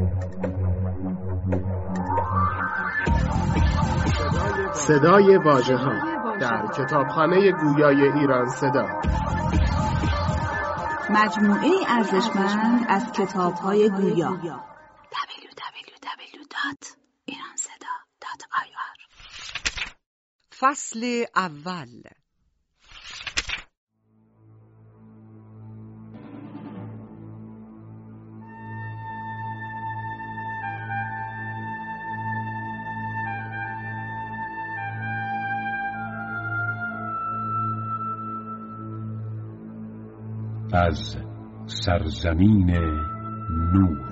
صدای واژه‌ها در کتابخانه گویای ایران صدا، مجموعه ارزشمند از کتاب‌های گویا. www.iranseda.ir. فصل اول. از سرزمین نور.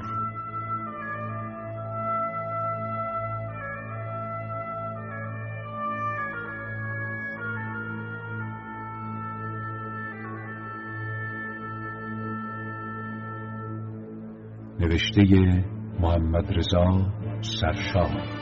نوشته محمد رضا سرشار.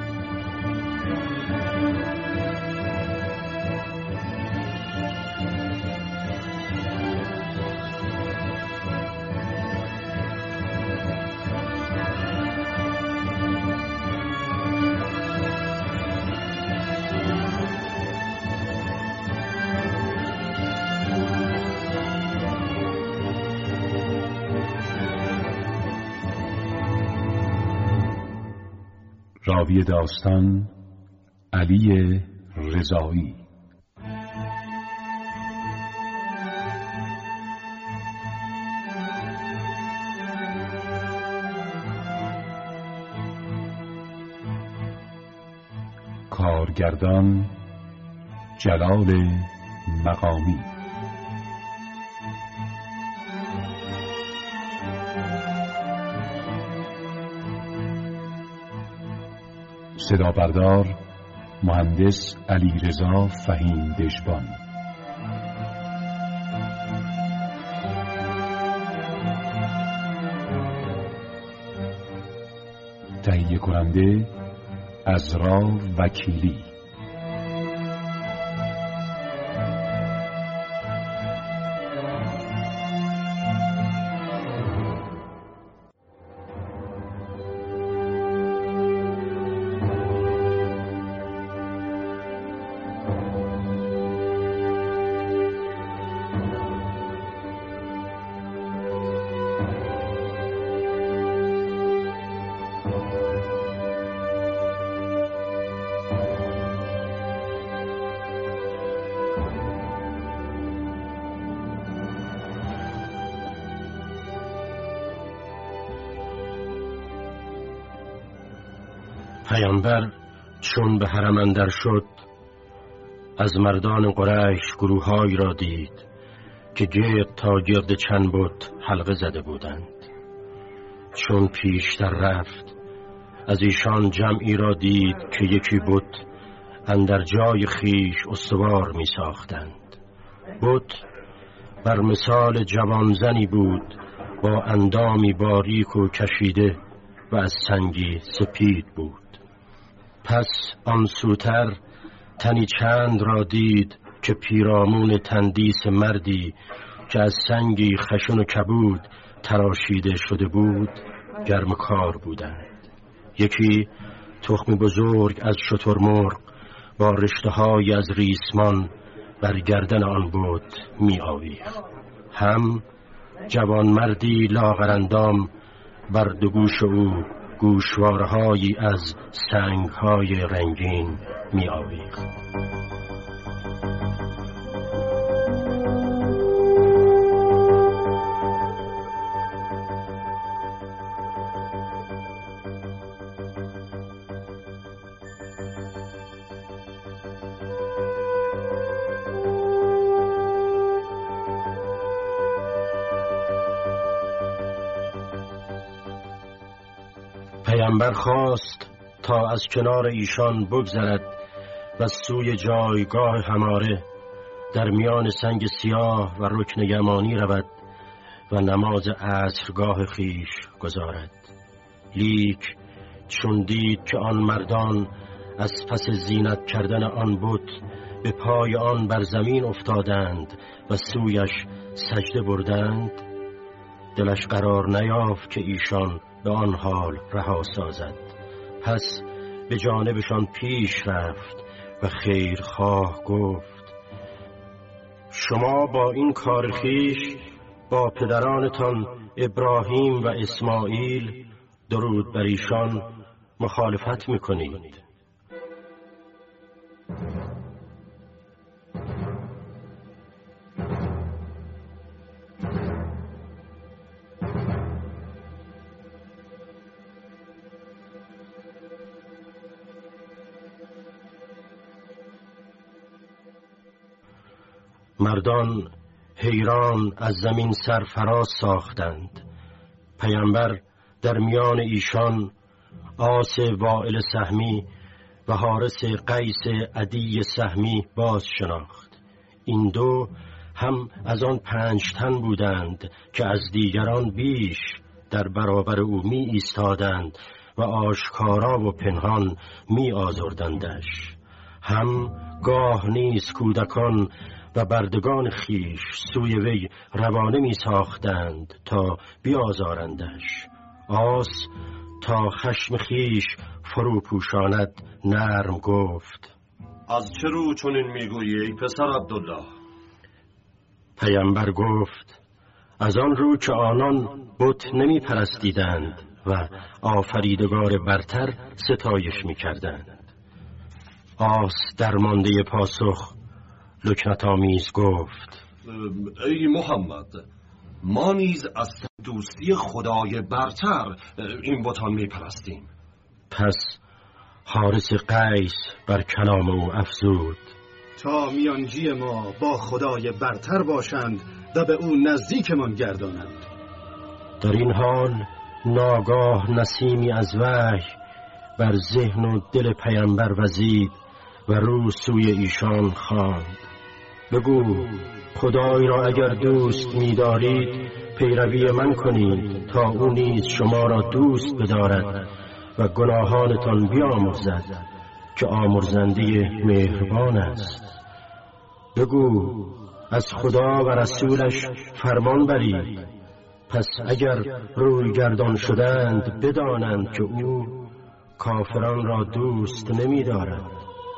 راوی داستان علی رضایی. کارگردان جلال مقامی. صدا بردار مهندس علیرضا فهیم دژبان. تهیه کننده عزرا وکیلی. پیامبر چون به حرم اندر شد، از مردان قریش گروه‌هایی را دید که گرد تا گرد چند بت حلقه زده بودند. چون پیشتر رفت، از ایشان جمعی را دید که یکی بت اندر جای خیش استوار می ساختند. بت بر مثال جوانزنی بود با اندامی باریک و کشیده و از سنگی سپید بود. پس آن سوتر تنی چند را دید که پیرامون تندیس مردی که از سنگی خشن و کبود تراشیده شده بود گرم کار بودند. یکی تخم بزرگ از شترمرغ با رشته‌های از ریسمان بر گردن آن بت می آویخت. هم جوان مردی لاغرندام بر دو گوش او گوشوارهایی از سنگ‌های رنگین می آویخت. پیامبر خواست تا از کنار ایشان بگذرد و سوی جایگاه هماره در میان سنگ سیاه و رکن یمانی رود و نماز عصرگاه خیش گذارد. لیک چون دید که آن مردان از پس زینت کردن آن بت به پای آن بر زمین افتادند و سویش سجده بردند، دلش قرار نیافت که ایشان به آن حال رها سازد. پس به جانبشان پیش رفت و خیرخواه گفت: شما با این کار خویش با پدرانتان ابراهیم و اسماعیل درود بر ایشان مخالفت میکنید. مردان حیران از زمین سر فراز ساختند. پیامبر در میان ایشان عاص وائل سهمی و حارث قیس عدی سهمی باز شناخت. این دو هم از آن 5 تن بودند که از دیگران بیش در برابر او می ایستادند و آشکارا و پنهان می آزردندش. هم گاه نیز کودکان و بردگان خیش سوی وی روانه می ساختند تا بیازارندش. عاص تا خشم خیش فرو پوشاند نرم گفت: از چه رو چنین میگویی ای پسر عبدالله؟ پیامبر گفت: از آن رو که آنان بت نمی پرستیدند و آفریدگار برتر ستایش می کردند. عاص درمانده پاسخ لکنت آمیز گفت: ای محمد، ما نیز از دوستی خدای برتر این بتان می پرستیم. پس حارث قیس بر کلام او افزود: تا میانجی ما با خدای برتر باشند و به او نزدیکمان گردانند. در این حال ناگاه نسیمی از وحی بر ذهن و دل پیامبر وزید و رو سوی ایشان خواند: بگو خدای را اگر دوست می‌دارید پیروی من کنید تا او نیز شما را دوست بدارد و گناهانتان بیامرزد که آمرزنده مهربان است. بگو از خدا و رسولش فرمان برید. پس اگر روی گردان شدند بدانند که او کافران را دوست نمی دارد.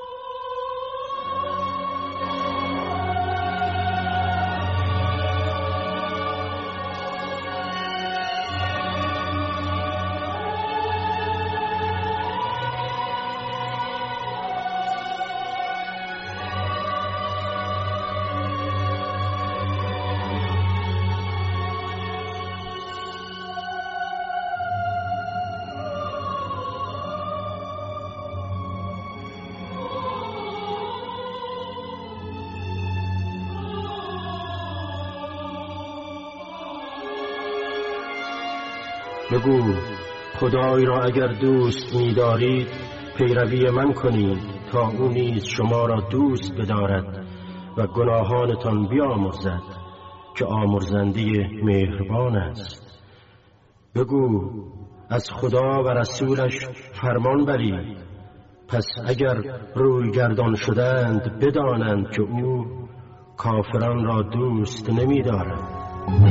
بگو خدای را اگر دوست می‌دارید پیروی من کنید تا او نیز شما را دوست بدارد و گناهانتان بیامرزد که آمرزنده مهربان است. بگو از خدا و رسولش فرمان برید. پس اگر روی گردان شدند بدانند که او کافران را دوست نمی‌دارد.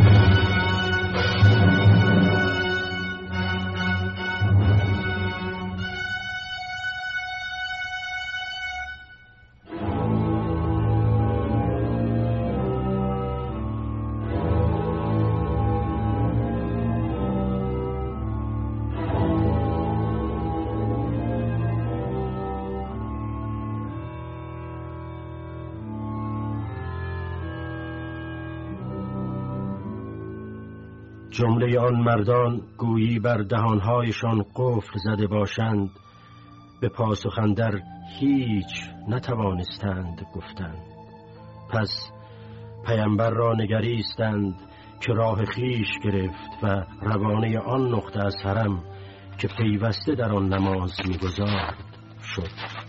جمله آن مردان گویی بر دهانهایشان قفل زده باشند به پاسخ اندر هیچ نتوانستند گفتند. پس پیامبر را نگریستند که راه خیش گرفت و روانه آن نقطه از حرم که پیوسته در آن نماز می‌گزارد شد.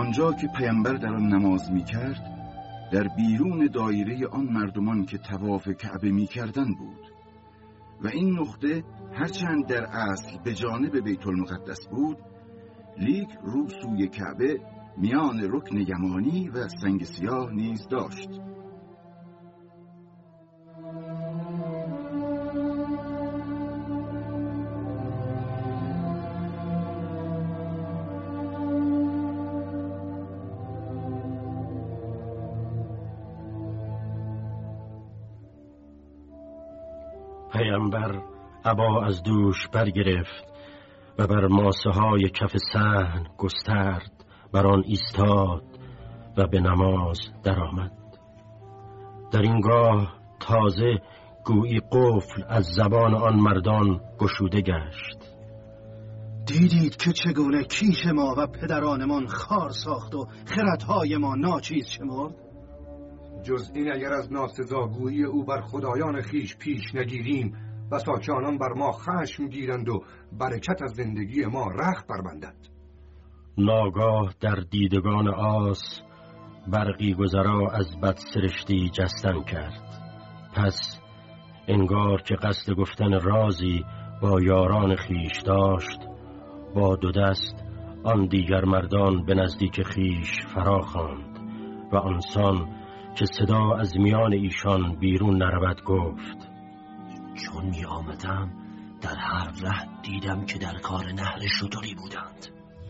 آنجا که پیامبر در آن نماز می‌کرد در بیرون دایره آن مردمان که طواف کعبه می‌کردند بود و این نقطه هرچند در اصل به جانب بیت المقدس بود، لیک رو سوی کعبه میان رکن یمانی و سنگ سیاه نیز داشت. پیامبر عبا از دوش برگرفت و بر ماسه های کف صحن گسترد، بر آن ایستاد و به نماز درآمد. در این گاه تازه گویی قفل از زبان آن مردان گشوده گشت. دیدید که چگونه کیش ما و پدرانمان خار ساخت و خردهای ما ناچیز شمرد؟ جز این اگر از ناسزاگویی او بر خدایان خیش پیش نگیریم بسا که آنان بر ما خشم گیرند و برکت از زندگی ما رخت بربندند. ناگاه در دیدگان آس برقی گذرا از بد سرشتی جستن کرد. پس انگار که قصد گفتن رازی با یاران خیش داشت، با دو دست آن دیگر مردان به نزدیک خیش فرا خواند و آنسان که صدا از میان ایشان بیرون نرود گفت: چون می آمدم در هر ره دیدم که در کار نهر شتری بودند.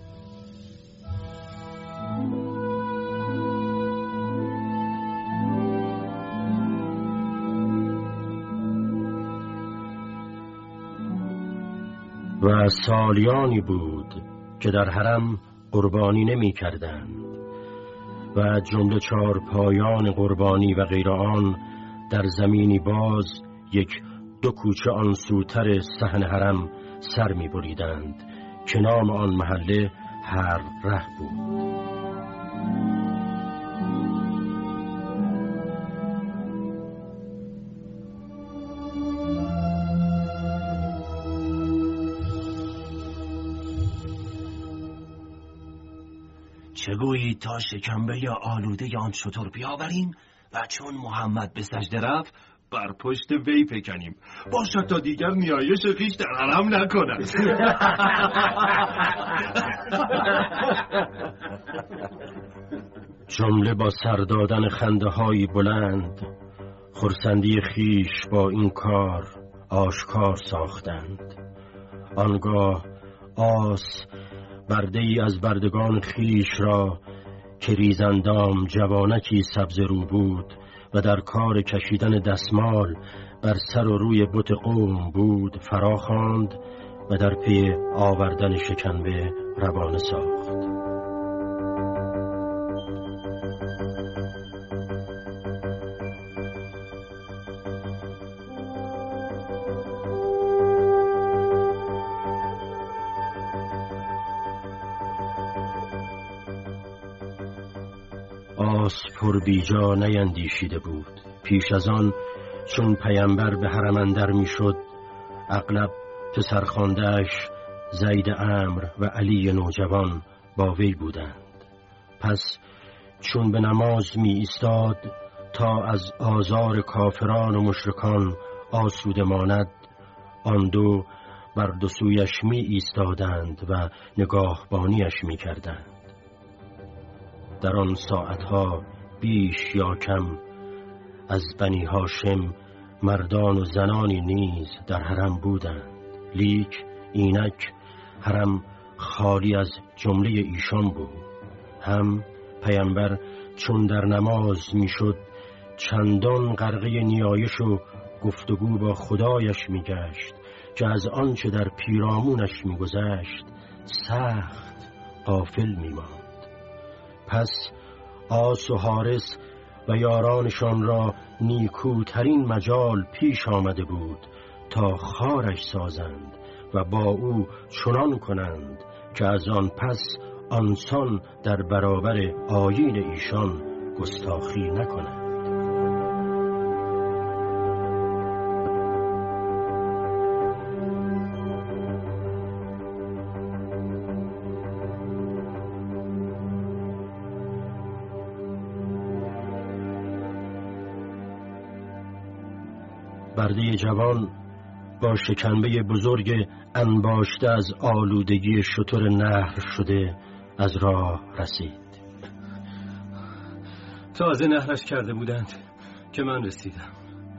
و سالیانی بود که در حرم قربانی نمی کردند و جمله چارپایان قربانی و غیر آن در زمینی باز یک دو کوچه آن سوتر صحن حرم سر می بریدند که نام آن محله هر ره بود. چه گویی تا شکمبه یا آلوده یا آن شتر بیاوریم و چون محمد به سجده رفت بر پشت وی پکنیم، باشد تا دیگر نیایش خیش در حرم نکند. جمله با سر دادن خنده های بلند خرسندی خیش با این کار آشکار ساختند. آنگاه آس برده ای از بردگان خیش را که ریزندام جوانکی سبز رو بود و در کار کشیدن دستمال بر سر و روی بت قوم بود فرا خواند و در پی آوردن شکنبه روانه ساخت. آس پر بیجا نیندیشیده بود. پیش از آن چون پیامبر به حرم اندر میشد، اغلب پسرخوانده‌اش زید عمرو و علی نوجوان با وی بودند. پس چون به نماز می ایستاد تا از آزار کافران و مشرکان آسوده ماند، آن دو بر دو سویش می ایستادند و نگاهبانیش می کردند. در آن ساعتها بیش یا کم از بنی هاشم مردان و زنانی نیز در حرم بودند، لیک اینک حرم خالی از جمله ایشان بود. هم پیامبر چون در نماز میشد چندان غرقه نیایش و گفتگو با خدایش میگشت که از آنچه در پیرامونش میگذشت سخت غافل میماند. پس آس و حارس و یارانشان را نیکوترین مجال پیش آمده بود تا خارش سازند و با او چنان کنند که از آن پس آنسان در برابر آیین ایشان گستاخی نکنند. برده جوان با شکنبه بزرگ انباشته از آلودگی شتر نهر شده از راه رسید. تازه نهرش کرده بودند که من رسیدم.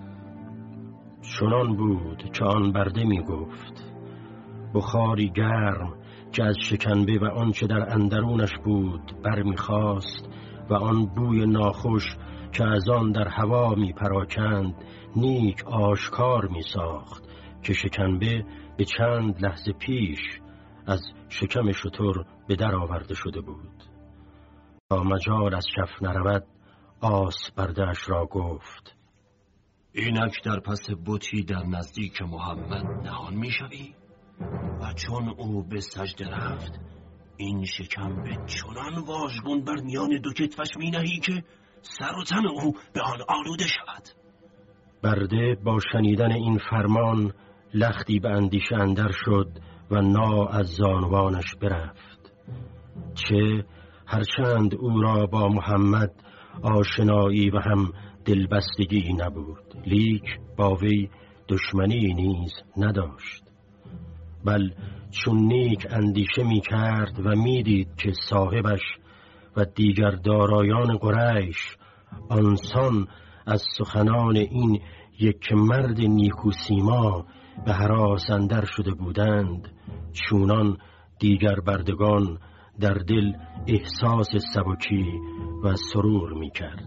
چنان بود که آن برده می گفت. بخاری گرم که از شکنبه و آنچه در اندرونش بود برمیخاست و آن بوی ناخوش که از آن در هوا می پراکند نیک آشکار می ساخت که شکنبه به چند لحظه پیش از شکم شتر به در آورده شده بود. تا مجال از کف نرود آس برده‌اش را گفت: اینک در پس بتی در نزدیک محمد نهان می شوی و چون او به سجده رفت این شکم به چنان واژگون بر میان دو کتفش می نهی که سر و تن او به آن آلوده شود. برده با شنیدن این فرمان لختی به اندیشه اندر شد و نا از زانوانش برفت. چه هرچند او را با محمد آشنایی و هم دلبستگی نبود، لیک با وی دشمنی نیز نداشت. بل چون نیک اندیشه می کرد و می دید که صاحبش و دیگر دارایان قریش آنسان از سخنان این یک مرد نیکوسیما به هراس اندر شده بودند، چونان دیگر بردگان در دل احساس سبکی و سرور می کرد.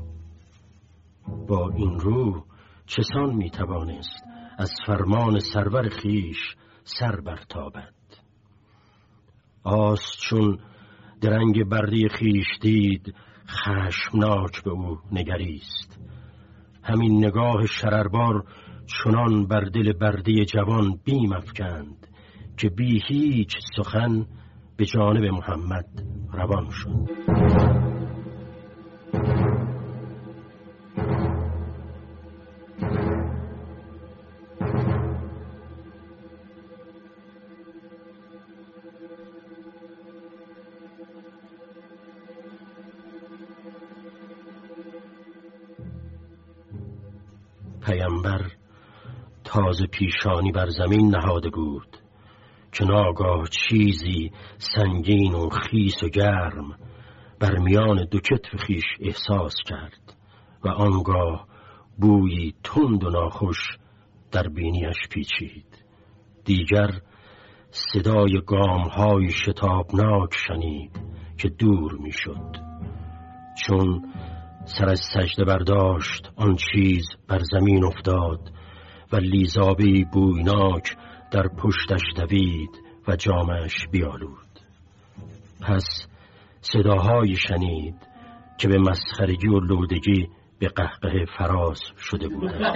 با این رو چسان می توانست از فرمان سرور خیش سر برتابد. آس چون درنگ برده خیش دید خشمناک به او نگریست. همین نگاه شرربار چنان بر دل برده جوان بیم افکند که بی هیچ سخن به جانب محمد روان شد. پیامبر تازه پیشانی بر زمین نهاده بود که ناگاه چیزی سنگین و خیس و گرم بر میان دو کتف خیش احساس کرد و آنگاه بویی تند و ناخوش در بینیش پیچید. دیگر صدای گام‌های شتابناک شنید که دور می‌شد. چون سر از سجده برداشت آن چیز بر زمین افتاد و لیزابی بویناک در پشتش دوید و جامش بیالود. پس صداهایی شنید که به مسخرگی و لودگی به قهقه فراز شده بودند.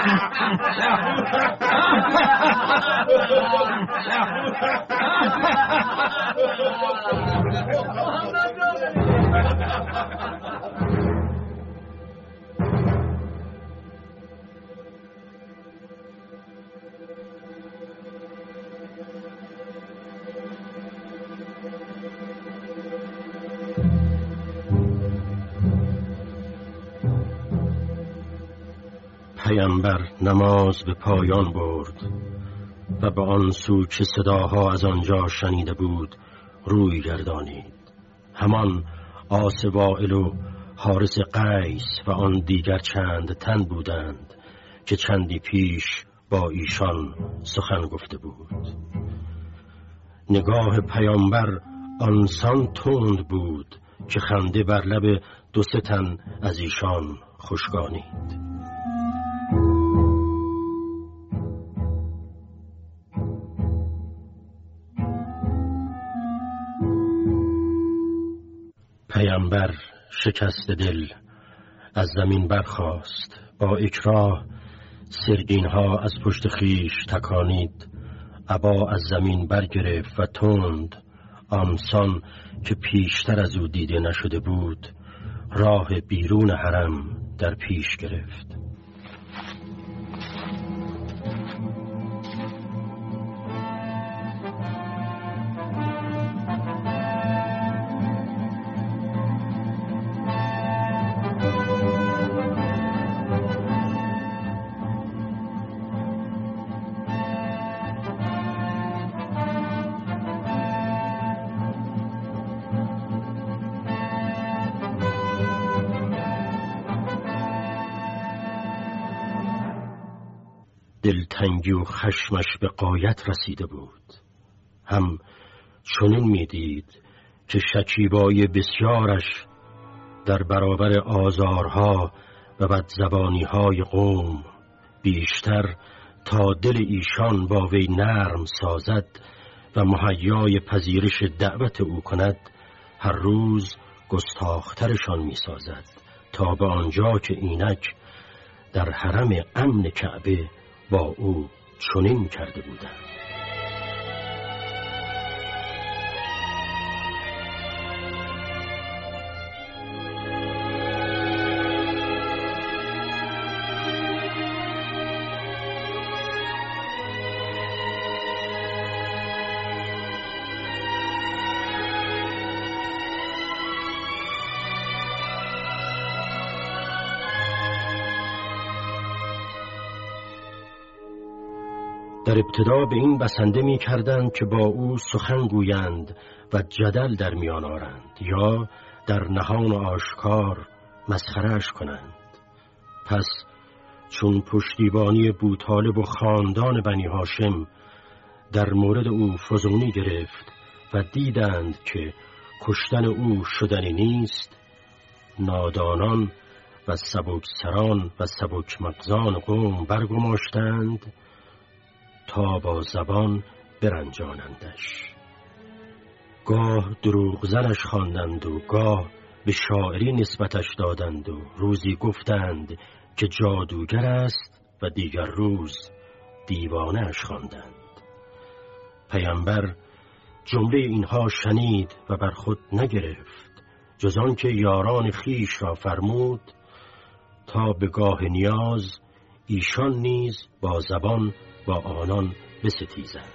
پیامبر نماز به پایان برد و به آن سو که صداها از آنجا شنیده بود روی گردانید. همان آس وائل و حارس قیس و آن دیگر چند تن بودند که چندی پیش با ایشان سخن گفته بود. نگاه پیامبر آنسان تند بود که خنده بر لب دو سه تن از ایشان خشکانید. پیامبر شکست دل از زمین برخاست، با اکراه سرگینها از پشت خیش تکانید، عبا از زمین برگرفت و تند آنسان که پیشتر از او دیده نشده بود راه بیرون حرم در پیش گرفت. دلتنگی و خشمش به غایت رسیده بود. هم چنین می‌دید که شکیبایی بسیارش در برابر آزارها و بدزبانی‌های قوم بیشتر تا دل ایشان با وی نرم سازد و مهیای پذیرش دعوت او کند، هر روز گستاخترشان می‌سازد تا به آنجا که اینک در حرم امن کعبه با او چنین کرده بودند. در ابتدا به این بسنده می کردند که با او سخن گویند و جدل در میان آرند یا در نهان و آشکار مسخره‌اش کنند. پس چون پشتیبانی بوطالب و خاندان بنی هاشم در مورد او فزونی گرفت و دیدند که کشتن او شدنی نیست، نادانان و سبکسران و سبک مغزان قوم برگماشتند تا با زبان برنجانندش. گاه دروغ زنش خواندند و گاه به شاعری نسبتش دادند و روزی گفتند که جادوگر است و دیگر روز دیوانه‌اش خواندند. پیامبر جمله اینها شنید و بر خود نگرفت، جز آن که یاران خیش را فرمود تا به گاه نیاز ایشان نیز با زبان با آنان بستیزند.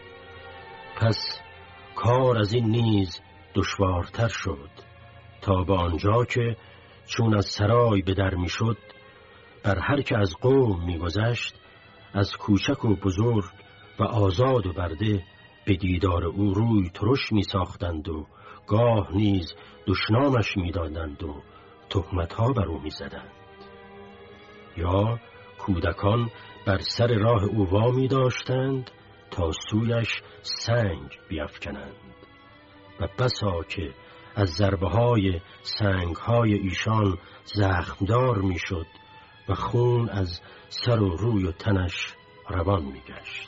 پس کار از این نیز دشوارتر شد تا به آنجا که چون از سرای به در می شد، بر هر که از قوم می گذشت، از کوچک و بزرگ و آزاد و برده به دیدار او روی ترش می ساختند و گاه نیز دشنامش می دادند و تهمتها بر او می زدند. یا کودکان بر سر راه او وامی داشتند تا سویش سنگ بیفکنند و بسا که از ضربه‌های سنگ‌های ایشان زخمدار می‌شد و خون از سر و روی و تنش روان می‌گشت.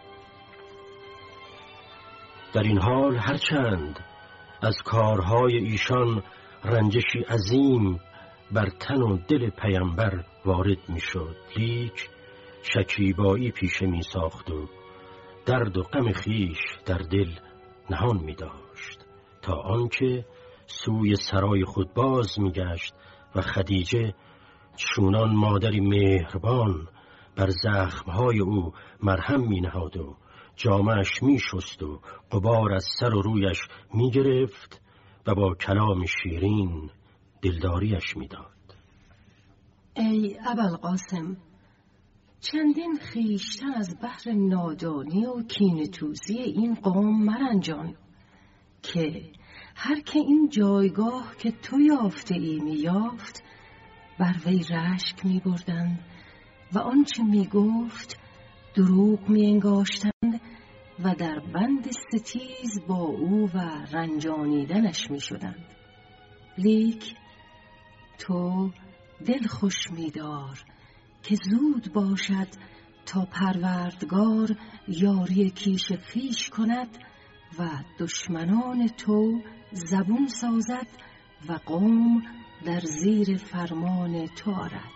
در این حال هرچند از کارهای ایشان رنجشی عظیم بر تن و دل پیامبر وارد می‌شد، لیک شکیبایی پیشه می ساخت و درد و غم خیش در دل نهان می داشت تا آنکه سوی سرای خود باز می گشت و خدیجه چونان مادری مهربان بر زخمهای او مرهم می نهاد و جامه‌اش می شست و غبار از سر و رویش می گرفت و با کلام شیرین دلداریش می داد. ای ابوالقاسم، چندین خیشتن از بحر نادانی و کینه‌توزی این قوم مرنجان که هر که این جایگاه که تو یافته ای می یافت بر وی رشک می بردند و آنچه می گفت دروغ می انگاشتند و در بند ستیز با او و رنجانیدنش می شدند. لیک تو دل خوش می دار که زود باشد تا پروردگار یاری کیش خویش کند و دشمنان تو زبون سازد و قوم در زیر فرمان تو آرد.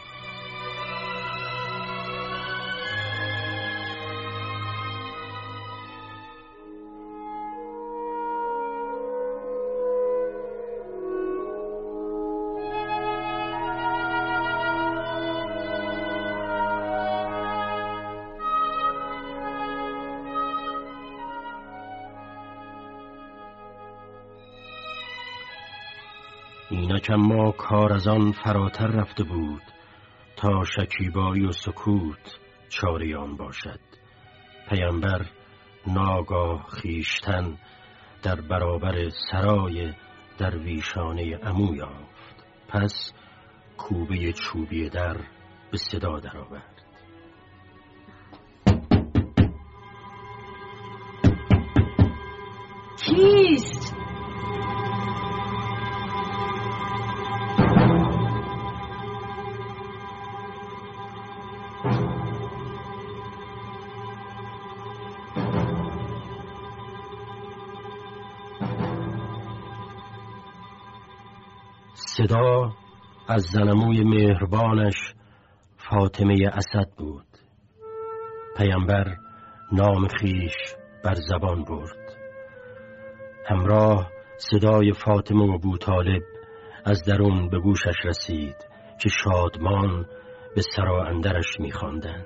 اینک اما کار از آن فراتر رفته بود تا شکیبایی و سکوت چاره آن باشد. پیامبر ناگاه خیشتن در برابر سرای درویشانه عمو یافت. پس کوبه چوبی در به صدا درآورد. کیست؟ صدا از زنموی مهربانش فاطمه اسد بود. پیامبر نام خیش بر زبان برد. همراه صدای فاطمه و ابوطالب از درون به گوشش رسید که شادمان به سرا اندرش می‌خواندند.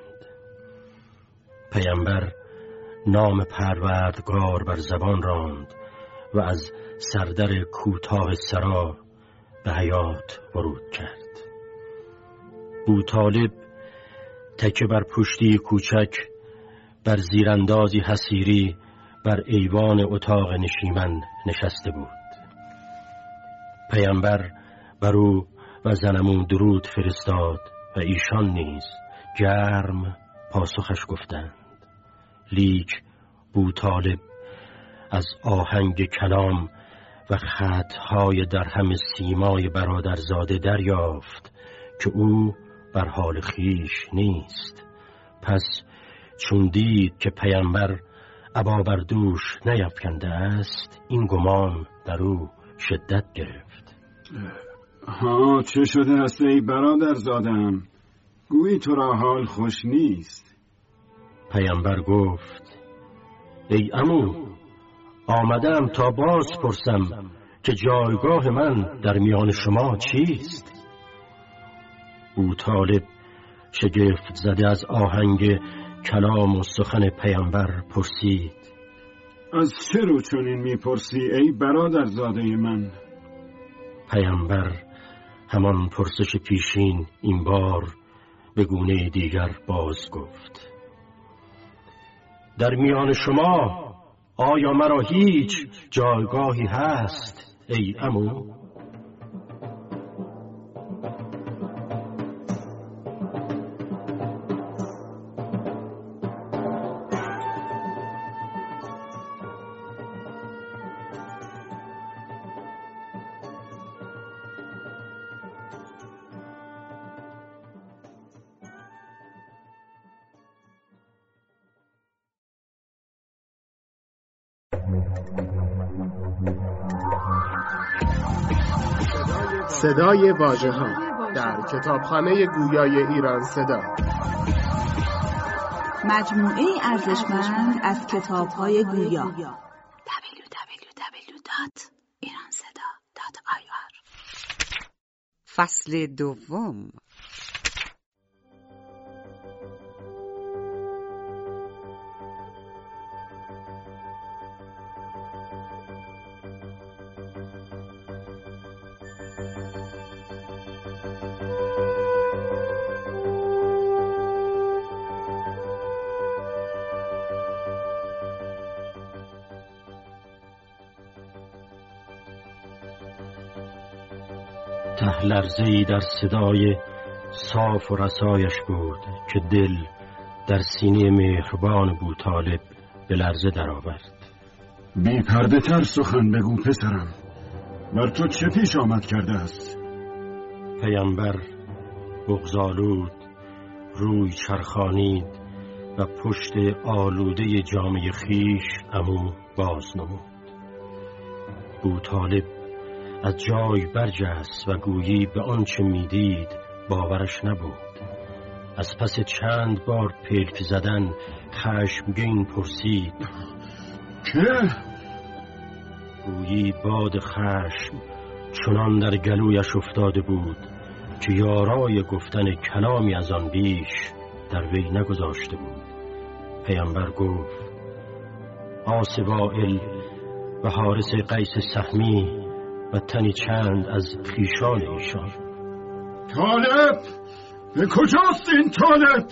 پیامبر نام پروردگار بر زبان راند و از سردر کوتاه سرا به حیات ورود کرد. ابوطالب تکه بر پشتی کوچک بر زیراندازی حصیری بر ایوان اتاق نشیمن نشسته بود. پیامبر بر او و زنمون درود فرستاد و ایشان نیز گرم پاسخش گفتند. لیک ابوطالب از آهنگ کلام و خطهای در هم سیمای برادرزاده دریافت که او بر حال خیش نیست. پس چون دید که پیامبر ابا بر دوش نیفکنده است، این گمان در او شدت گرفت. ها، چه شده است ای برادرزادم؟ گویی تو را حال خوش نیست. پیامبر گفت: ای عمو، آمدم تا باز پرسم که جایگاه من در میان شما چیست؟ ابوطالب شگفت زده از آهنگ کلام و سخن پیامبر پرسید: از چه رو چنین میپرسی ای برادرزاده من؟ پیامبر همان پرسش پیشین این بار به گونه دیگر باز گفت: در میان شما آیا مرا هیچ جایگاهی هست ای عمو؟ صدای واژه‌ها در کتابخانه گویای ایران صدا، مجموعه ارزشمند از کتاب‌های گویا. www.iranseda.ir فصل دوم. ته لرزه‌ای در صدای صاف و رسایش بود که دل در سینه مهربان ابوطالب به لرزه درآورد. بی پرده تر سخن بگو پسرم، بر تو چه پیش آمد کرده است؟ پیامبر بغض‌آلود روی چرخانید و پشت آلوده جامه خیش عمو باز نمود. ابوطالب از جای برجست و گویی به آنچه میدید باورش نبود. از پس چند بار پلک زدن خشمگین پرسید: که؟ گویی باد خشم چنان در گلویش افتاده بود که یارای گفتن کلامی از آن بیش در وی نگذاشته بود. پیامبر گفت: عاص وائل و حارس قیس سهمی و تنی چند از خیشان ایشان. طالب، به کجاست این طالب؟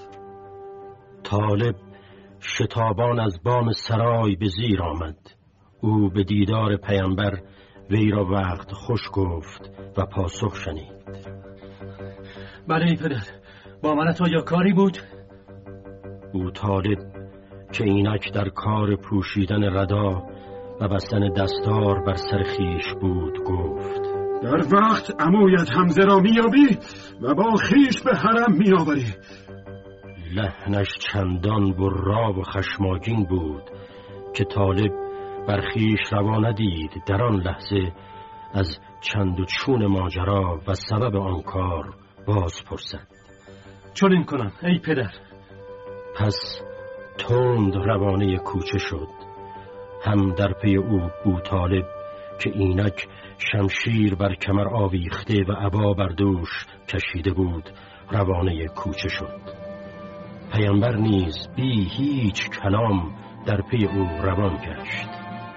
طالب شتابان از بام سرای به زیر آمد. او به دیدار پیامبر وی را وقت خوش گفت و پاسخ شنید: بله ای پدر، با من تو یا کاری بود؟ ابوطالب که اینک در کار پوشیدن ردا و بستن دستار بر سر خیش بود گفت: در وقت عمویت حمزه را میابی و با خیش به حرم میآوری. لحنش چندان برا و خشماگین بود که طالب بر خیش روا ندید در آن لحظه از چند و چون ماجرا و سبب آن کار باز پرسد. چون این کنم ای پدر؟ پس تند روانه کوچه شد. هم در پی او بوطالب که اینک شمشیر بر کمر آویخته و عبا بر دوش کشیده بود روانه کوچه شد. پیامبر نیز بی هیچ کلام در پی او روان گشت.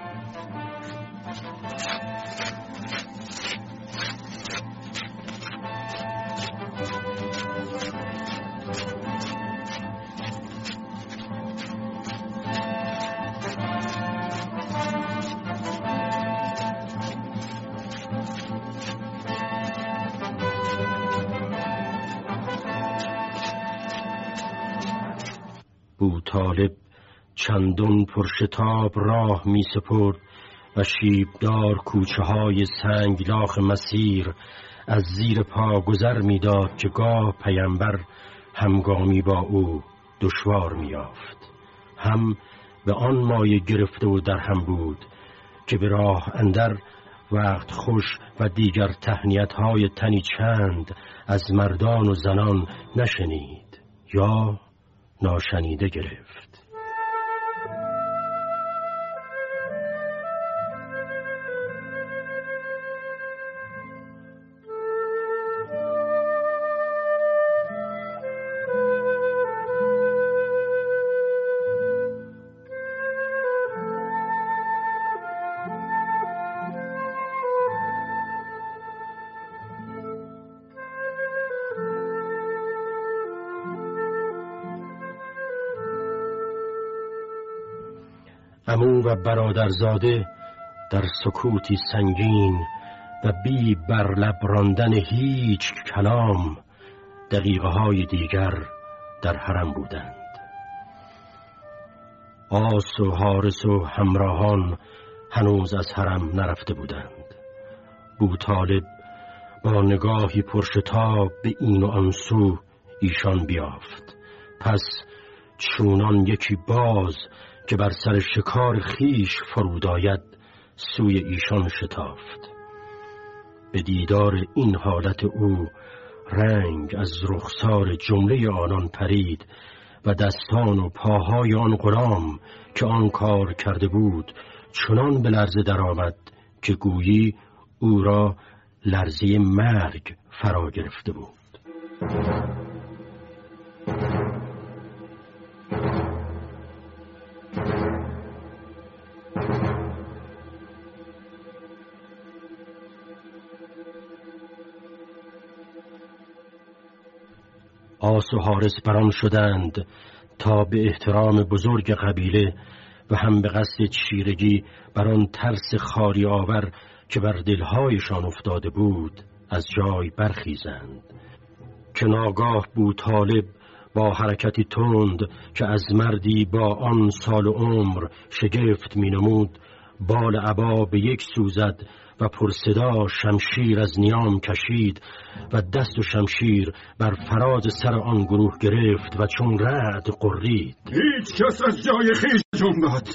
بوطالب چندان پرشتاب راه می سپرد و شیبدار کوچه های سنگلاخ مسیر از زیر پا گذر می داد که گاه پیامبر همگامی با او دشوار می یافت. هم به آن مایه گرفته و در هم بود که به راه اندر وقت خوش و دیگر تهنیت های تنی چند از مردان و زنان نشنید یا ناشنیده گرفت. عمو و برادرزاده در سکوتی سنگین و بی بر لب راندن هیچ کلام دقیقه های دیگر در حرم بودند. آس و حارس و همراهان هنوز از حرم نرفته بودند. بوطالب با نگاهی پرشتاب به این و آن سو ایشان بیافت. پس چونان یکی باز که بر سر شکار خیش فرود آید سوی ایشان شتافت. به دیدار این حالت او رنگ از رخسار جمله آنان پرید و دستان و پاهای آن غلام که آن کار کرده بود چنان به لرزه درآمد که گویی او را لرزه مرگ فرا گرفته بود. آس و حارس بران شدند تا به احترام بزرگ قبیله و هم به قصد چیرگی بر آن ترس خاری آور که بر دلهایشان افتاده بود از جای برخیزند. که ناگاه بوطالب با حرکتی تند که از مردی با آن سال و عمر شگفت می نمود بال عبا به یک سو زد و پرصدا شمشیر از نیام کشید و دست و شمشیر بر فراز سر آن گروه گرفت و چون رعد قرید. هیچ کس از جای خیش جنبد.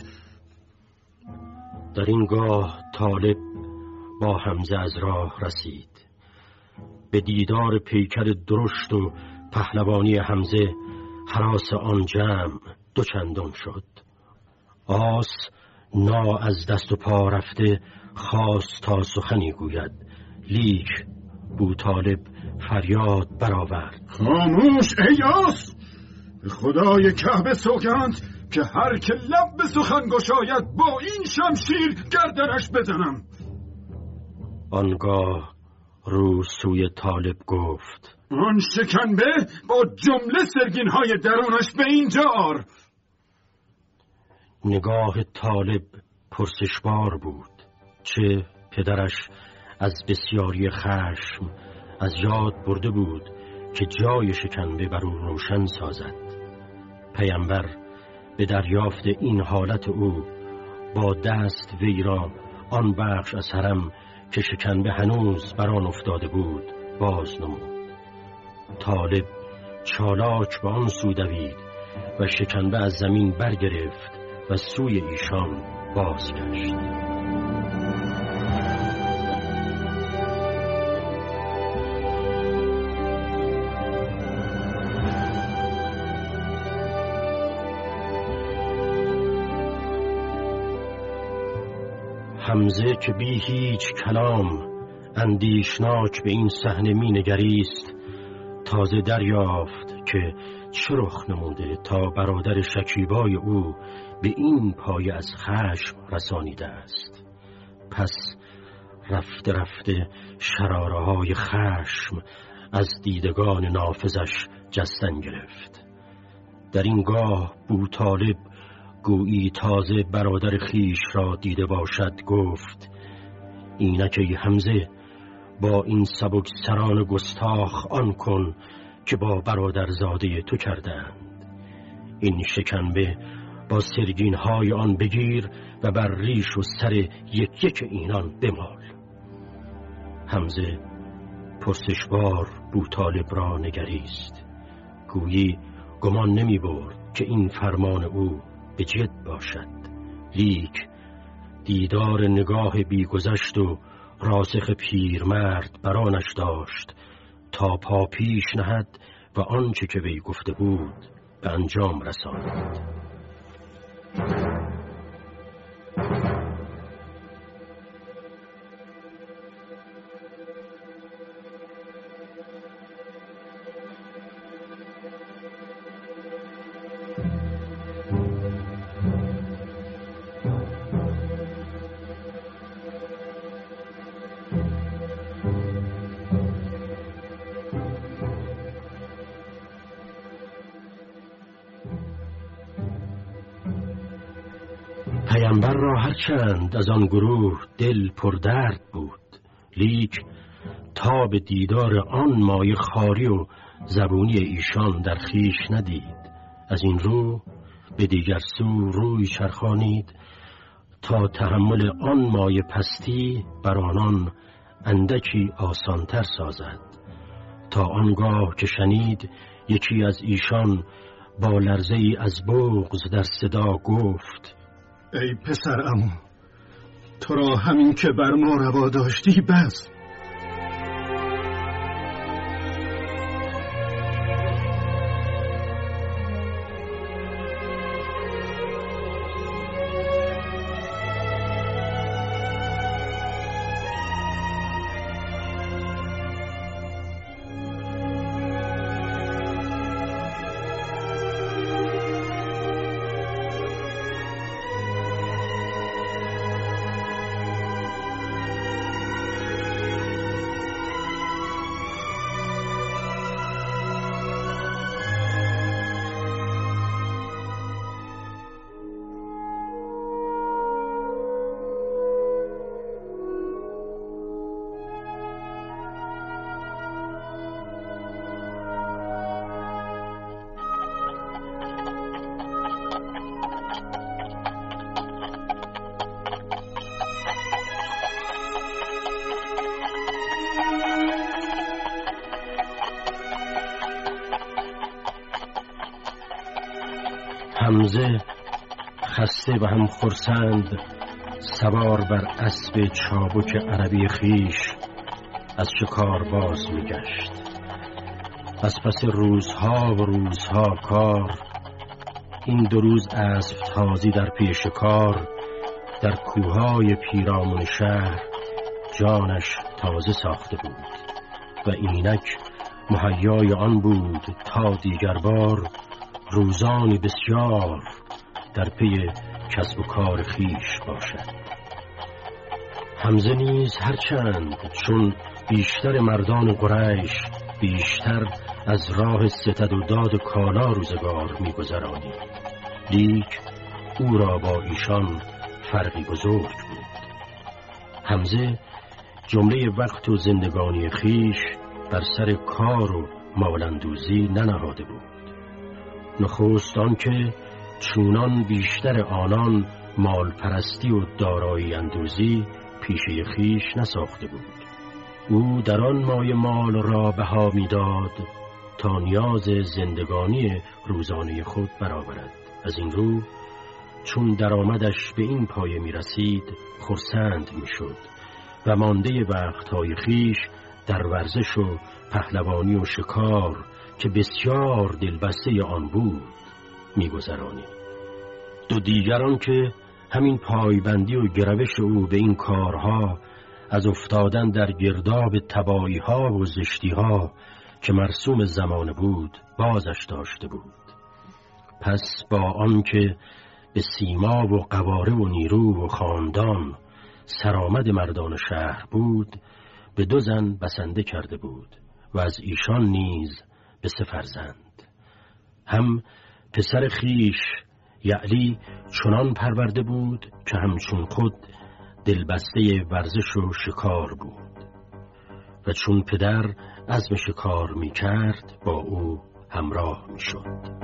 در این گاه طالب با حمزه از راه رسید. به دیدار پیکر درشت و پهلوانی حمزه هراس آن جمع دوچندان شد. آس نا از دست و پا رفته خواست تا سخنی گوید، لیک بوطالب فریاد برآورد: خاموش ای آس! به خدای کعبه سوگند که هر که لب به سخن گشاید با این شمشیر گردنش بزنم. آنگاه رو سوی طالب گفت: آن شکنبه با جمله سرگین‌های درونش به اینجا آر. نگاه طالب پرسشبار بود، چه پدرش از بسیاری خشم از یاد برده بود که جای شکنبه بر او روشن سازد. پیامبر به دریافت این حالت او با دست وی را آن بخش از حرم که شکنبه هنوز بر آن افتاده بود باز نمود. طالب چالاک به آن سو دوید و شکنبه از زمین برگرفت و سوی ایشان بازگشت. حمزه که بی هیچ کلام اندیشناک به این صحنه می نگریست، تازه دریافت که چه رخ نموده تا برادر شکیبای او به این پایه از خشم رسانیده است. پس رفته رفته شراره‌های خشم از دیدگان نافذش جستن گرفت. در این گاه بوطالب گویی تازه برادر خیش را دیده باشد گفت: اینک ای حمزه، با این سبک سران گستاخ آن کن که با برادر زاده تو کردند. این شکنبه با سرگین های آن بگیر و بر ریش و سر یک یک اینان بمال. حمزه پرسشوار بوطالب را نگریست، گویی گمان نمی برد که این فرمان او به جد باشد، لیک دیدار نگاه بیگذشت و راسخ پیرمرد برانش داشت تا پا پیش نهد و آنچه که وی گفته بود به انجام رساند. پیامبر را هرچند از آن گروه دل پردرد بود، لیک تا به دیدار آن مایه خاری و زبونی ایشان در خیش ندید. از این رو به دیگر سو روی چرخانید تا تحمل آن مایه پستی بر آنان اندکی آسانتر سازد، تا آنگاه که شنید یکی از ایشان با لرزه‌ای از بغض در صدا گفت: ای پسر عمو، تو را همین که بر ما روا داشتی بس. حمزه خسته و هم خرسند سوار بر اسب چابک عربی خیش از شکار باز میگشت. از پس روزها و روزها کار، این 2 روز اسب تازی در پی شکار در کوههای پیرامون شهر جانش تازه ساخته بود و اینک مهیای آن بود تا دیگر بار روزانی بسیار در پی کسب و کار خیش باشد. حمزه نیز هرچند چون بیشتر مردان قریش بیشتر از راه ستد و داد کالا روزگار می‌گذرانید، لیک او را با ایشان فرقی بزرگ بود. حمزه جمله وقت و زندگانی خیش بر سر کار و مالندوزی ننهاده بود. نخست آن که چونان بیشتر آنان مال پرستی و دارایی اندوزی پیشه خیش نساخته بود. او در آن مایه مال را بها می‌داد تا نیاز زندگانی روزانه خود برآورد. از این رو چون درآمدش به این پایه می‌رسید خرسند می‌شد و مانده وقت‌های خیش در ورزش و پهلوانی و شکار که بسیار دلبسته آن بود می‌گذرانید. دو دیگران که همین پایبندی و گروش او به این کارها از افتادن در گرداب تباهی‌ها و زشتی‌ها که مرسوم زمانه بود بازش داشته بود. پس با آنکه به سیما و قواره و نیرو و خاندان سرآمد مردان شهر بود، به 2 زن بسنده کرده بود و از ایشان نیز به 3 فرزند. هم پسر خیش یعلی چنان پرورده بود که همچون خود دلبسته ورزش و شکار بود و چون پدر عزم شکار می کرد با او همراه می شد.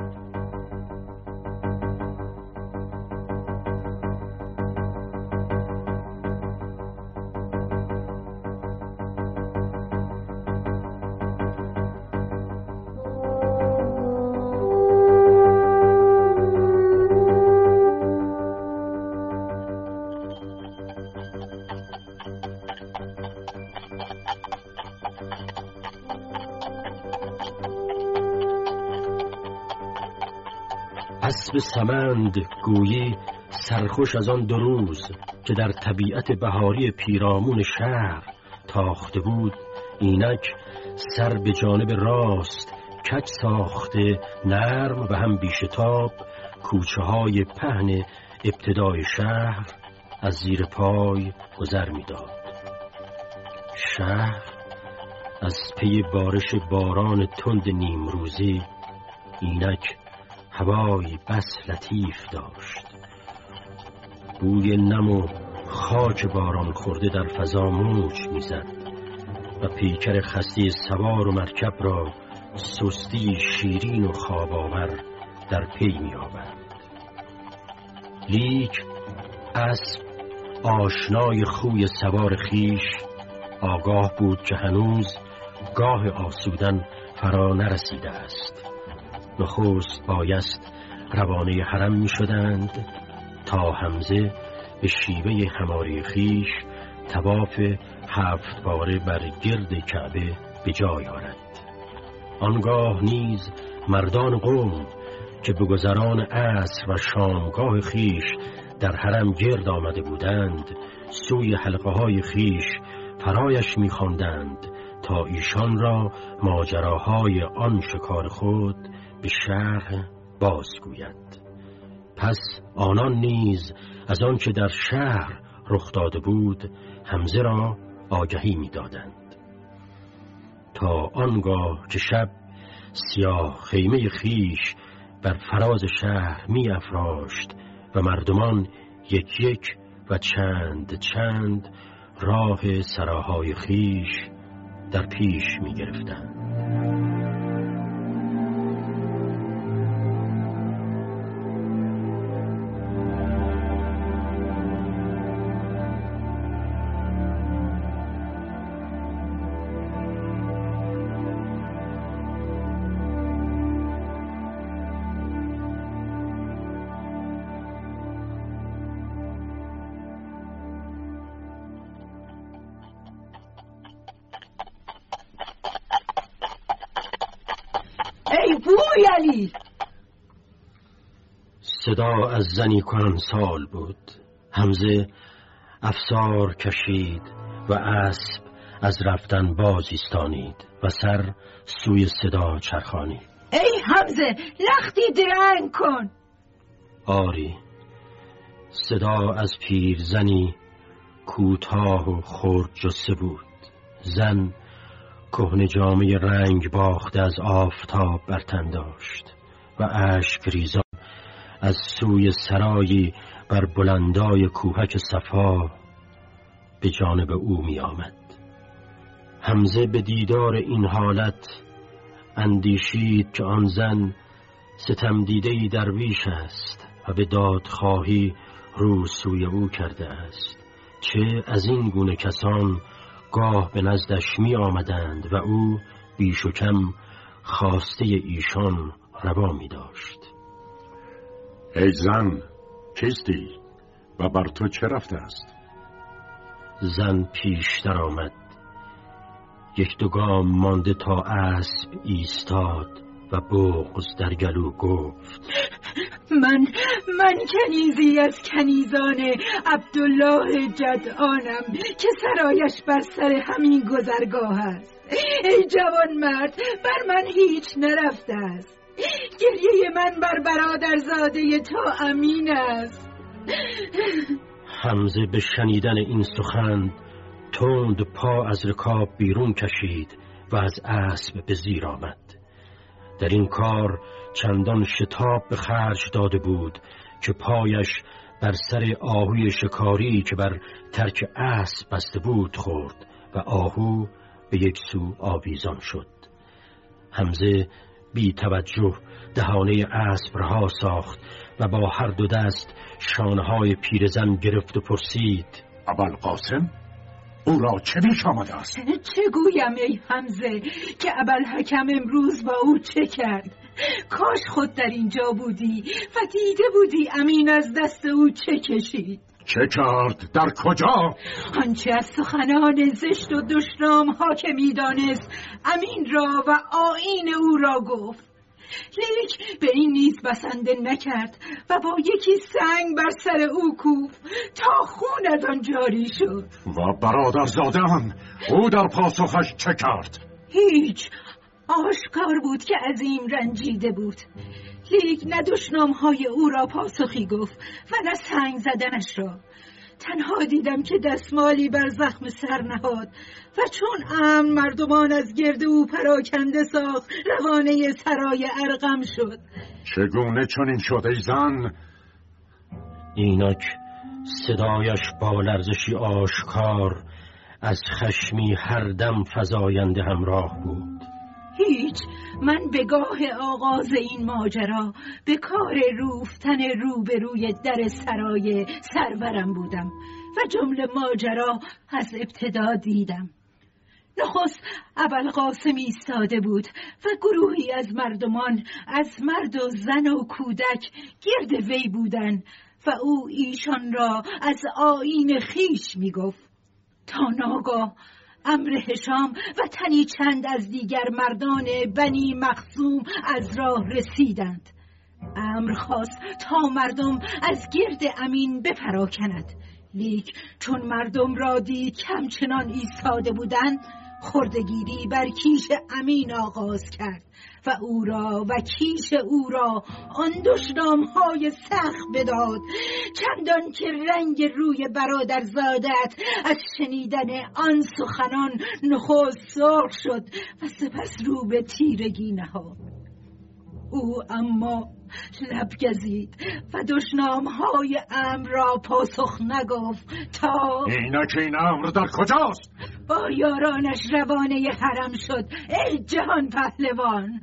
اسب سمند گویی سرخوش از آن 2 روز که در طبیعت بهاری پیرامون شهر تاخته بود، اینک سر به جانب راست کج ساخته نرم و هم بیشتاب کوچه های پهن ابتدای شهر از زیر پای گذر می‌داد. شهر از پی بارش باران تند نیمروزی اینک هوای بس لطیف داشت. بوی نم و خاک باران خورده در فضا موج میزد و پیکر خسته سوار و مرکب را سستی شیرین و خواب‌آور در پی می‌آورد. لیک اسب آشنای خوی سوار خیش آگاه بود که هنوز گاه آسودن فرا نرسیده است. نخست بایست روانه حرم می شدند تا حمزه به شیوه حماری خیش طواف 7 باره بر گرد کعبه به جای آورد. آنگاه نیز مردان قوم که به گذران عصر و شامگاه خیش در حرم گرد آمده بودند سوی حلقه های خیش فرایش می خواندند تا ایشان را ماجراهای آن شکار خود به شرح بازگوید. پس آنان نیز از آن که در شهر رخ داده بود حمزه را آگهی می دادند. تا آنگاه که شب سیاه خیمه خیش بر فراز شهر می افراشت و مردمان یک یک و چند چند راه سراهای خیش در پیش می گرفتند. علی صدا از زنی کهنسال بود. حمزه افسار کشید و اسب از رفتن باز ایستانید و سر سوی صدا چرخانید. ای حمزه لختی درنگ کن. آری، صدا از پیر زنی کوتاه و خرد جسه بود. زن کهنه جامه رنگ باخته از آفتاب بر تن داشت و اشک ریزان از سوی سرایی بر بلندای کوهک صفا به جانب او می آمد. حمزه به دیدار این حالت اندیشید که آن زن ستم دیده‌ای درویش است و به دادخواهی رو سوی او کرده است که از این گونه کسان گاه به نزدش می آمدند و او بیش و کم خواسته ایشان روا می داشت. ای زن، کیستی و بر تو چه رفته است؟ زن پیشتر آمد، یک دو گام مانده تا اسب ایستاد و بغض در گلو گفت: من کنیزی از کنیزان عبدالله جدعانم که سرایش بر سر همین گذرگاه است. ای جوان مرد، بر من هیچ نرفته است. گریه من بر برادرزاده تو امین است. حمزه به شنیدن این سخن تند پا از رکاب بیرون کشید و از اسب به زیر آمد. در این کار چندان شتاب به خرج داده بود که پایش بر سر آهوی شکاری که بر ترک اسب بسته بود خورد و آهو به یک سو آویزان شد. حمزه بی توجه دهانه اسب رها ساخت و با هر دو دست شانه‌های پیرزن گرفت و پرسید: ابوالقاسم، او را چه پیش آمده است؟ چه گویم ای حمزه که ابوالحکم امروز با او چه کرد؟ کاش خود در اینجا بودی و دیده بودی امین از دست او چه کشید. چه کرد؟ در کجا؟ آنچه از سخنان زشت و دشنام ها که میدانست امین را و آیین او را گفت، لیک به این نیز بسنده نکرد و با یکی سنگ بر سر او کوفت تا خون از آن جاری شد. و برادرزاده‌ام، او در پاسخش چه کرد؟ هیچ. آشکار بود که عظیم رنجیده بود، لیک نه دشنام‌های او را پاسخی گفت و نه سنگ زدنش را. تنها دیدم که دستمالی بر زخم سر نهاد و چون امن مردمان از گرد او پراکنده ساخت روانه سرای ارقم شد. چگونه چنین شد ای زن؟ اینک صدایش با لرزشی آشکار از خشمی هر دم فزاینده همراه بود. هیچ. من به گاه آغاز این ماجرا به کار روفتن روبروی در سرای سرورم بودم و جمله ماجرا از ابتدا دیدم. نخست ابوالقاسم ایستاده بود و گروهی از مردمان از مرد و زن و کودک گرد وی بودن و او ایشان را از آیین خیش می گفت تا ناگاه امر هشام و تنی چند از دیگر مردان بنی مخزوم از راه رسیدند. امر خواست تا مردم از گرد امین بپراکند، لیک چون مردم را دید که همچنان ایستاده بودند خردگیری بر کیش امین آغاز کرد و او را و کیش او را آن دشنام‌های سخت بداد، چندان که رنگ روی برادرزادت از شنیدن آن سخنان نخست سرخ شد و سپس رو به تیرگی نهاد. او اما لب گزید و دشنام‌های امر را پاسخ نگفت تا اینک این امر در کجاست؟ با یارانش روانه حرم شد. ای جهان پهلوان!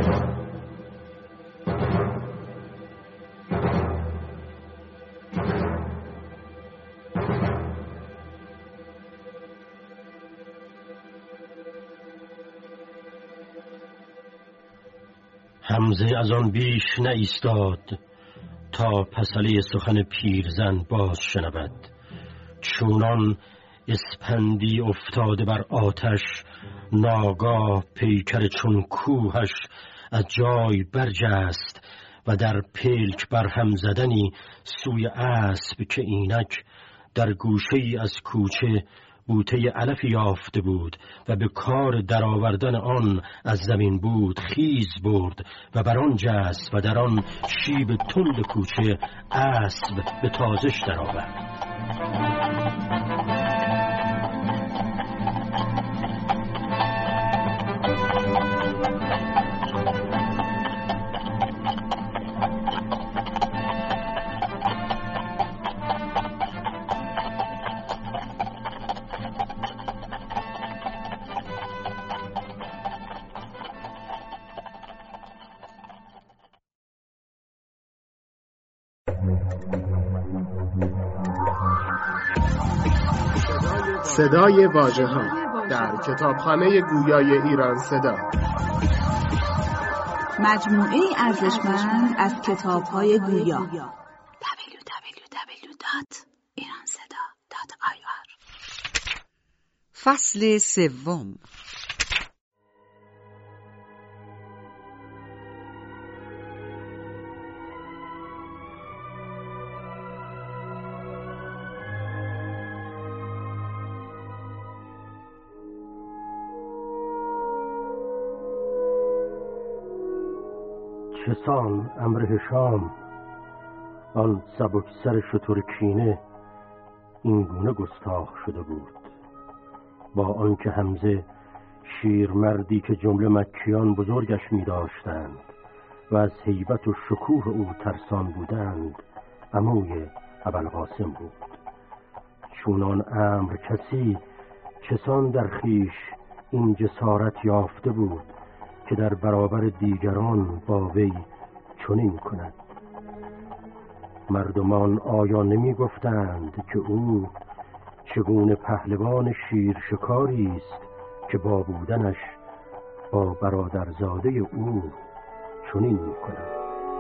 حمزه از آن بیش نایستاد تا پسله سخن پیرزن باز شنود. چونان اسپندی افتاده بر آتش، ناگاه پیکر چون کوهش از جای برجست و در پلک برهم زدنی سوی اسب که اینک در گوشه‌ای از کوچه بوته علف یافته بود و به کار درآوردن آن از زمین بود خیز برد و بر آن جست و در آن شیب تند کوچه اسب به تازش درآورد. صدای واژه‌ها در کتابخانه گویای ایران صدا، مجموعه ارزشمند از کتاب‌های گویا. www.iranseda.ir. فصل سوم. چسان امر هشام آن سبک سر شتر کینه این گونه گستاخ شده بود، با آنکه حمزه شیرمردی که جمله مکیان بزرگش می داشتند و از هیبت و شکوه او ترسان بودند، عموی ابوالقاسم بود. چونان امر کسی چسان در خیش این جسارت یافته بود که در برابر دیگران با وی چنین کند. مردمان آیا نمی گفتند که او چگونه پهلوان شیر شکاری است که با بودنش با برادرزاده او چنین می کند؟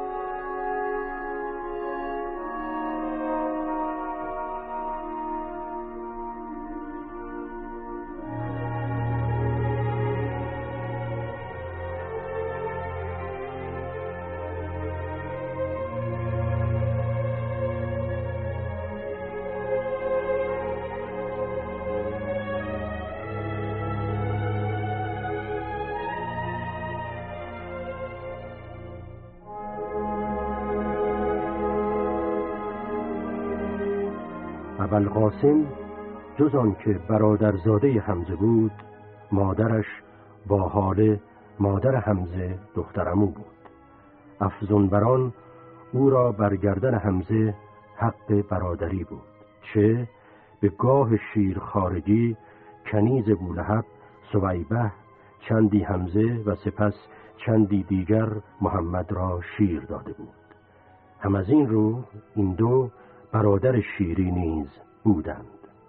ابوالقاسم جز آن که برادرزاده حمزه بود، مادرش با حال مادر حمزه دخترعمو بود. افزون بران او را برگردن حمزه حق برادری بود، چه به گاه شیر خارجی کنیز بولهب سویبه چندی حمزه و سپس چندی دیگر محمد را شیر داده بود. هم از این رو این دو برادر شیری نیز بودند.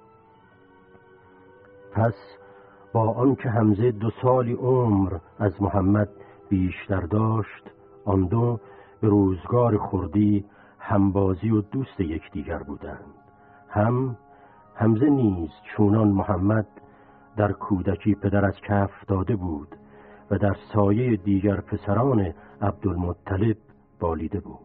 پس با آنکه حمزه 2 سالی عمر از محمد بیشتر داشت، آن دو به روزگار خردی همبازی و دوست یکدیگر بودند. هم حمزه نیز چونان محمد در کودکی پدر از کف داده بود و در سایه دیگر پسران عبدالمطلب بالیده بود.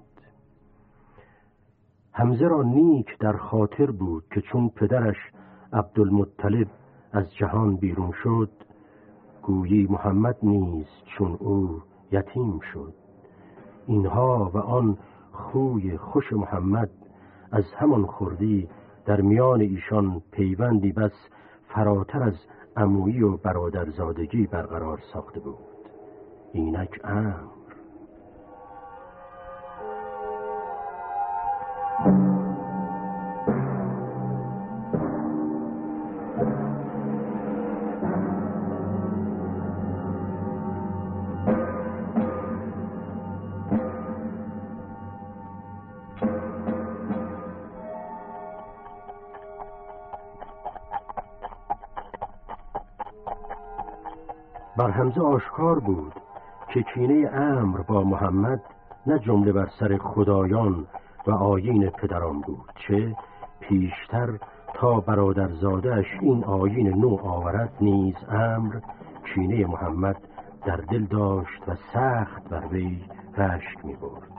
حمزه را نیک در خاطر بود که چون پدرش عبدالمطلب از جهان بیرون شد، گویی محمد نیز چون او یتیم شد. اینها و آن خوی خوش محمد از همان خردی در میان ایشان پیوندی بس فراتر از عمویی و برادرزادگی برقرار ساخته بود. اینک امر. بر حمزه آشکار بود که کینه امر با محمد نه جمله بر سر خدایان و آیین پدران بود، چه پیشتر تا برادرزاده‌اش این آیین نو آورد نیز امر کینه محمد در دل داشت و سخت بر وی رشک می برد.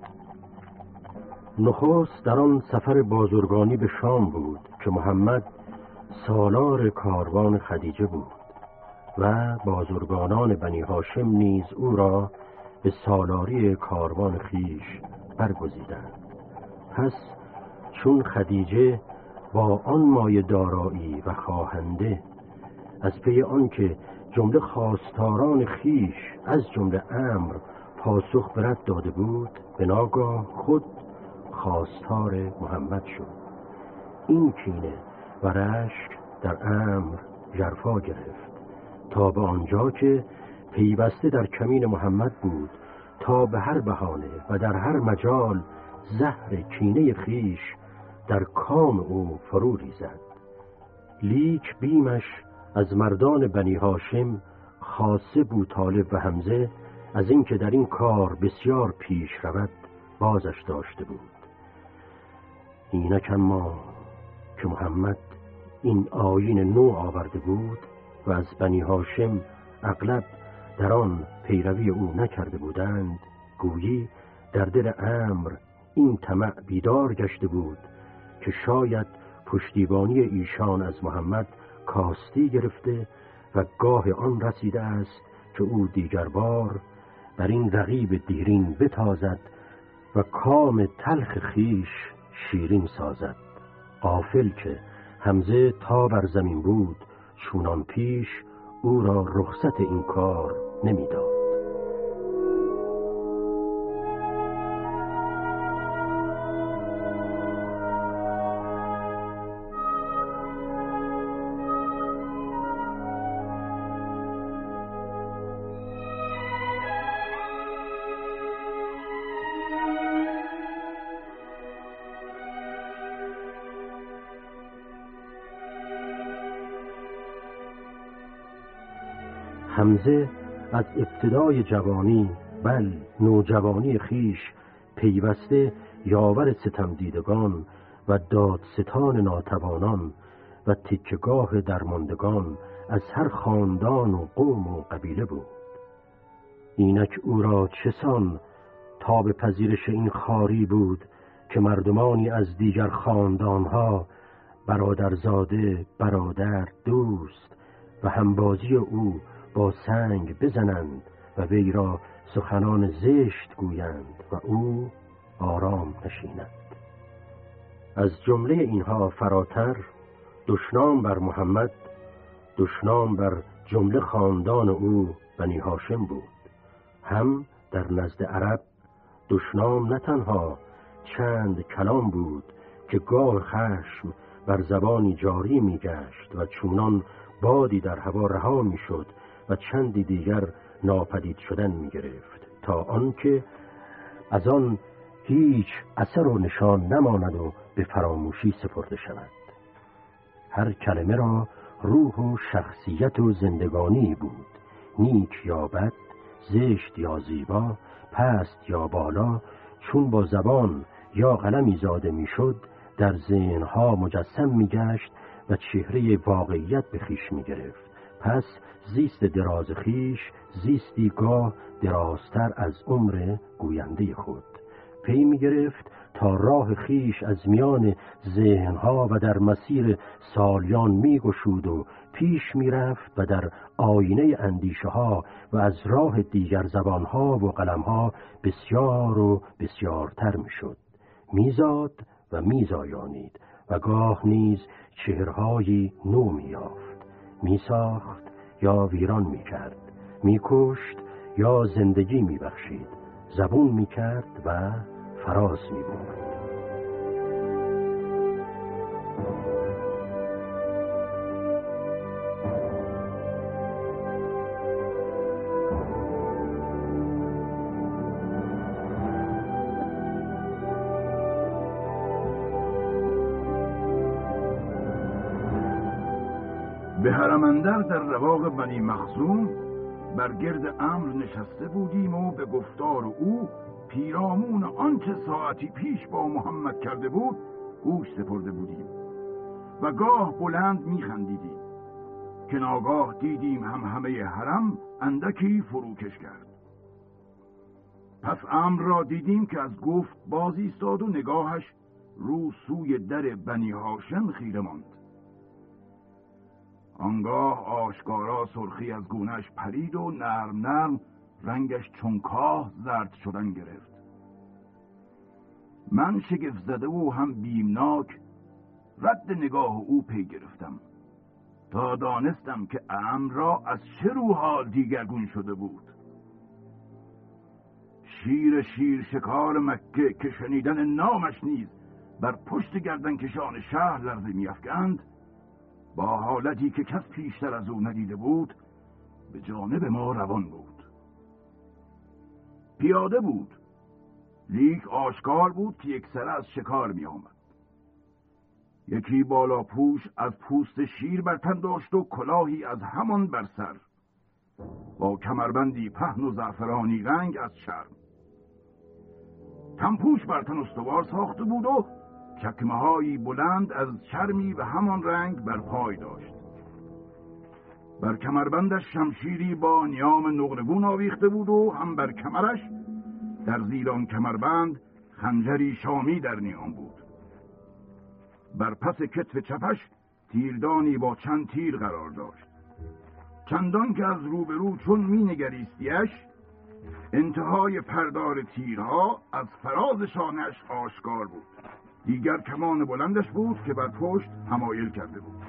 نخست در آن سفر بازرگانی به شام بود که محمد سالار کاروان خدیجه بود و بازرگانان بنی هاشم نیز او را به سالاری کاروان خیش برگزیدند. پس چون خدیجه با آن مایه دارایی و خواهنده از پی آن که جمله خواستاران خیش از جمله امر پاسخ برد داده بود، به ناگاه خود خواستار محمد شد. این کینه و رشک در امر ژرفا گرفت تا به آنجا که پیوسته در کمین محمد بود تا به هر بهانه و در هر مجال زهر کینه خیش در کام او فرو ریزد. لیک بیمش از مردان بنی هاشم خاصه بوطالب و حمزه از اینکه در این کار بسیار پیش رود بازش داشته بود. اینک اما که محمد این آیین نو آورده بود و از بنی هاشم اغلب در آن پیروی او نکرده بودند، گویی در دل امر این طمع بیدار گشته بود که شاید پشتیبانی ایشان از محمد کاستی گرفته و گاه آن رسیده است که او دیگر بار بر این رقیب دیرین بتازد و کام تلخ خیش شیرین سازد. غافل که حمزه تا بر زمین بود چونان پیش او را رخصت این کار نمیداد. حمزه از ابتدای جوانی بل نوجوانی خیش پیوسته یاور ستمدیدگان و دادستان ناتوانان و تکیهگاه درماندگان از هر خاندان و قوم و قبیله بود. اینک او را چسان تا به پذیرش این خاری بود که مردمانی از دیگر خاندانها برادرزاده، برادر، دوست و همبازی او با سنگ بزنند و وی را سخنان زشت گویند و او آرام نشیند. از جمله اینها فراتر دشنام بر محمد، دشنام بر جمله خاندان او بنی هاشم بود. هم در نزد عرب دشنام نه تنها چند کلام بود که گاه خشم بر زبانی جاری می گشت و چونان بادی در هوا رها می شد و چندی دیگر ناپدید شدن می گرفت تا آنکه از آن هیچ اثر و نشان نماند و به فراموشی سپرده شود. هر کلمه را روح و شخصیت و زندگانی بود، نیک یا بد، زشت یا زیبا، پست یا بالا، چون با زبان یا قلمی زاده می شد در ذهنها مجسم می گشت و چهره واقعیت به خویش می گرفت. پس زیست دراز خویش زیستی گاه درازتر از عمر گوینده خود پی می گرفت تا راه خویش از میان ذهنها و در مسیر سالیان می گشود و پیش می رفت و در آینه اندیشه ها و از راه دیگر زبانها و قلمها بسیار و بسیارتر می شد، میزاد و میزایانید و گاه نیز چهرهایی نو می یافت، می ساخت یا ویران می کرد، می کشت یا زندگی می بخشید، زبون می کرد و فراز می بود. به حرم اندر در رواق بنی مخزوم بر گرد امر نشسته بودیم و به گفتار او پیرامون آنچه ساعتی پیش با محمد کرده بود گوش سپرده بودیم و گاه بلند میخندیدیم که ناگاه دیدیم همه حرم اندکی فروکش کرد. پس امر را دیدیم که از گفت باز ایستاد و نگاهش رو سوی در بنی هاشم خیره ماند. آنگاه آشکارا سرخی از گونه‌اش پرید و نرم نرم رنگش چون کاه زرد شدن گرفت. من شگفت زده و هم بیمناک رد نگاه او پی گرفتم تا دانستم که امر را از چه رو حال دیگرگون شده بود. شیر شکار مکه که شنیدن نامش نیز بر پشت گردنکشان شهر لرزه می‌افکند، با حالتی که کس پیشتر از او ندیده بود به جانب ما روان بود. پیاده بود، لیک آشکار بود که یک سره از شکار می آمد. یکی بالا پوش از پوست شیر بر تن داشت و کلاهی از همان بر سر، با کمربندی پهن و زعفرانی رنگ از چرم. تنپوش بر تن استوار ساخته بود و چکمه‌هایی بلند از چرمی و همان رنگ بر پای داشت. بر کمربندش شمشیری با نیام نقره‌گون آویخته بود و هم بر کمرش در زیر آن کمربند خنجری شامی در نیام بود. بر پس کتف چپش تیردانی با چند تیر قرار داشت. چندان که از روبرو چون می نگریستیش انتهای پردار تیرها از فراز شانه‌اش آشکار بود. دیگر کمان بلندش بود که بر پشت حمایل کرده بود.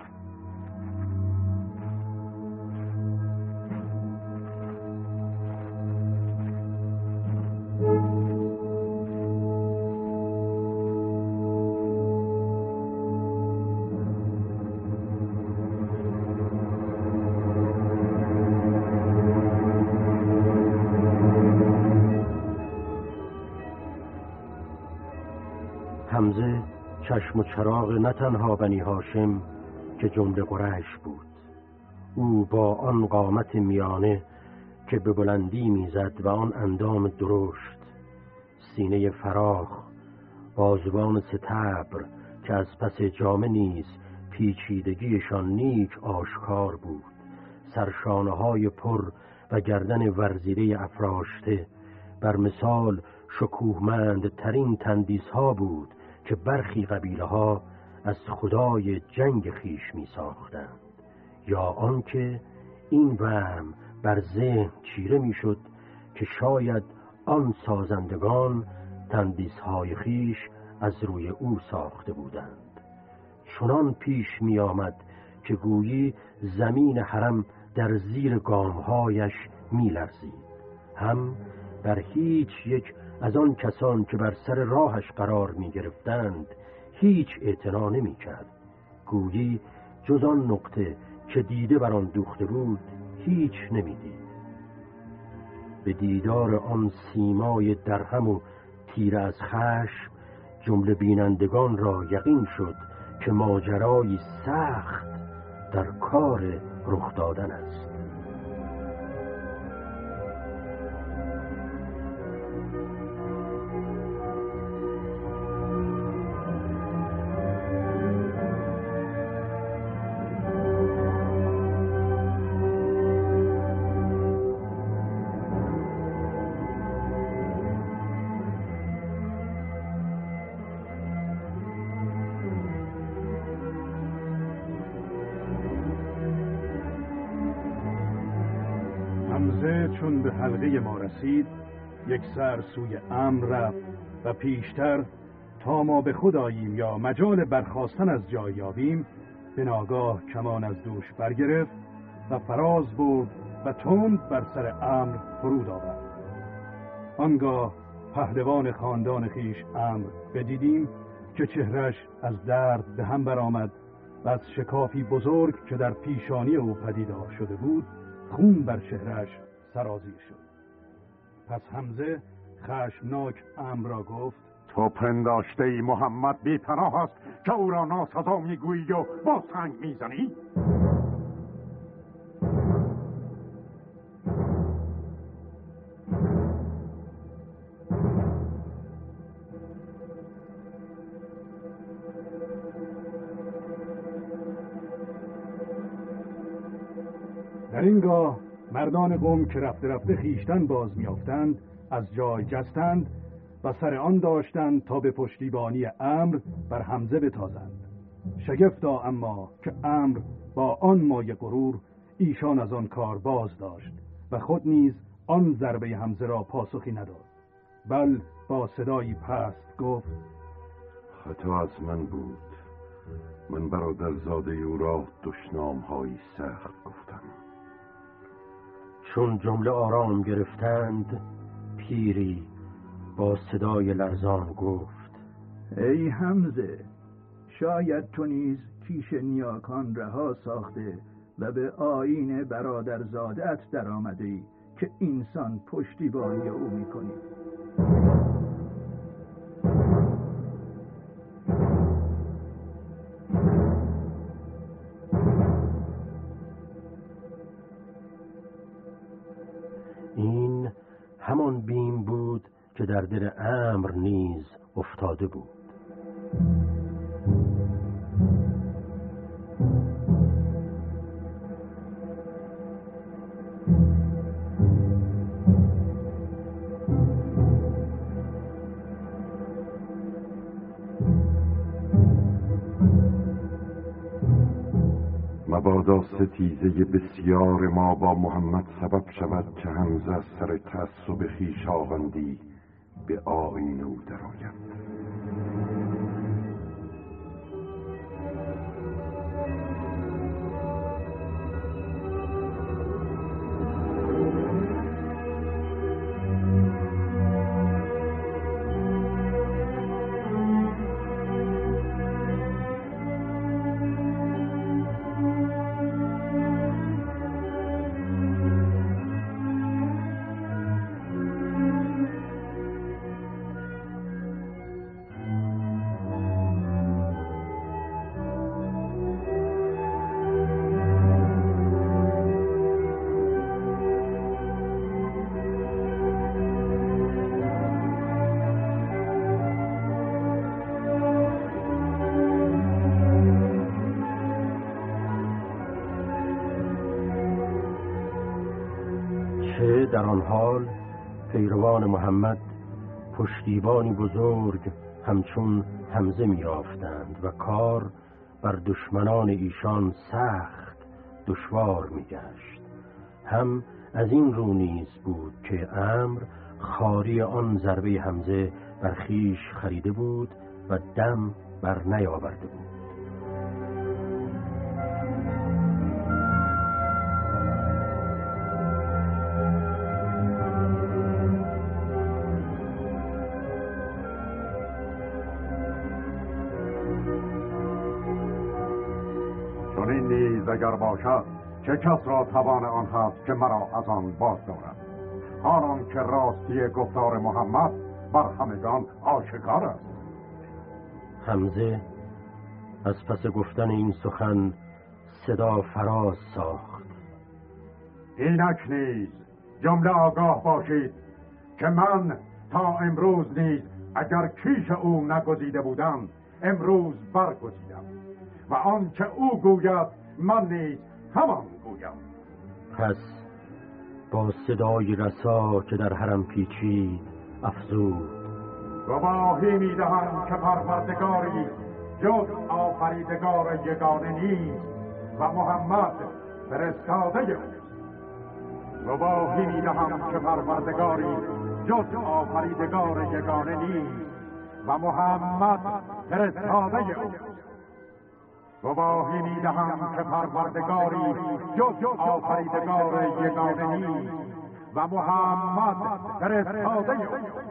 حمزه چشم و چراغ نه تنها بنی هاشم که جمله قریش بود. او با آن قامت میانه که به بلندی میزد و آن اندام درشت، سینه فراخ، بازوان ستبر که از پس جامه نیز پیچیدگیشان نیک آشکار بود، سرشانه‌های پر و گردن ورزیده افراشته، بر مثال شکوهمند ترین تندیس‌ها بود که برخی قبیله ها از خدای جنگ خیش می ساختند، یا آنکه این وهم بر ذهن چیره می شد که شاید آن سازندگان تندیس‌های خیش از روی او ساخته بودند. چنان پیش می آمد که گویی زمین حرم در زیر گامهایش می لرزید. هم در هیچ یک از آن کسان که بر سر راهش قرار می گرفتند هیچ اعتنا نمی کرد. گویی جز آن نقطه که دیده بر آن دوخته بود هیچ نمی دید. به دیدار آن سیمای درهم و تیره از خشم جمله بینندگان را یقین شد که ماجرایی سخت در کار رخ دادن است. حمزه چون به حلقه ما رسید یک سر سوی امر رفت و پیشتر تا ما به خود آییم یا مجال برخاستن از جای یابیم به ناگاه کمان از دوش برگرفت و فراز برد و تند بر سر امر فرود آورد. آنگاه پهلوان خاندان خیش امر بدیدیم که چهرش از درد به هم برآمد و از شکافی بزرگ که در پیشانی او پدیدار شده بود خون بر چهرش سرازیر شد. پس حمزه خشمناک امر را گفت: تو پنداشته ای محمد بی پناه است که او را ناسزا میگویی و با سنگ میزنی؟ در اینگاه مردان قوم که رفته رفته خیشتن باز میافتند از جای جستند و سر آن داشتند تا به پشتیبانی امر بر حمزه بتازند. شگفتا اما که امر با آن مایه غرور ایشان از آن کار باز داشت و خود نیز آن ضربه حمزه را پاسخی نداد، بل با صدایی پست گفت: خطا از من بود. من برادرزاده او را دشنام‌هایی سخت گفتم. چون جمله آرام گرفتند پیری با صدای لرزان گفت: ای حمزه، شاید تو نیز کیش نیاکان رها ساخته و به آیین برادرزادت در آمده ای که اینسان پشتیبانی او میکنی. همان بیم بود که در دل عمرو نیز افتاده بود. مبادا ستیزه بسیار ما با محمد سبب شود که حمزه از سر تعصب خویشاوندی به آیین او درآید. در آن حال پیروان محمد پشتیبانی بزرگ همچون حمزه می یافتند و کار بر دشمنان ایشان سخت دشوار می گشت. هم از این رو نیز بود که عمرو خاری آن ضربه حمزه بر خویش خریده بود و دم بر نیاورده بود. چنین نیز اگر باشد چه کس را توان آن هست که مرا از آن باز دارد؟ آنان که راستی گفتار محمد بر همگان آشکار است. حمزه از پس گفتن این سخن صدا فراز ساخت. اینک نیز جمله آگاه باشید که من تا امروز نیز اگر کیش او نگزیده بودم امروز برگزیدم و آن که او گوید من نیز همان گویم. پس با صدای رسا که در حرم پیچید افزود: گواهی میدهم که پروردگاری جز آفریدگار یگانه نیست و محمد فرستاده اوست. گواهی میدهم که پروردگاری جز آفریدگار یگانه نیست و محمد فرستاده اوست. گواهی میدهم که پروردگاری جز آفریدگار یگانه نیست و محمد فرستاده اوست.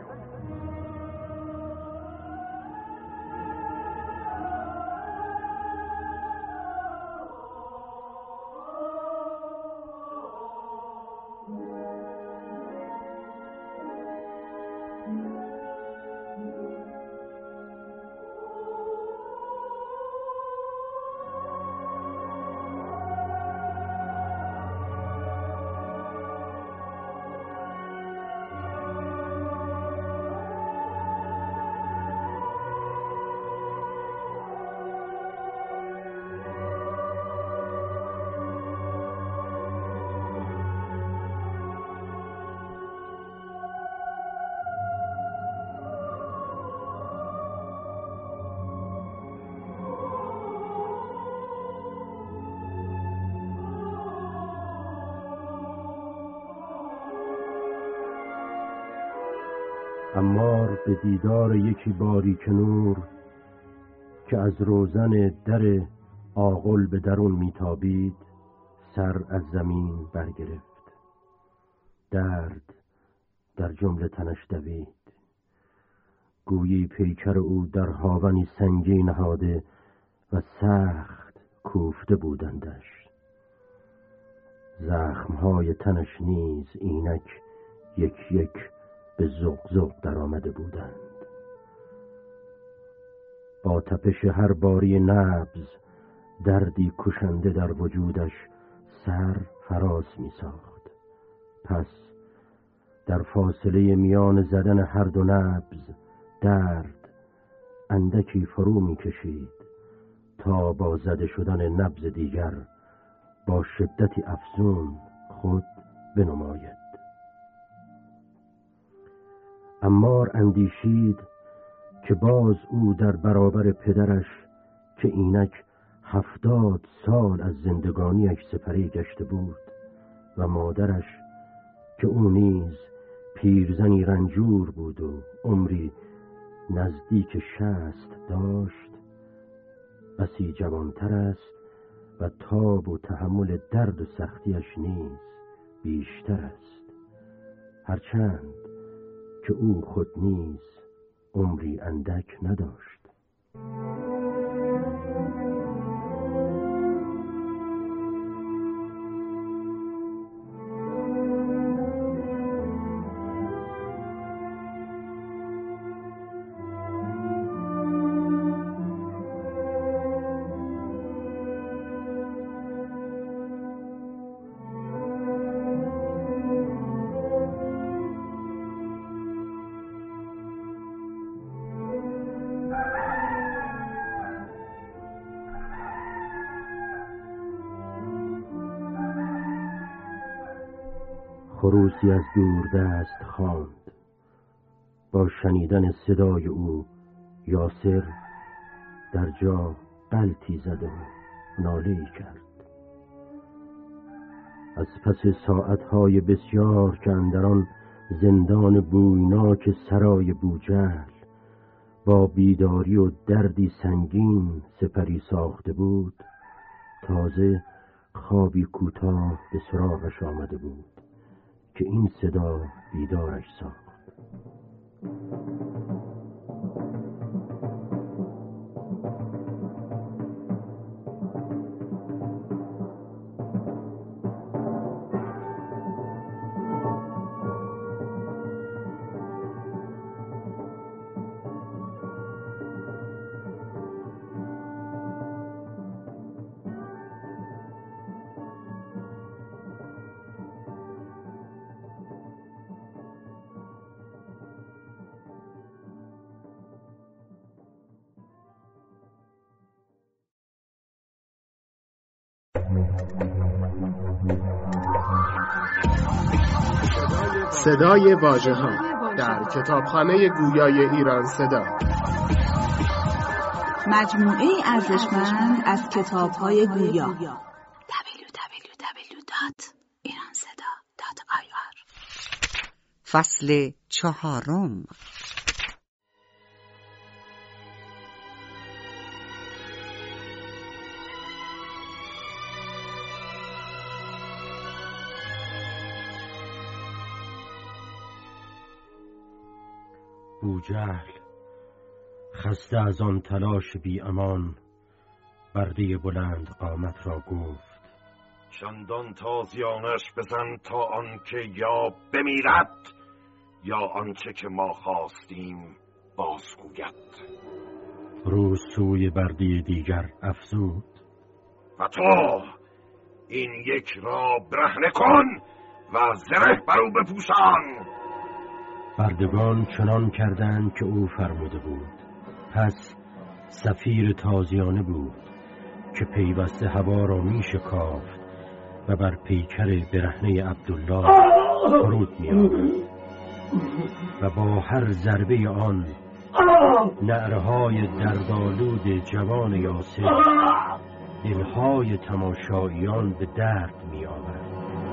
عمار به دیدار یکی باریک نور که از روزن در آغل به درون میتابید سر از زمین برگرفت. درد در جمله تنش دوید. گویی پیکر او در هاونی سنگین نهاده و سخت کوفته بودندش. زخمهای تنش نیز اینک یک یک به زغزغ در آمده بودند. با تپش هر باری نبض دردی کشنده در وجودش سر فراز می ساخت. پس در فاصله میان زدن هر دو نبض درد اندکی فرو می کشید تا با زده شدن نبض دیگر با شدتی افزون خود بنماید. عمار اندیشید که باز او در برابر پدرش که اینک 70 سال از زندگانیش سپری گشته بود و مادرش که او نیز پیرزنی رنجور بود و عمری نزدیک 60 داشت، بسی جوانتر است و تاب و تحمل درد و سختیش نیز بیشتر است، هرچند که او خود نیز عمری اندک نداشت. خروسی از دوردست خواند. با شنیدن صدای او یاسر در جا غلطی زد و ناله‌ای کرد. از پس ساعتهای بسیار که اندران زندان بویناک سرای بوجهل با بیداری و دردی سنگین سپری ساخته بود، تازه خوابی کوتاه به سراغش آمده بود که این صدا بیدارش ساخت. صدای واژه‌ها در کتابخانه گویای ایران صدا، مجموعه ارزشمند از کتاب‌های گویا. www.iranseda.ir فصل 4. بوجهل خسته از آن تلاش بی امان برده بلند قامت را گفت: چندان تازیانش بزن تا آنکه یا بمیرد یا آنچه که ما خواستیم بازگوید. رو سوی برده دیگر افزود: و تو این یک را برهنه کن و زره بر او بپوشان. بردگان چنان کردند که او فرموده بود. پس سفیر تازیانه بود که پیوسته هوا را می شکافت و بر پیکر برهنه عبدالله فرود می آمد و با هر ضربه آن نعرهای دردآلود جوان یاسر دلهای تماشاییان به درد می آورد.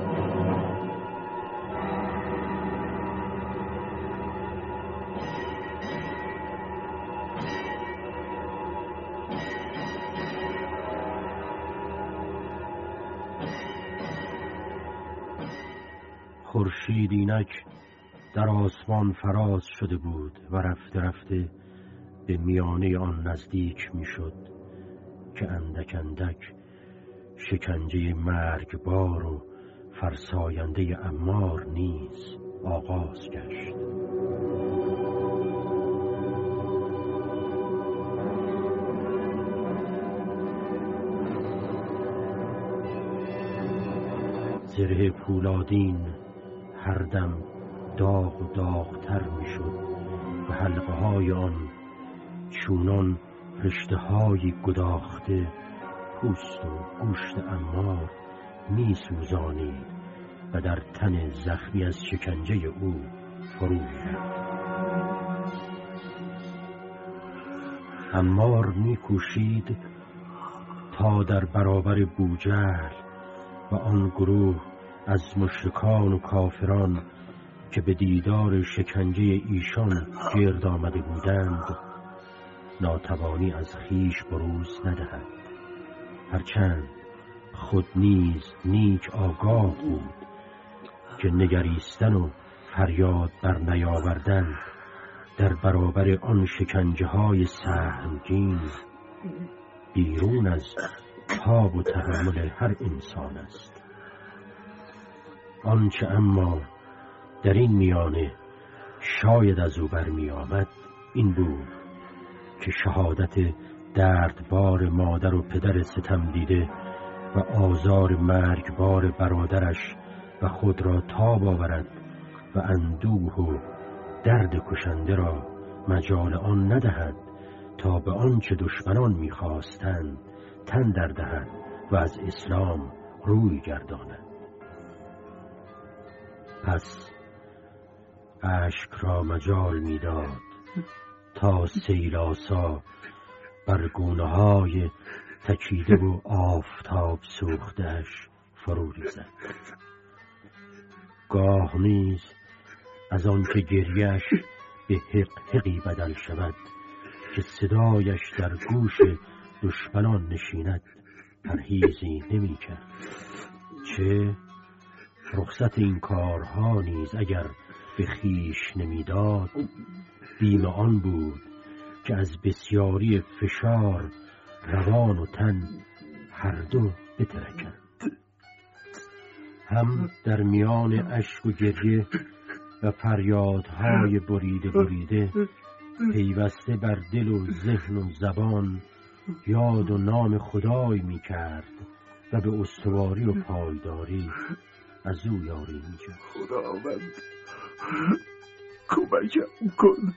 خورشید اینک در آسمان فراز شده بود و رفته رفته به میانه آن نزدیک می شد که اندک اندک شکنجه مرگبار و فرساینده عمار نیز آغاز گشت. زره پولادین هر دم داغ و داغتر میشد و حلقه های آن چونان رشته های گداخته پوست و گوشت عمار می سوزانید و در تن زخمی از شکنجه او فرو می‌رفت. عمار می‌کوشید تا در برابر بوجهل و آن گروه از مشرکان و کافران که به دیدار شکنجه ایشان گرد آمده بودند ناتوانی از خیش بروز ندهد، هرچند خود نیز نیک آگاه بود که نگریستن و فریاد بر نیاوردن در برابر آن شکنجه های سهمگین بیرون از تاب و تحمل هر انسان است. آنچه اما در این میانه شاید از او برمی آمد این بود که شهادت دردبار مادر و پدر ستم دیده و آزار مرگبار برادرش و خود را تاب آورد و اندوه و درد کشنده را مجال آن ندهد تا به آنچه دشمنان می‌خواستند تن در دهد و از اسلام روی گرداند. پس اشک را مجال می‌داد تا سیل آسا بر گونه‌های تکیده و آفتاب سوخته‌اش فرو ریزد. گاه نیز از آن که گریه‌اش به حقحقی بدل شود که صدایش در گوش دشمنان نشیند پرهیزی نمی کرد. چه رخصت این کارها نیز اگر به خیش نمیداد بیم آن بود که از بسیاری فشار روان و تن هر دو بترکند. هم در میان اشک و گریه و فریادهای بریده پیوسته بر دل و ذهن و زبان یاد و نام خدای می کرد و به استواری و پایداری از او یاری می جست. خداوند کمکم کن،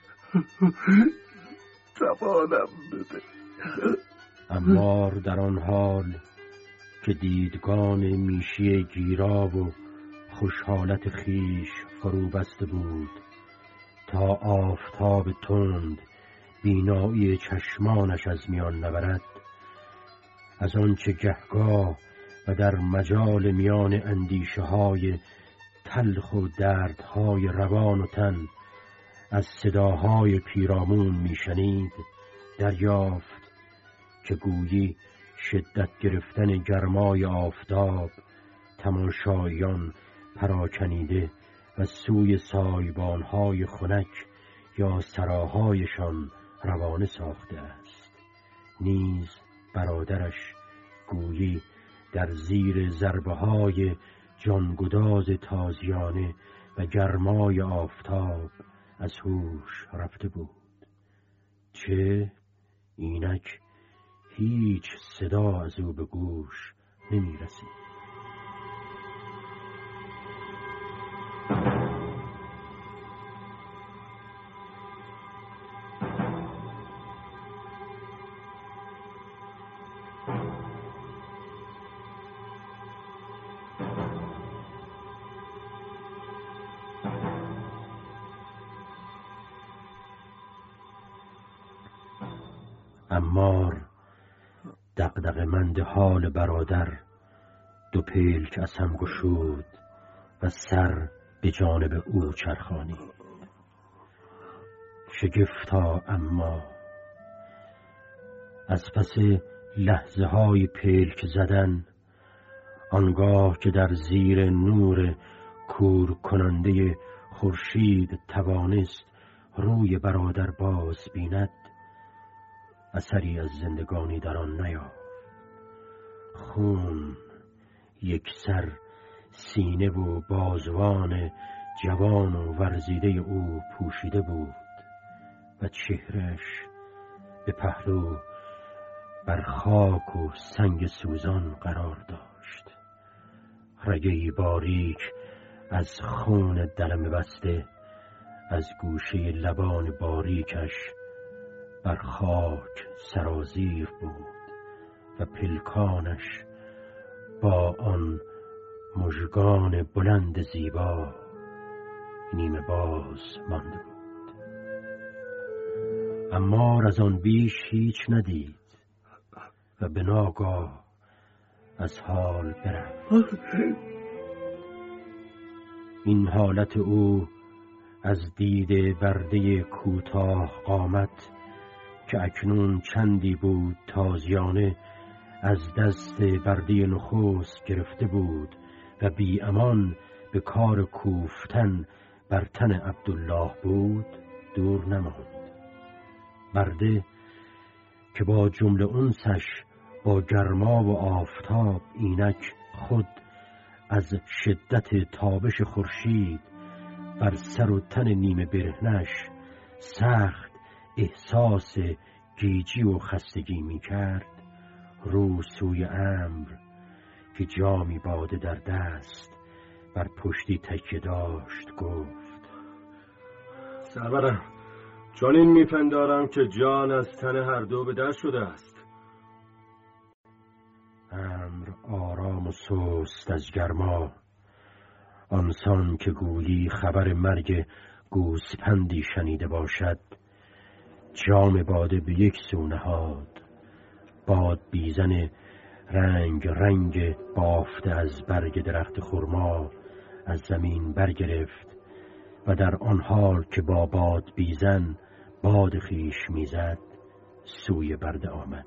توانم بده. عمار در آن حال که دیدگان میشی گیرا و خوشحالت خیش فرو بسته بود تا آفتاب تند بینایی چشمانش از میان نبرد، از آنچه گهگاه و در مجال میان اندیشه های تلخ و دردهای روان و تن از صداهای پیرامون میشنید دریافت که گویی شدت گرفتن گرمای آفتاب تماشایان پراکنیده و سوی سایبانهای خنک یا سراهایشان روانه ساخته است. نیز برادرش گویی در زیر ضربه‌های جانگداز تازیانه و گرمای آفتاب از هوش رفته بود. چه اینک هیچ صدا از او به گوش نمی رسید. عمار دغدغه‌مند حال برادر دو پلک از هم گشود و سر به جانب او چرخانید. شگفتا اما از پس لحظه های پلک زدن، آنگاه که در زیر نور کور کننده خورشید توانست روی برادر باز بیند، اثری از زندگانی در آن نیافت. خون یک سر سینه و بازوان جوان و ورزیده او پوشیده بود و چهرش به پهلو بر خاک و سنگ سوزان قرار داشت. رگه‌ای باریک از خون دلم بسته از گوشه لبان باریکش بر خاک سرازیر بود و پلکانش با آن مژگان بلند زیبا نیمه باز مانده بود. عمار از آن بیش هیچ ندید و به ناگاه از حال برفت. این حالت او از دید برده کوتاه قامت که اکنون چندی بود تازیانه از دست برده نخست گرفته بود و بی امان به کار کوفتن بر تن عبدالله بود دور نماند. برده که با جمله انسش با گرما و آفتاب اینک خود از شدت تابش خورشید بر سر و تن نیمه برهنش سخت احساس گیجی و خستگی می کرد، رو سوی عمرو که جامی باده در دست بر پشتی تکیه داشت گفت: سرورم، چون این میپندارم که جان از تن هر دو به در شده است. عمرو آرام و سست از گرما، آنسان که گویی خبر مرگ گوسپندی شنیده باشد، جام باده به یک سو نهاد، باد بیزن رنگ رنگ بافته از برگ درخت خرما از زمین برگرفت و در آن حال که با باد بیزن باد خیش میزد سوی برده آمد.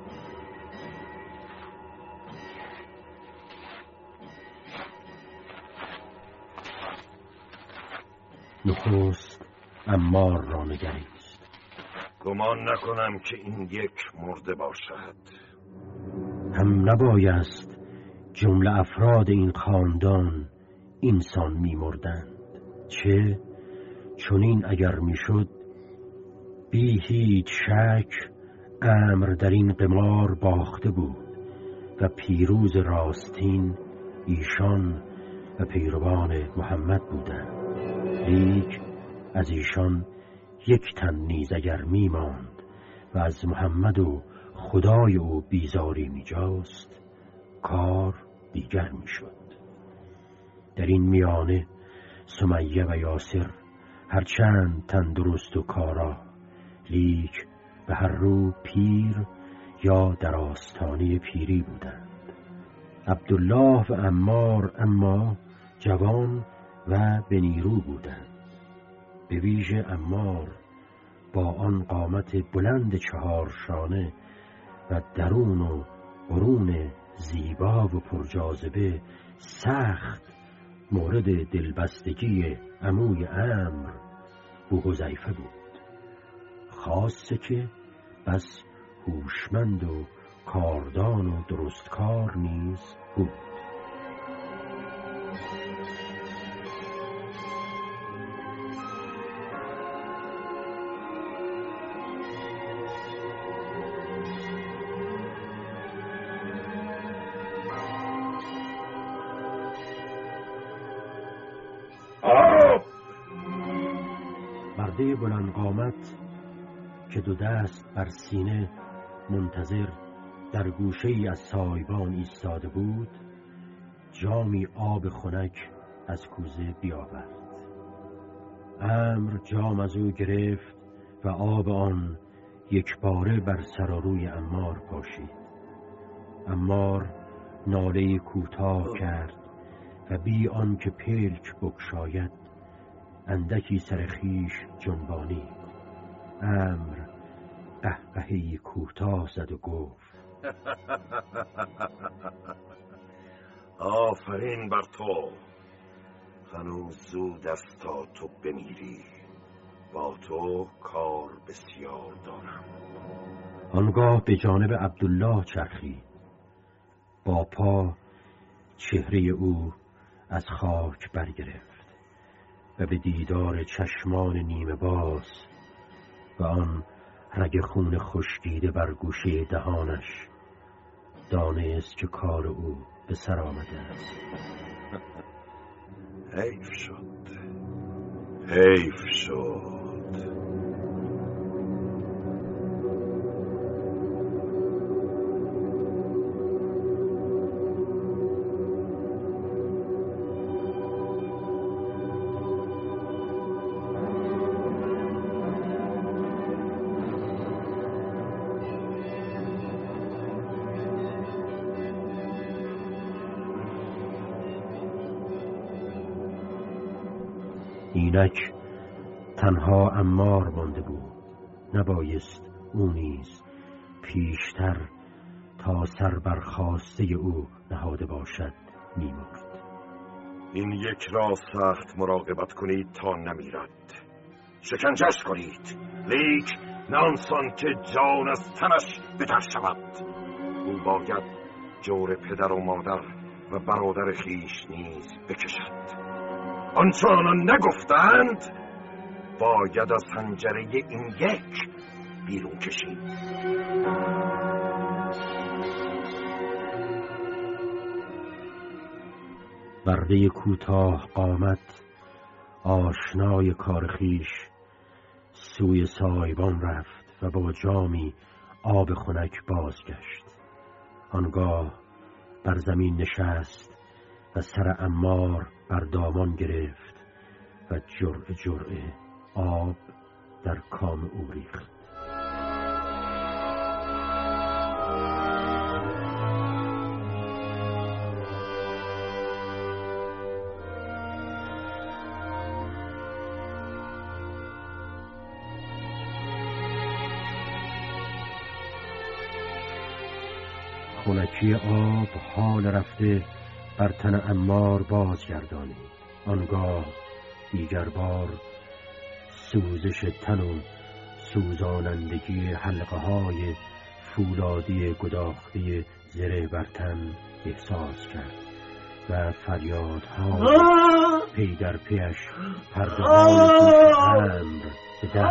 نخست عمار را نگریست. گمان نکنم که این یک مرده باشد. هم نبایست جمله افراد این خاندان انسان می مردند، چه چنین اگر می شد بی هیچ شک عمرو در این قمار باخته بود و پیروز راستین ایشان و پیروان محمد بودند. لیک از ایشان یک تن نیز اگر می ماند و از محمد و خدای او بیزاری می جاست، کار دیگر می شد. در این میانه سمیه و یاسر هرچند تندرست و کارا، لیک به هر رو پیر یا در آستانه پیری بودند. عبدالله و عمار اما جوان و به نیرو بودند. به ویژه عمار با آن قامت بلند 4 شانه و درون و برون زیبا و پرجاذبه سخت مورد دلبستگی عموی عمرو بوحذیفه بود، خاصه که بس هوشمند و کاردان و درستکار نیز بود. مرده بلند قامت که 2 دست بر سینه منتظر در گوشه‌ای از سایبان ایستاده بود، جامی آب خنک از کوزه بیاورد. عمرو جام از او گرفت و آب آن یکباره بر سر و روی عمار پاشید. عمار ناله کوتاه کرد و بی آن که پلک بگشاید اندکی سر خویش جنبانید. عمرو قهقهی کوتاه زد و گفت: آفرین بر تو، هنوز زود است تا تو بمیری، با تو کار بسیار دارم. آنگاه به جانب عبدالله چرخید، با پا چهره او از خاک برگرفت و به دیدار چشمان نیمه باز و آن رگ خون خشکیده بر گوشه دهانش دانست که کار او به سر آمده است. حیف شد، حیف شد. اینک تنها عمار مانده بود. نبایست او نیز پیشتر تا سر بر خواسته او نهاده باشد می‌مرد. این یک را سخت مراقبت کنید تا نمیرد. شکنجش کنید، لیک نه آنسان که جان از تنش بدر شود. او باید جور پدر و مادر و برادر خیش نیز بکشد. آنچه آنان نگفتند باید از حنجره این یک بیرون کشید. برده کوتاه قامت آشنای کار خویش سوی سایبان رفت و با جامی آب خنک بازگشت. آنگاه بر زمین نشست و سر عمار بر دامان گرفت و جرعه جرعه آب در کام او ریخت. خنکی آب حال رفته بر تن عمار بازگردانید. آنگاه دیگر بار سوزش تن و سوزانندگی حلقه های فولادی گداخته زره بر تن احساس کرد و فریادها پی در پیش پرده های امر به در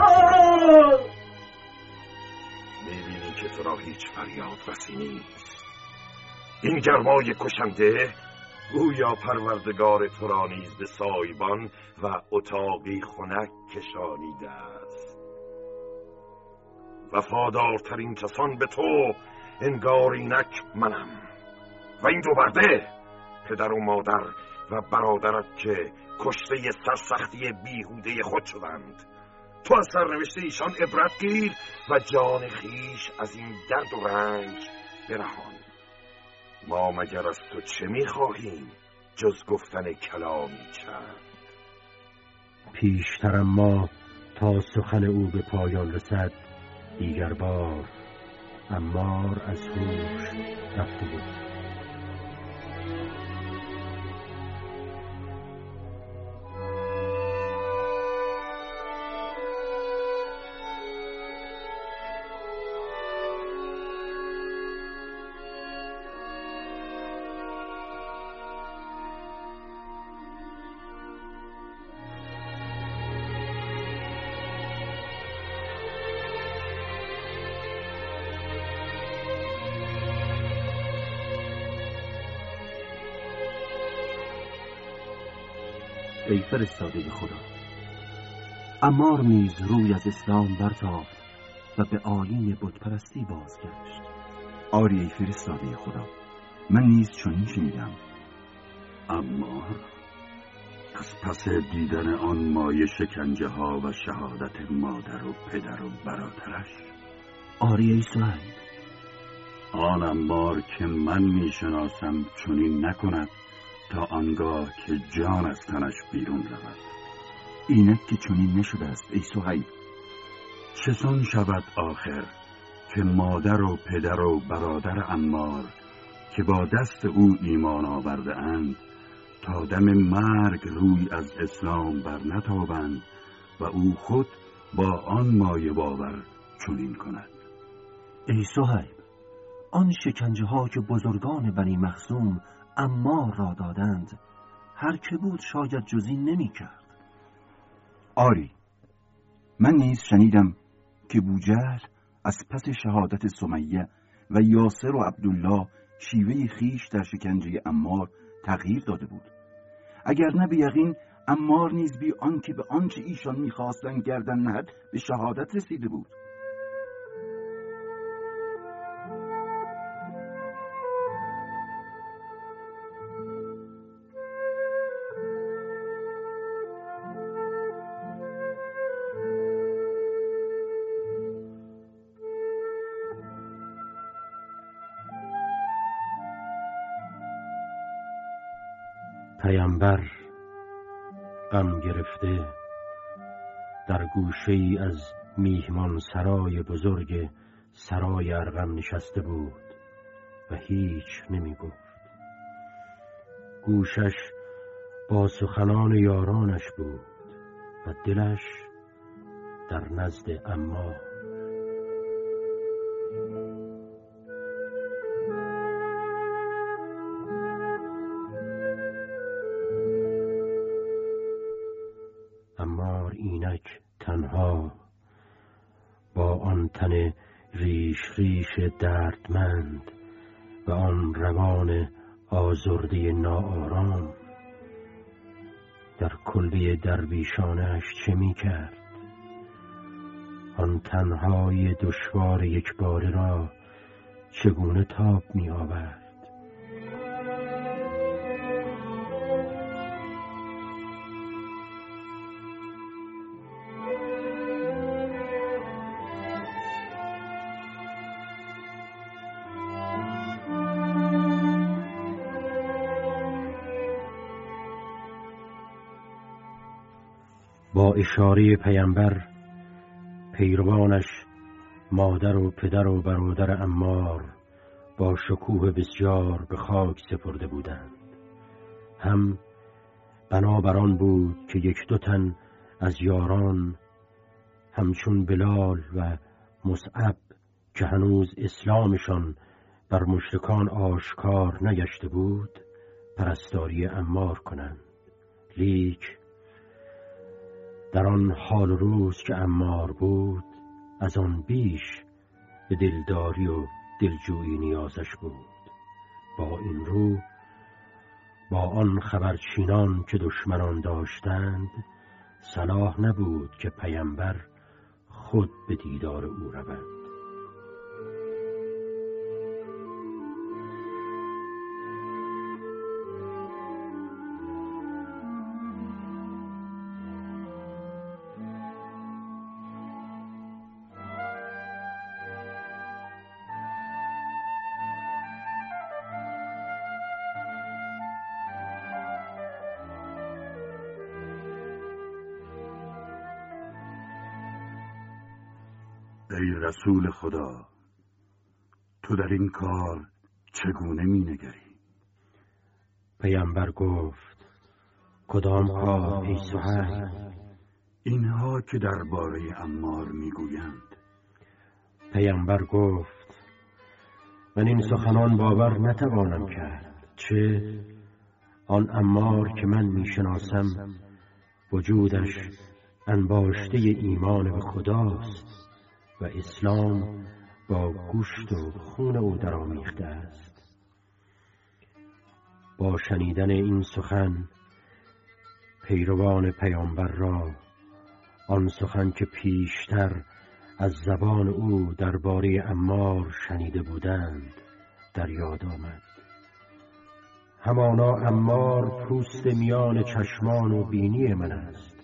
میبینی که تو را هیچ فریاد رسی نیست. این گرمای کشنده گویا پروردگار تو را نیز به سایبان و اتاقی خنک کشانیده است. وفادارترین کسان به تو انگار اینک منم و این دو برده پدر و مادر و برادرت که کشته سرسختی بیهوده خود شدند. تو از سرنوشت ایشان عبرت گیر و جان خیش از این درد و رنج برهان. ما مگر از تو چه می‌خواهیم جز گفتن کلامی چند؟ پیشتر اما تا سخن او به پایان رسد دیگر بار عمار از هوش رفته بود. ای فرستاده خدا، عمار نیز روی از اسلام برتافت و به آیین بتپرستی بازگشت. آری ای فرستاده خدا، من نیز چنین شنیدم. عمار از پس دیدن آن مایه شکنجه ها و شهادت مادر و پدر و برادرش. آری ای صهیب، آن عمار که من میشناسم چنین نکند تا آنگاه که جان از تنش بیرون رود. اینک که چنین نشده است ای صهیب. چسان شود آخر که مادر و پدر و برادر عمار که با دست او ایمان آورده اند تا دم مرگ روی از اسلام بر نتابند و او خود با آن مایه باور چنین کند. ای صهیب، آن شکنجه ها که بزرگان بنی مخزوم عمار را دادند هر که بود شاید جزی نمی کرد. آری، من نیز شنیدم که بوجهل از پس شهادت سمیه و یاسر و عبدالله شیوه خیش در شکنجه عمار تغییر داده بود. اگر نه به یقین عمار نیز بی آنکه به آنچه ایشان می‌خواستند گردن نهد به شهادت رسیده بود. پیامبر غم گرفته در گوشه‌ای از میهمان سرای بزرگ سرای ارقم نشسته بود و هیچ نمی گفت. گوشش با سخنان یارانش بود و دلش در نزد عمار. عمار اینک تنها با آن تن ریش ریش دردمند و آن روان آزرده ناآرام در کلبه درویشانش چه می کرد؟ آن تنهای دشوار یک باره را چگونه تاب می آورد؟ با اشاره پیامبر پیروانش مادر و پدر و برادر عمار با شکوه بسیار به خاک سپرده بودند. هم بنابر آن بود که یک دو تن از یاران همچون بلال و مصعب که هنوز اسلامشان بر مشرکان آشکار نگشته بود پرستاری عمار کنند. لیک در آن حال و روز که عمار بود از آن بیش به دلداری و دلجویی نیازش بود. با این رو با آن خبرچینان که دشمنان داشتند صلاح نبود که پیامبر خود به دیدار او رود. ای رسول خدا، تو در این کار چگونه می نگری؟ پیامبر گفت کدام کار ای سهیل؟ اینها که درباره عمار می گویند. پیامبر گفت من این سخنان باور نتوانم کرد، چه آن عمار که من می شناسم وجودش انباشته ایمان به خداست و اسلام با گوشت و خون او درآمیخته است. با شنیدن این سخن پیروان پیامبر را آن سخن که پیشتر از زبان او درباره عمار شنیده بودند در یاد آمد. همانا عمار پوست میان چشمان و بینی من است.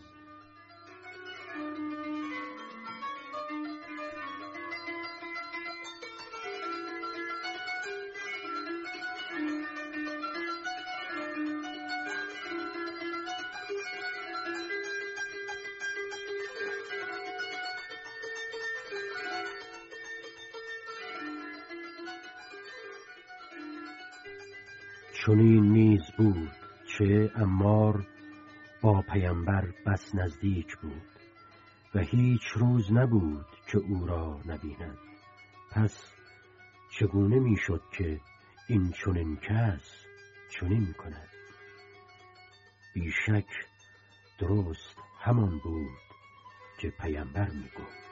چنین نیز بود چه عمار با پیامبر بس نزدیک بود و هیچ روز نبود که او را نبیند. پس چگونه میشد که این چنین کس چنین کند؟ بیشک درست همان بود که پیامبر میگفت.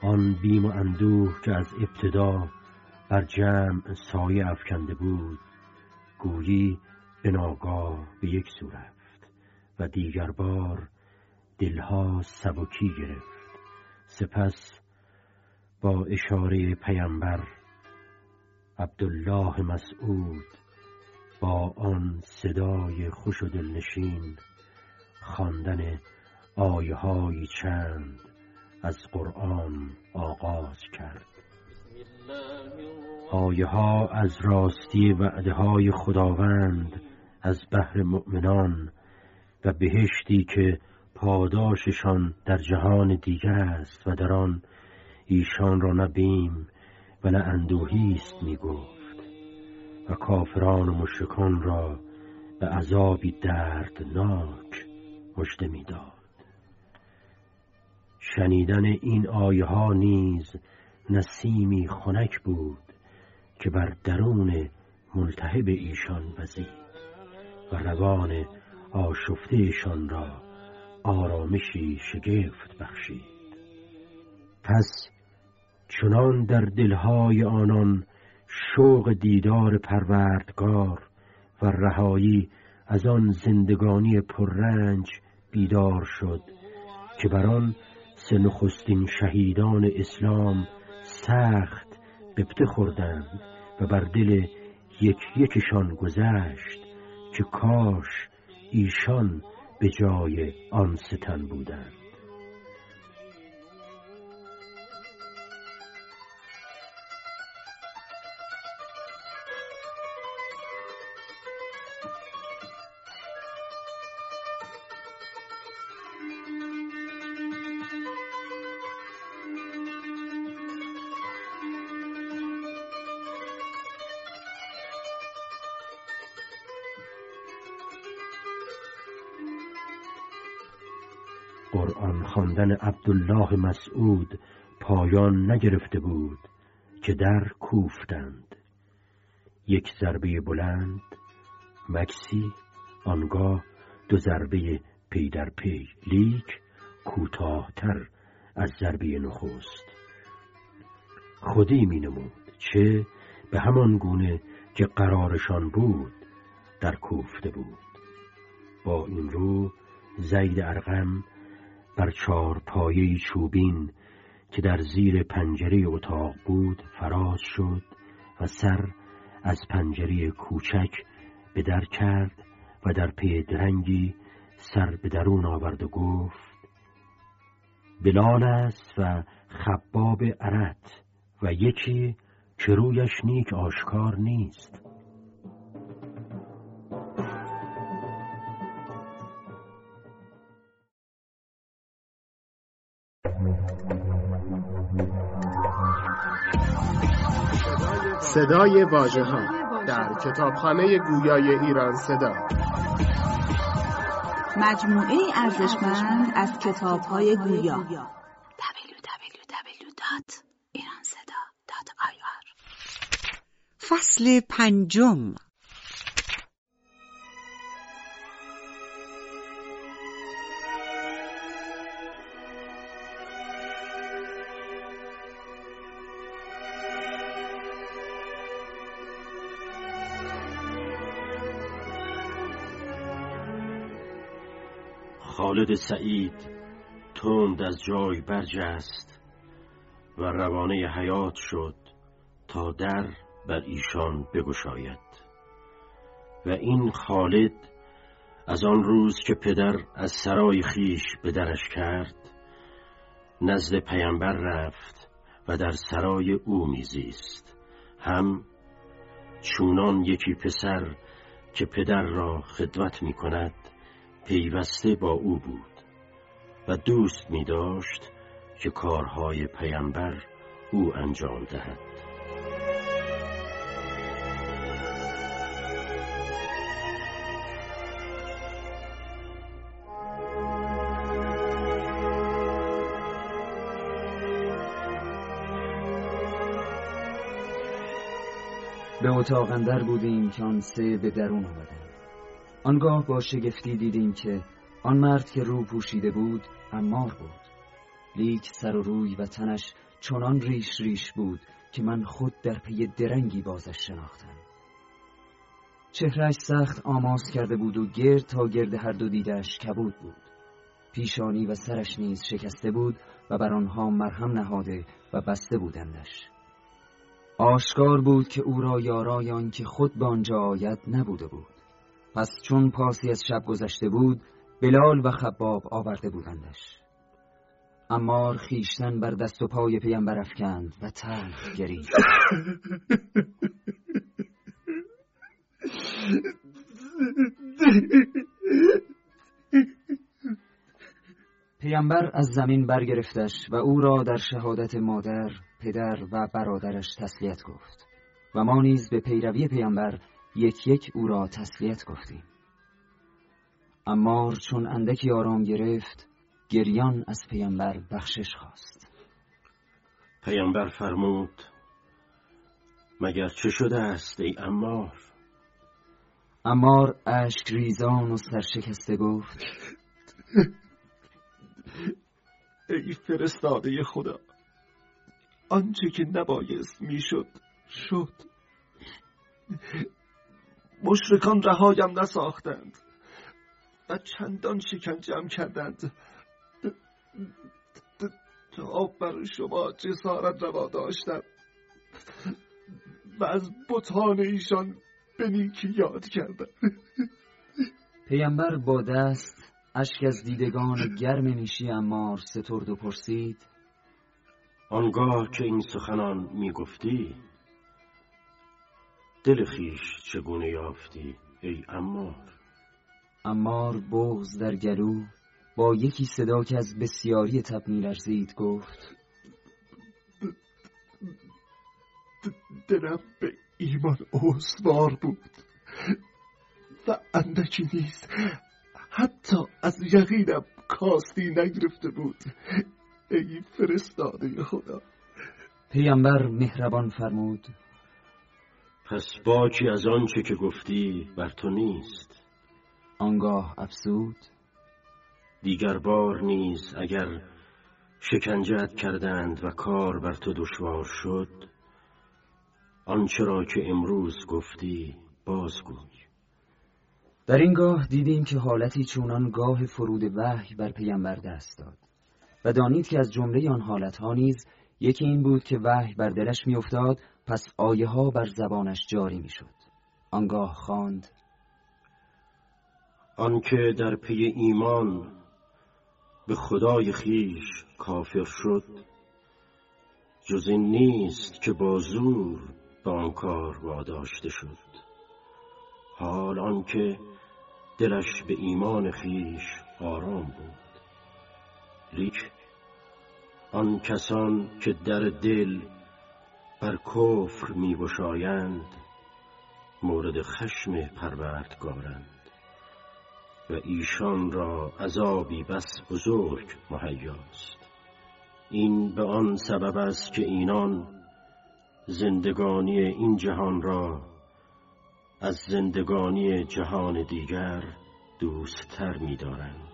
آن بیم و اندوه که از ابتدا بر جمع سایه افکنده بود گویی به ناگاه به یک سو رفت و دیگر بار دلها سبکی گرفت. سپس با اشاره پیامبر عبدالله مسعود با آن صدای خوش و دلنشین خواندن آیه‌های چند از قرآن آغاز کرد. آیه‌ها از راستی وعده‌های خداوند از بحر مؤمنان و بهشتی که پاداششان در جهان دیگر است و در آن ایشان را نه بیم و نه اندوهی است می‌گفت و کافران و مشرکان را به عذابی دردناک مژده می‌داد. شنیدن این آیه‌ها نیز نسیمی خنک بود که بر درون ملتهب ایشان وزید و روان آشفته‌شان را آرامشی شگفت بخشید. پس چنان در دلهای آنان شوق دیدار پروردگار و رهایی از آن زندگانی پررنج بیدار شد که بر آن سه نخستین شهیدان اسلام سخت غبطه خوردند و بر دل یک یکشان گذشت که کاش ایشان به جای آن ستن بودند. قرآن خواندن عبدالله مسعود پایان نگرفته بود که در کوفتند. یک ضربه بلند، مکسی، آنگاه دو ضربه پی در پی، لیک کوتاه‌تر از ضربه نخست. خودی می نمود چه به همان گونه که قرارشان بود در کوفته بود. با این رو زید ارقم بر چارپایه چوبین که در زیر پنجره اتاق بود فراز شد و سر از پنجره کوچک به در کرد و در پی درنگی سر به درون آورد و گفت: بلال است و خباب ارت و یکی که رویش نیک آشکار نیست. صدای واژه‌ها در کتابخانه گویای ایران صدا، مجموعه ارزشمند از کتاب‌های گویا. www.iranseda.ir فصل 5. خالد سعید تند از جای برجست و روانه حیات شد تا در بر ایشان بگشاید. و این خالد از آن روز که پدر از سرای خیش به درش کرد نزد پیامبر رفت و در سرای او میزیست، هم چونان یکی پسر که پدر را خدمت می کند پیوسته با او بود و دوست می داشت که کارهای پیامبر او انجام دهد. به اتاق اندر بودیم که آن سه به درون آمدند. آنگاه با شگفتی دیدیم که آن مرد که رو پوشیده بود عمار بود، لیک سر و روی و تنش چنان ریش ریش بود که من خود در پی درنگی بازش شناختم. چهرهش سخت آماس کرده بود و گرد تا گرد هر دو دیدش کبود بود. پیشانی و سرش نیز شکسته بود و بر آنها مرهم نهاده و بسته بودندش. آشکار بود که او را یارای آن که خود به آنجا آید نبوده بود. پس چون پاسی از شب گذشته بود، بلال و خباب آورده بودندش. عمار خیشتن بر دست و پای پیامبر افکند و تلخ گریست. پیامبر از زمین برگرفتش و او را در شهادت مادر، پدر و برادرش تسلیت گفت و ما نیز به پیروی پیامبر یک یک او را تسلیت گفتیم. عمار چون اندکی آرام گرفت، گریان از پیامبر بخشش خواست. پیامبر فرمود: مگر چه شده است ای عمار؟ عمار اشک ریزان و سرشکسته گفت: ای فرستاده خدا، آنچه که نبایست میشد شد. مشرکان رهایم نساختند و چندان شکنجه‌ام کردند تا بر شما جسارت روا داشتم و از بتان ایشان به نیکی یاد کردم. پیامبر با دست اشک از دیدگان گرم نیشی عمار سترد و پرسید: آنگاه که این سخنان میگفتی دل خویش چگونه یافتی ای عمار؟ عمار بغض در گلو با یکی صدا که از بسیاری تب می‌لرزید گفت: دلم به ایمان استوار بود و اندکی نیز حتی از یقینم کاستی نگرفته بود ای فرستاده خدا. پیامبر مهربان فرمود: پس باکی از آنچه که گفتی بر تو نیست. آنگاه افسود: دیگر بار نیز اگر شکنجه‌ات کردند و کار بر تو دشوار شد، آنچه را که امروز گفتی بازگوی. در این گاه دیدیم که حالتی چونان گاه فرود وحی بر پیامبر دست داد و دانید که از جمله آن حالتها نیز یکی این بود که وحی بر دلش میافتاد، پس آیه ها بر زبانش جاری میشد. آنگاه خواند: آنکه در پی ایمان به خدای خیش کافر شد، جز این نیست که با زور به آن کار واداشته شد. حال آنکه دلش به ایمان خیش آرام بود. لیک آن کسان که در دل بر کفر می‌گشایند مورد خشم پروردگارند و ایشان را عذابی بس بزرگ مهیاست. این به آن سبب است که اینان زندگانی این جهان را از زندگانی جهان دیگر دوست‌تر می‌دارند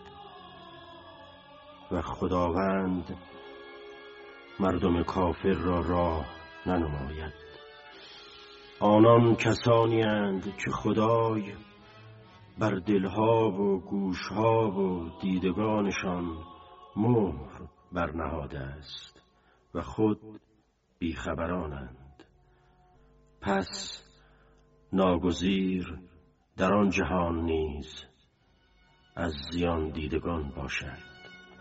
و خداوند مردم کافر را راه ننماید. آنان کسانی اند که خدای بر دلها و گوشها و دیدگانشان مهر برنهاده است و خود بیخبرانند. پس ناگزیر در آن جهان نیز از زیان دیدگان باشد.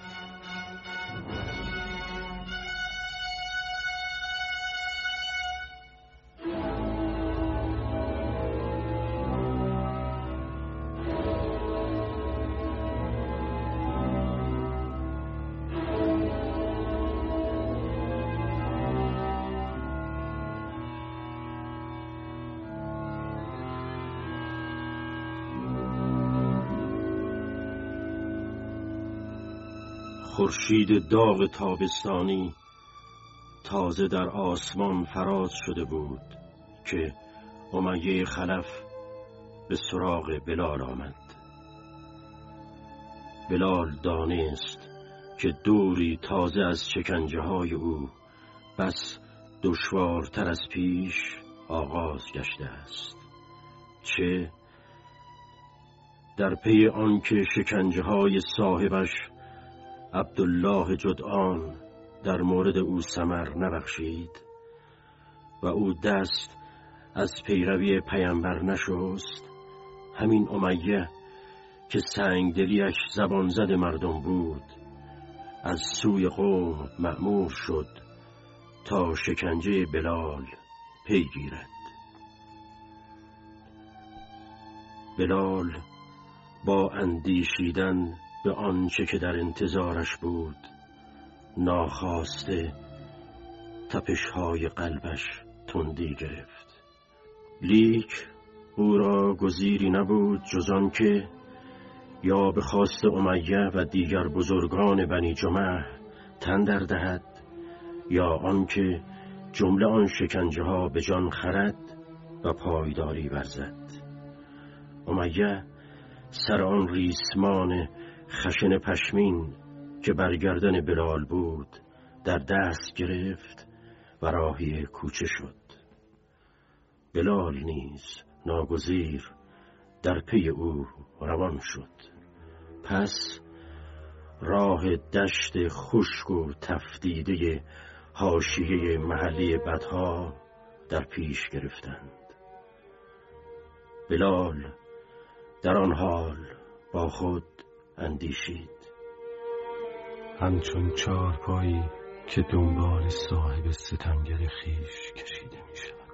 خورشید داغ تابستانی تازه در آسمان فراز شده بود که امیه خلف به سراغ بلال آمد. بلال دانست که دوری تازه از شکنجه های او بس دشوارتر از پیش آغاز گشته است. چه در پی آنکه شکنجه های صاحبش عبدالله جدعان در مورد او ثمر نبخشید و او دست از پیروی پیامبر نشست، همین امیه که سنگدلیش زبان زد مردم بود از سوی قوم مأمور شد تا شکنجه بلال پی گیرد. بلال با اندیشیدن به آنچه که در انتظارش بود ناخواسته تپش‌های قلبش تندی گرفت. لیک او را گزیری نبود جز آن که یا به خواست امیه و دیگر بزرگان بنی جمح تن در دهد یا آنکه جمله آن شکنجه ها به جان خرد و پایداری ورزد. امیه سر آن ریسمان خشن پشمین که برگردن بلال بود در دست گرفت و راهی کوچه شد. بلال نیز ناگزیر در پی او روان شد. پس راه دشت خشک و تفدیده حاشیه محلی بدها در پیش گرفتند. بلال در آن حال با خود اندیشید: همچون چارپایی که دنبال صاحب ستمگر خیش کشیده می شود.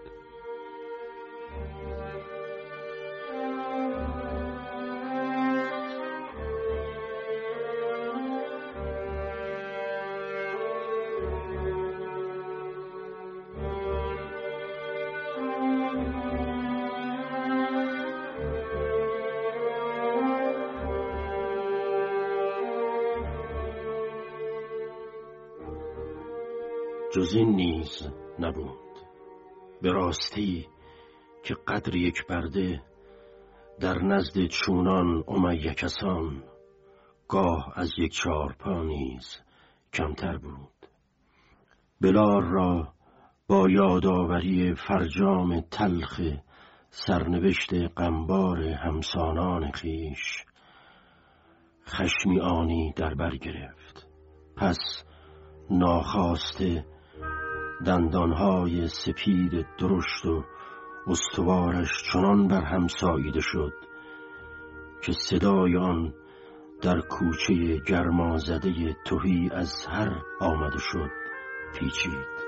جز این نیز نبود. به راستی که قدر یک برده در نزد چونان امیه کسان گاه از یک چارپا نیز کمتر بود. بلال را با یادآوری فرجام تلخ سرنوشت غمبار همسانان خیش خشمی آنی در بر گرفت. پس ناخواسته دندانهای سپید درشت و استوارش چنان بر هم ساییده شد که صدای آن در کوچه گرمازده تهی از هر آمده شد پیچید.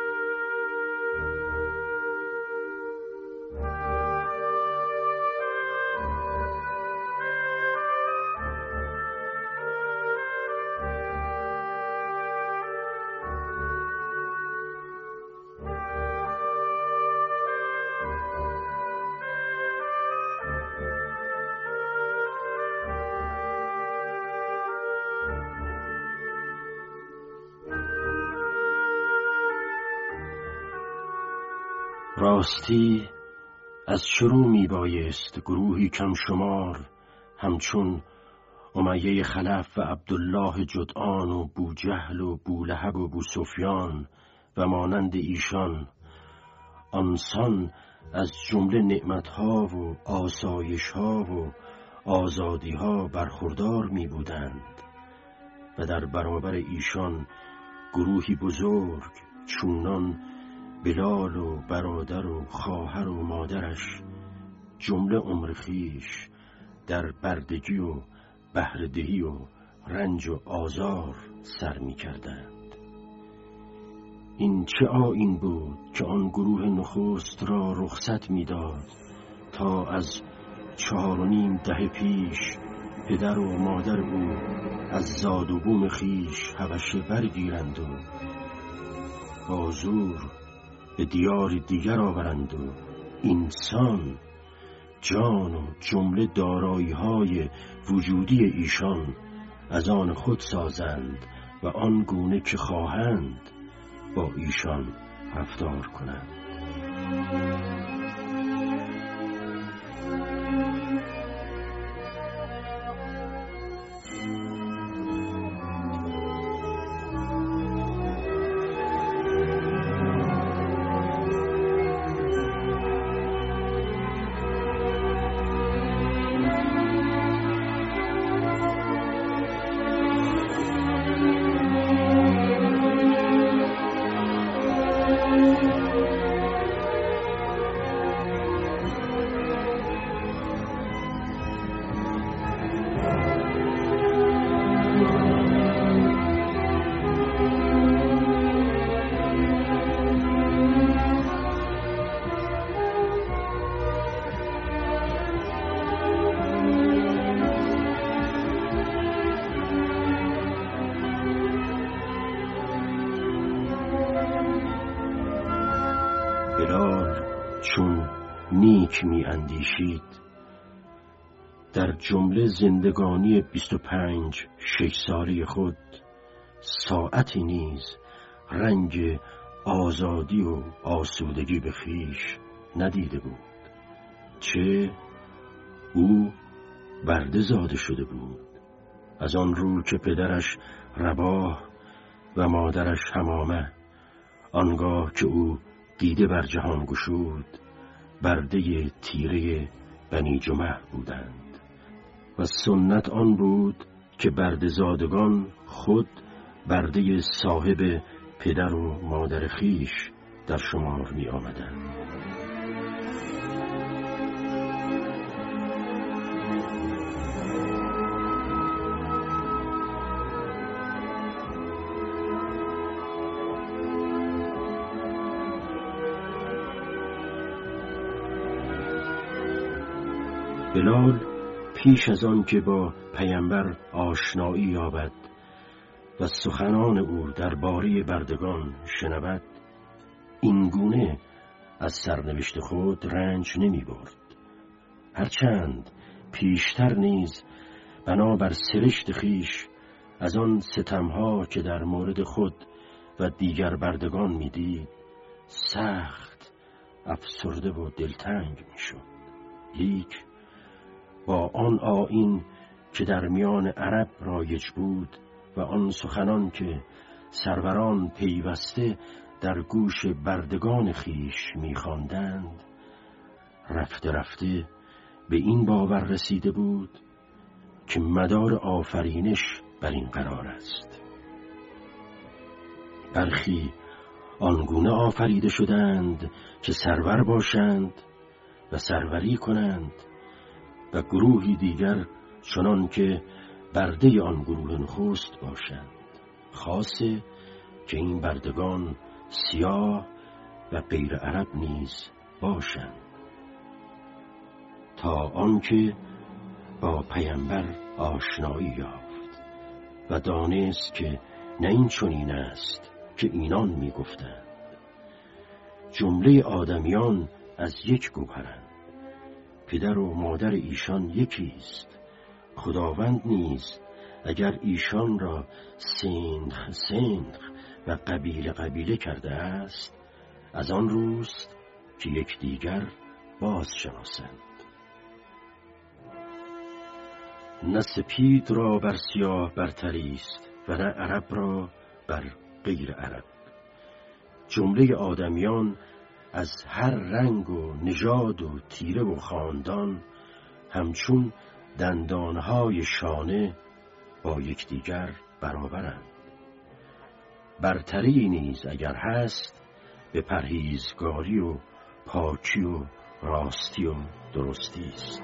راستی از شروع می بایست گروهی کم شمار همچون امیه خلف و عبدالله جدعان و بوجهل و بولهب و بوسفیان و مانند ایشان آنسان از جمله نعمتها و آسایشها و آزادیها برخوردار می بودند و در برابر ایشان گروهی بزرگ چونان بلال و برادر و خواهر و مادرش جمله عمر خویش در بردگی و بهره‌دهی و رنج و آزار سر می کردند. این چه آیین بود که آن گروه نخست را رخصت می داد تا از 4.5 دهه پیش پدر و مادر او از زاد و بوم خویش حبشه برگیرند و با زور به دیار دیگر آورند و انسان جان و جمله دارایی‌های وجودی ایشان از آن خود سازند و آن گونه که خواهند با ایشان رفتار کنند. چون نیک می اندیشید، در جمله زندگانی 25 ساله خود ساعتی نیز رنگ آزادی و آسودگی به خویش ندیده بود. چه او برده زاده شده بود، از آن رو که پدرش رباه و مادرش همامه، آنگاه که او دیده بر جهان گشود، برده تیره بنی جمح بودند و سنت آن بود که برده زادگان خود برده صاحب پدر و مادر خویش در شمار می آمدند. بلال پیش از آن که با پیامبر آشنایی یابد و سخنان او درباره بردگان شنود، اینگونه از سرنوشت خود رنج نمی برد. هرچند پیشتر نیز بنابر سرشت خیش از آن ستمها که در مورد خود و دیگر بردگان می دید سخت افسرده و دلتنگ می شد. لیک با آن آیین که در میان عرب رایج بود و آن سخنان که سروران پیوسته در گوش بردگان خیش می‌خواندند، رفته رفته به این باور رسیده بود که مدار آفرینش بر این قرار است. برخی آنگونه آفریده شدند که سرور باشند و سروری کنند و گروهی دیگر چنان که برده آن گروه نخست باشند، خاصه که این بردگان سیاه و غیر عرب نیز باشند، تا آنکه با پیامبر آشنایی یافت و دانست که نه این چنین است که اینان می گفتند. جمله آدمیان از یک گوهرند، پدر و مادر ایشان یکی است. خداوند نیز اگر ایشان را سنخ سنخ و قبیله قبیله کرده است، از آن روست که یکدیگر باز شناسند. نه سپید را بر سیاه برتری است و نه عرب را بر غیر عرب. جمله آدمیان از هر رنگ و نژاد و تیره و خاندان همچون دندانهای شانه با یکدیگر برابرند. برتری نیز اگر هست به پرهیزگاری و پاکی و راستی و درستی است.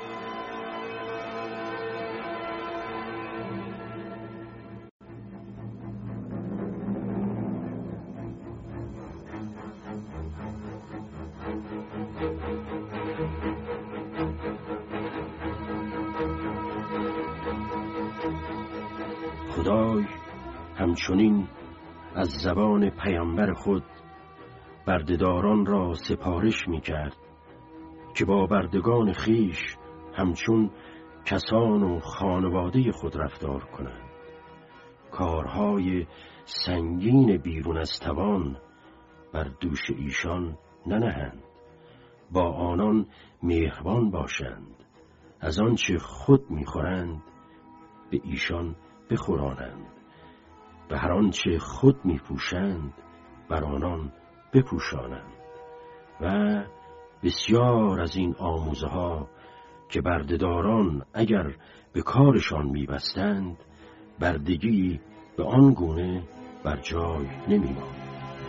خدای همچنین از زبان پیامبر خود بردهداران را سپارش می کرد که با بردگان خیش همچون کسان و خانواده خود رفتار کنند، کارهای سنگین بیرون از توان بر دوش ایشان ننهند، با آنان مهربان باشند، از آنچه خود می‌خورند به ایشان بخورانند، به هر آنچه خود می‌پوشند بر آنان بپوشانند و بسیار از این آموزه ها که بردهداران اگر به کارشان می‌بستند بردگی به آن گونه بر جای نمی‌ماند.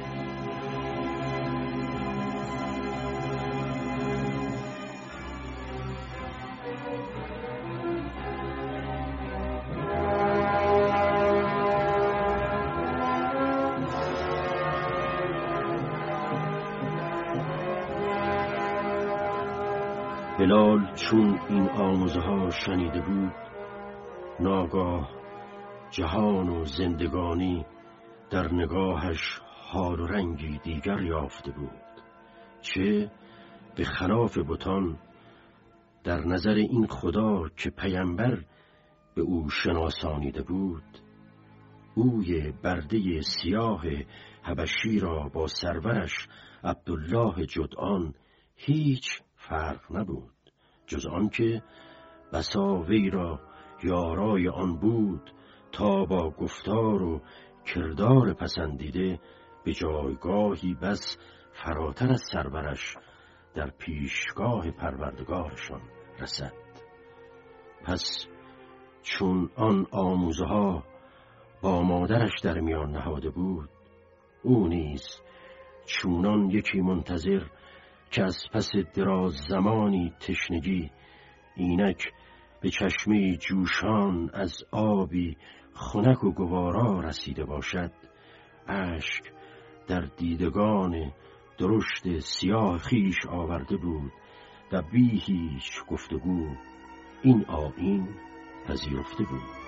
بلال چون این آموزه ها شنیده بود، ناگاه جهان و زندگانی در نگاهش حال و رنگی دیگر یافته بود. چه به خلاف بتان در نظر این خدا که پیامبر به او شناسانیده بود، اوی برده سیاه حبشی را با سرورش عبدالله جدعان هیچ فرق نبود، جز آن که بسا وی را یارای آن بود تا با گفتار و کردار پسندیده به جایگاهی بس فراتر از سرورش در پیشگاه پروردگارشان رسد. پس چون آن آموزها با مادرش در میان نهاده بود، او نیز چونان یکی منتظر که از پس دراز زمانی تشنگی اینک به چشمه جوشان از آبی خنک و گوارا رسیده باشد، اشک در دیدگان درشت سیاه خیش آورده بود و بی هیچ گفتگو این آیین پذیرفته بود.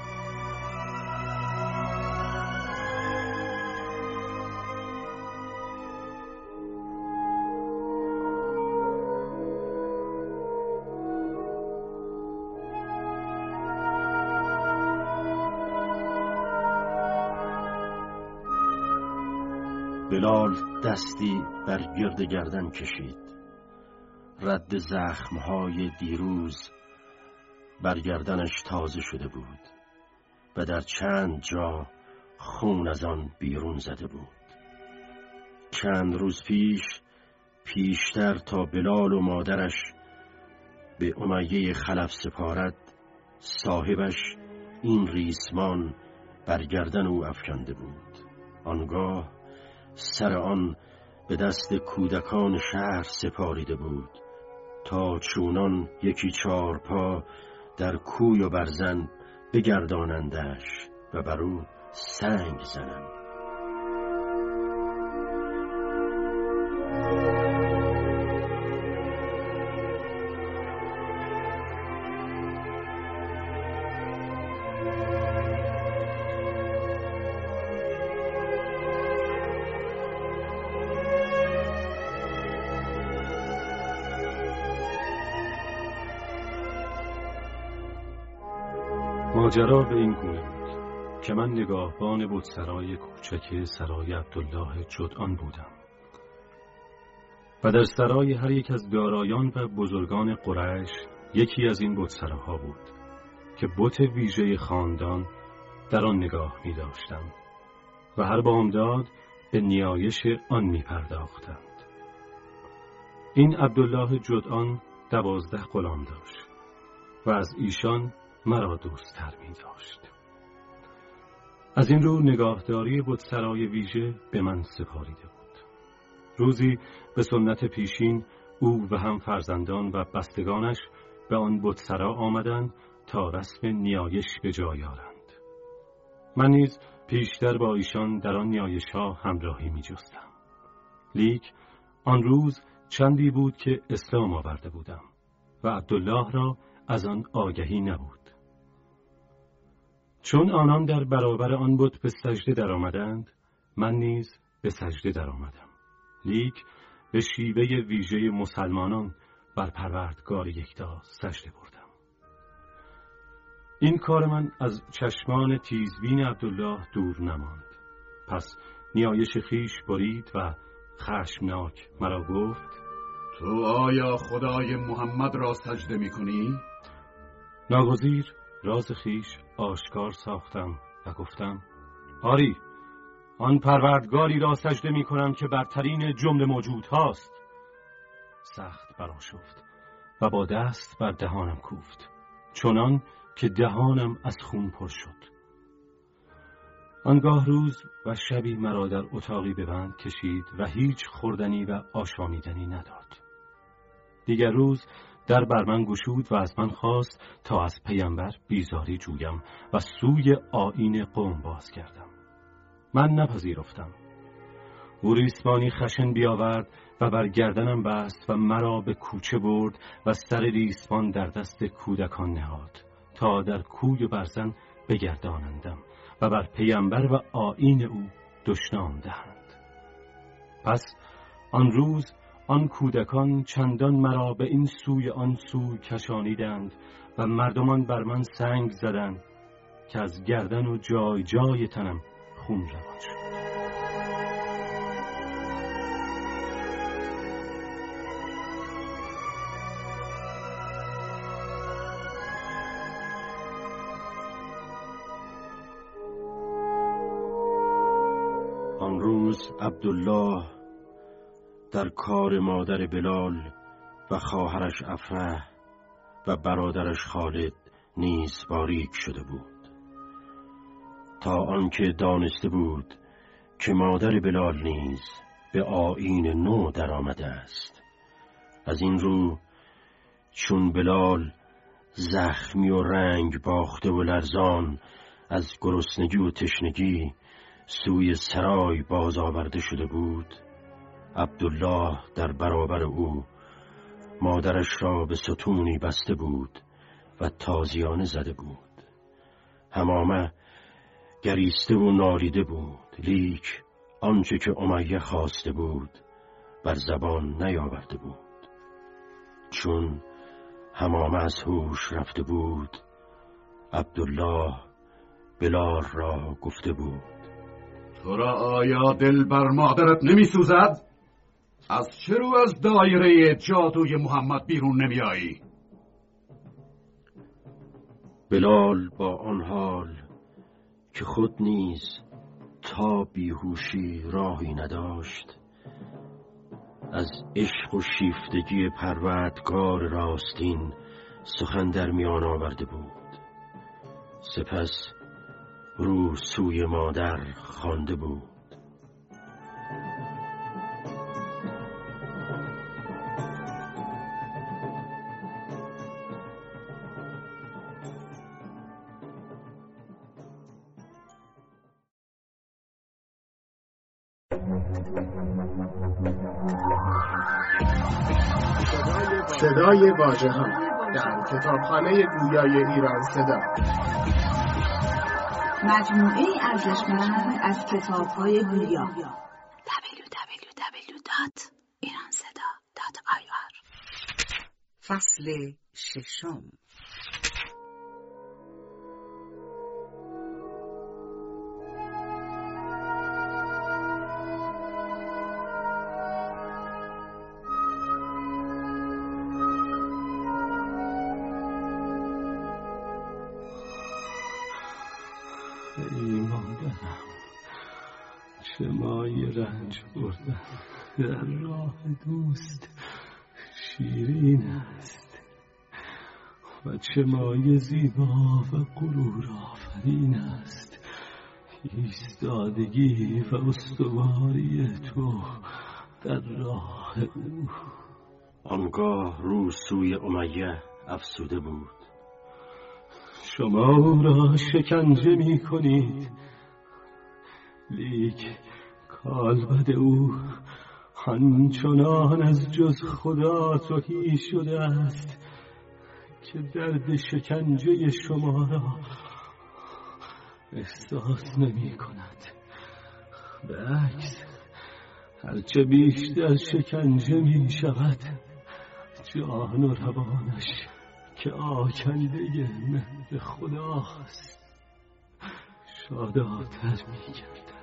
بلال دستی بر گرد گردن کشید. رد زخمهای دیروز بر گردنش تازه شده بود و در چند جا خون از آن بیرون زده بود. چند روز پیشتر تا بلال و مادرش به امیه خلف سپارد، صاحبش این ریسمان بر گردن او افکنده بود. آنگاه سر آن به دست کودکان شهر سپاریده بود تا چونان یکی چارپا در کوی و برزن بگردانندش و بر او سنگ زنند. ماجرا به این گونه بود که من نگاهبان بتسرای کوچک سرای عبدالله جدعان بودم و در سرای هر یک از دارایان و بزرگان قریش یکی از این بتسراها بود که بت ویژه خاندان در آن نگاه می داشتند و هر بامداد به نیایش آن می پرداختند. این عبدالله جدعان 12 غلام داشت و از ایشان مرا دوست‌تر می داشت. از این رو نگاهداری بتسرای ویژه به من سپاریده بود. روزی به سنت پیشین او و هم فرزندان و بستگانش به آن بتسرا آمدند تا رسم نیایش به جای آورند. من نیز پیشتر با ایشان در آن نیایش‌ها همراهی می جستم. لیک آن روز چندی بود که اسلام آورده بودم و عبدالله را از آن آگهی نبود. چون آنان در برابر آن بت به سجده در آمدند، من نیز به سجده در آمدم، لیک به شیوه ویژه مسلمانان بر پروردگار یکتا سجده بردم. این کار من از چشمان تیزبین عبدالله دور نماند. پس نیایش خیش برید و خشمناک مرا گفت: تو آیا خدای محمد را سجده می کنی؟ ناگزیر راز خیش آشکار ساختم و گفتم: آری، آن پروردگاری را سجده می کنم که برترین جمله موجود هاست. سخت برآشفت و با دست بر دهانم کوفت، چنان که دهانم از خون پر شد. آنگاه روز و شبی مرا در اتاقی به بند کشید و هیچ خوردنی و آشامیدنی نداد. دیگر روز در بر من گشود و از من خواست تا از پیامبر بیزاری جویم و سوی آیین قوم باز کردم. من نپذیرفتم. او ریسمانی خشن بیاورد و بر گردنم بست و مرا به کوچه برد و سر ریسمان در دست کودکان نهاد تا در کوی برزن بگردانندم و بر پیامبر و آیین او دشنام دهند. پس آن روز آن کودکان چندان مرا به این سوی آن سو کشانیدند و مردمان بر من سنگ زدند که از گردن و جای جای تنم خون روان شد. آن روز عبدالله در کار مادر بلال و خواهرش افره و برادرش خالد نیز باریک شده بود، تا آنکه دانسته بود که مادر بلال نیز به آیین نو در آمده است. از این رو چون بلال زخمی و رنگ باخته و لرزان از گرسنگی و تشنگی سوی سرای باز آورده شده بود، عبدالله در برابر او مادرش را به ستونی بسته بود و تازیانه زده بود. همامه گریسته و نالیده بود، لیک آنچه که امیه خواسته بود بر زبان نیاورده بود. چون همامه از هوش رفته بود، عبدالله بلال را گفته بود: تو را آیا دل بر مادرت نمی سوزد؟ از چه رو از دایره جادوی محمد بیرون نمی آیی؟ بلال با آن حال که خود نیز تا بیهوشی راهی نداشت، از عشق و شیفتگی پروردگار راستین سخن در میان آورده بود. سپس رو سوی مادر خوانده بود: صدای واژه‌ها در کتابخانه گویای ایران صدا، مجموعه ارزشمند از کتاب‌های گویا. www.iranseda.ir فصل ششم. ای مادرم، چه مایه رنج بردم در راه دوست شیرین است و چه مایه زیبا و غرور آفرین است ایستادگی و استواری تو در راه او. آنگاه رو سوی امیه افسوده بود: شما او را شکنجه می کنید، لیک کالبد او همچنان از جز خدا تهی شده است که درد شکنجه شما را احساس نمی کند. به عکس هرچه بیشتر شکنجه می شود، جان و روانش که آکنده مهر خداست شاداب‌تر می گردد.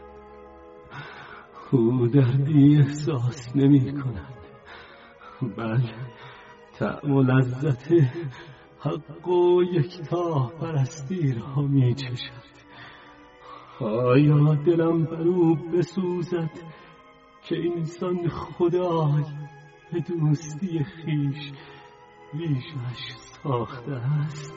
او دردی احساس نمی کند، بل طعم و لذت حق و یکتا پرستی را می چشد. آیا دلم بر او بسوزد که انسان خدای به دوستی خویش ریشش ساخته است؟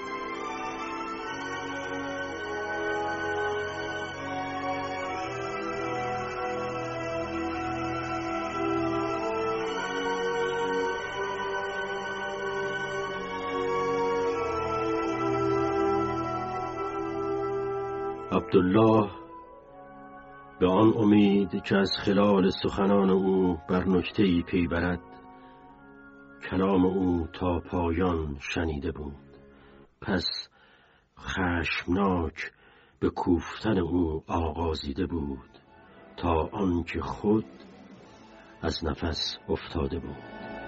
عبدالله به آن امید که از خلال سخنان او بر نکته‌ای پی برد کلام او تا پایان شنیده بود. پس خشمناک به کوفتن او آغازیده بود تا آنکه خود از نفس افتاده بود.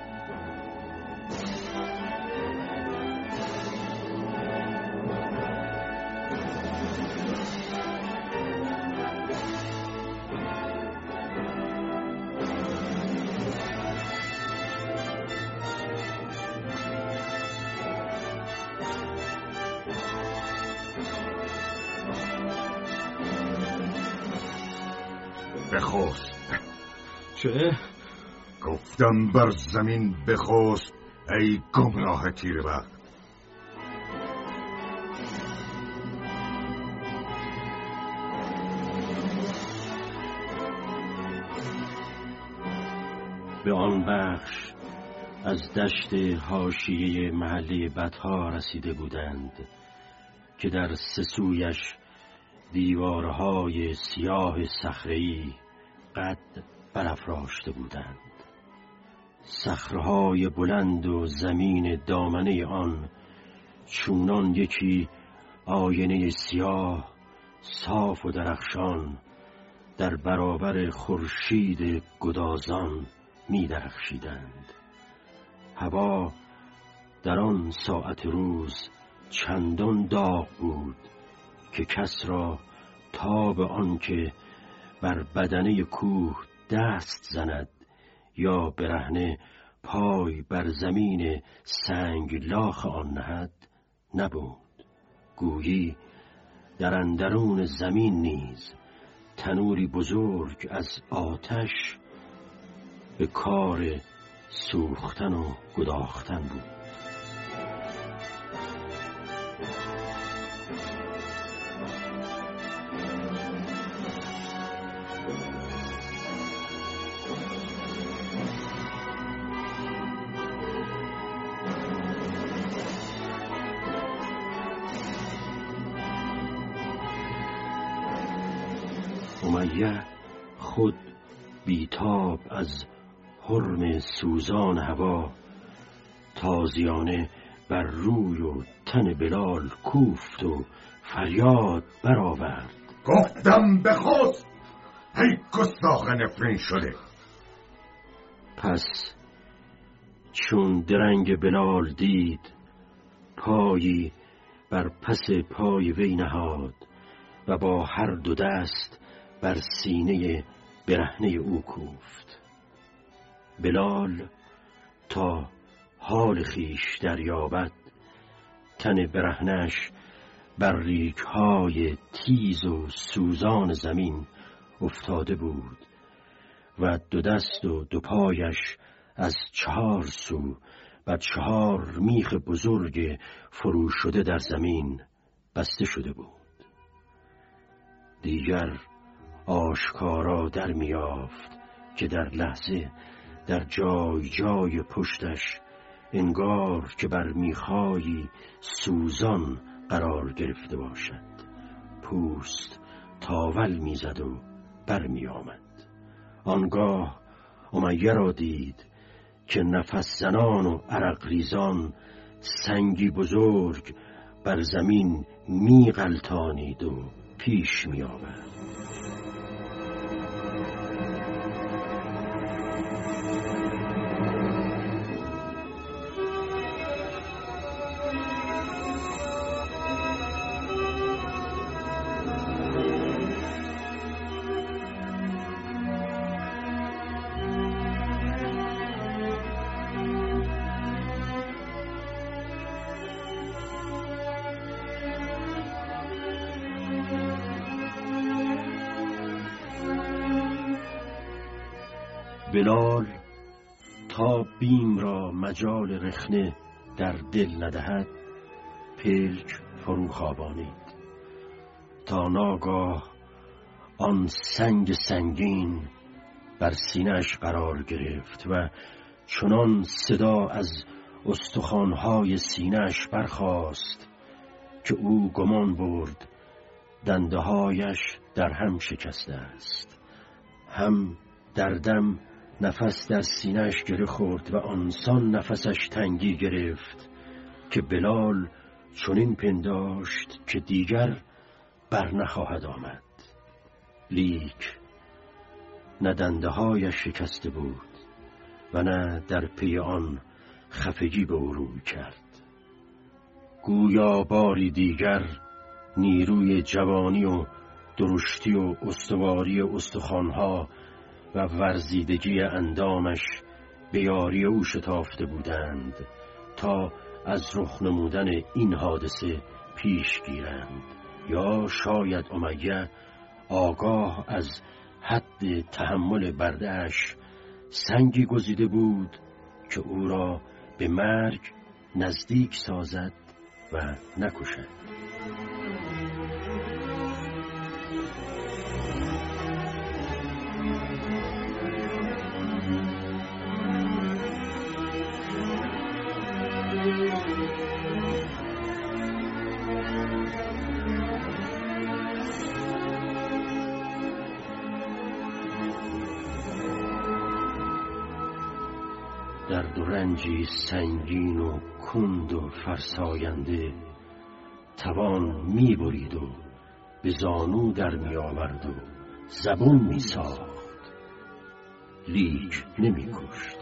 بخوست. چه؟ گفتم بر زمین بخوست ای گمراه تیربخت. به آن بخش از دشت حاشیه محله بطها رسیده بودند که در سه سویش دیوارهای سیاه صخره‌ای قد برافراشته بودند. صخره‌های بلند و زمین دامنه آن چونان یکی آینه سیاه صاف و درخشان در برابر خورشید گدازان می درخشیدند. هوا در آن ساعت روز چندان داغ بود که کس را تاب آنکه بر بدنه کوه دست زند یا برهنه پای بر زمین سنگلاخ آن نهد نبود. گویی در اندرون زمین نیز تنوری بزرگ از آتش به کار سوختن و گداختن بود. امیه خود بیتاب از حرم سوزان هوا تازیانه بر روی و تن بلال کوفت و فریاد برآورد. گفتم بخوست ای گستاخ نفرین شده. پس چون درنگ بلال دید پایی بر پس پای وی نهاد و با هر دو دست بر سینه برهنه او کوفت. بلال تا حال خیش دریابد تن برهنش بر ریگ‌های تیز و سوزان زمین افتاده بود و دو دست و دو پایش از 4 سو و 4 میخ بزرگ فرو شده در زمین بسته شده بود. دیگر آشکارا در میافت که در لحظه در جای جای پشتش انگار که بر میخایی سوزان قرار گرفته باشد پوست تاول میزد و بر میآمد. آنگاه امیه را دید که نفس زنان و عرق ریزان سنگی بزرگ بر زمین میغلطانید و پیش میآورد. بلال تا بیم را مجال رخنه در دل ندهد پلک فرو خوابانید تا ناگاه آن سنگ سنگین بر سینه‌اش قرار گرفت و چنان صدا از استخوان‌های سینه‌اش برخاست که او گمان برد دنده‌هایش در هم شکسته است. هم در دم نفس در سینه‌اش گره خورد و آنسان نفسش تنگی گرفت که بلال چنین پنداشت که دیگر بر نخواهد آمد. لیک نه دنده هایش شکسته بود و نه در پی آن خفگی به او روی کرد. گویا باری دیگر نیروی جوانی و درشتی و استواری استخوانها و ورزیدگی اندامش به یاری او شتافته بودند تا از رخ نمودن این حادثه پیش گیرند، یا شاید امیه آگاه از حد تحمل برده‌اش سنگی گزیده بود که او را به مرگ نزدیک سازد و نکشد. درد و رنجی سنگین و کند و فرساینده توان می برید و به زانو در می آورد و زبون می ساخت، لیک نمی کشت.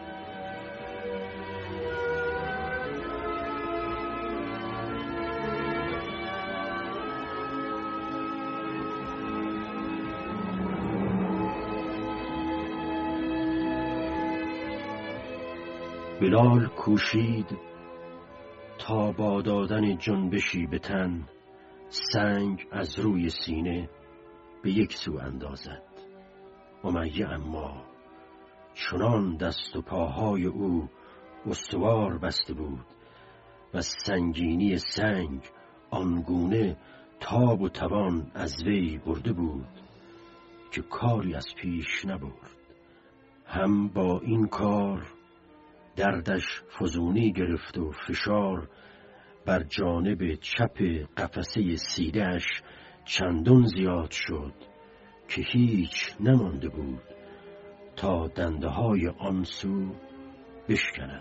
بلال کوشید تا با دادن جنبشی به تن سنگ از روی سینه به یک سو اندازد. امیه اما چنان دست و پاهای او استوار بسته بود و سنگینی سنگ آنگونه تاب و توان از وی برده بود که کاری از پیش نبرد. هم با این کار دردش فزونی گرفت و فشار بر جانب چپ قفسه سینه‌اش چندان زیاد شد که هیچ نمانده بود تا دنده‌های آن سو بشکند.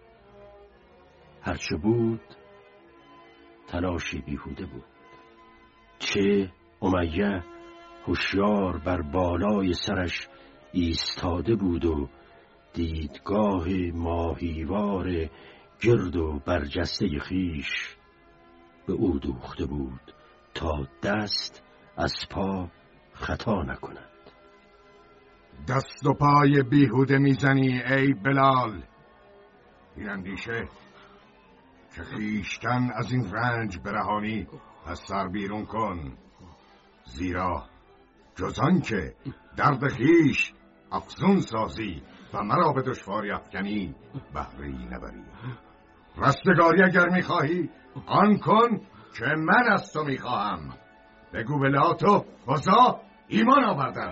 هرچه بود تلاشی بیهوده بود. چه امیه هوشیار بر بالای سرش ایستاده بود و دیدگاه ماهیوار گرد و برجسته خیش به او دوخته بود تا دست از پا خطا نکند. دست و پای بیهوده میزنی ای بلال. این اندیشه که خیشتن از این رنج برهانی از سر بیرون کن، زیرا جز آن که درد خیش افزون سازی و مرا به دشواری افکنی بهره‌ای نبری. رستگاری اگر میخواهی آن کن که من از تو میخواهم. بگو به لات و عزا ایمان آوردم.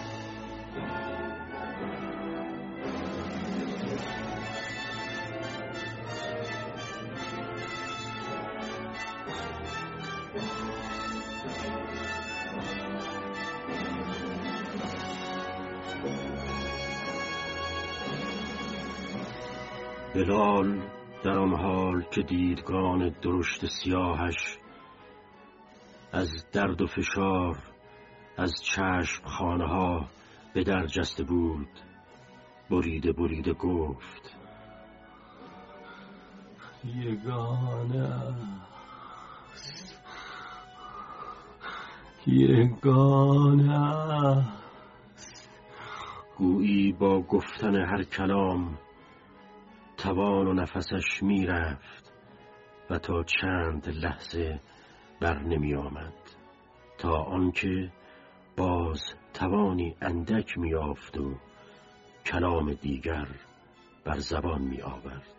بلال در آن حال که دیدگان درشت سیاهش از درد و فشار از چشم خانه ها به در جسته بود بریده بریده گفت: یگانه است، یگانه است. گویی با گفتن هر کلام توان و نفسش می رفت و تا چند لحظه بر نمی آمد، تا آنکه باز توانی اندک می یافت و کلام دیگر بر زبان می آورد.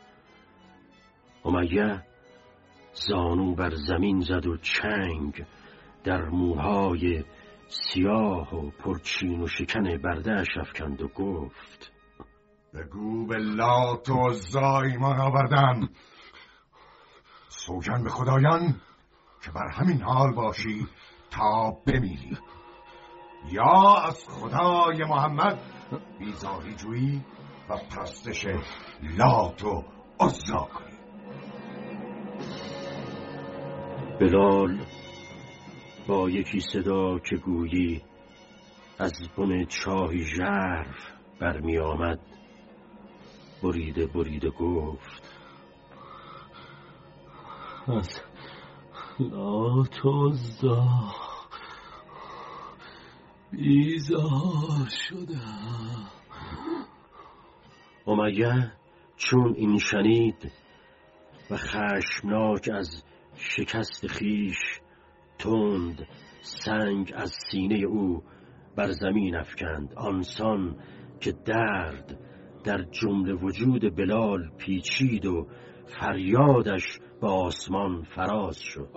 امیه زانو بر زمین زد و چنگ در موهای سیاه و پرچین و شکن برده‌اش افکند و گفت: بگو به لات و عزا ایمان آوردم. سوگند به خدایان که بر همین حال باشی تا بمیری، یا از خدای محمد بیزاری جویی و پرستش لات و عزا کنی. بلال با یکی صدا که گویی از بن چاهی ژرف برمی آمد، بریده بریده گفت: از لاتوزا بیزار شدم. امیه چون این شنید و خشمناک از شکست خیش تند سنگ از سینه او بر زمین افکند، آنسان که درد در جمله وجود بلال پیچید و فریادش به آسمان فراز شد.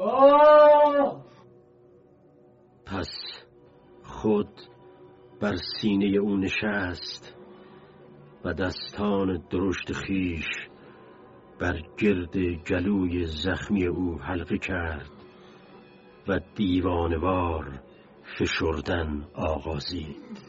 پس خود بر سینه او نشست و دستان درشت خیش بر گرد گلوی زخمی او حلقه کرد و دیوانوار فشردن آغازید.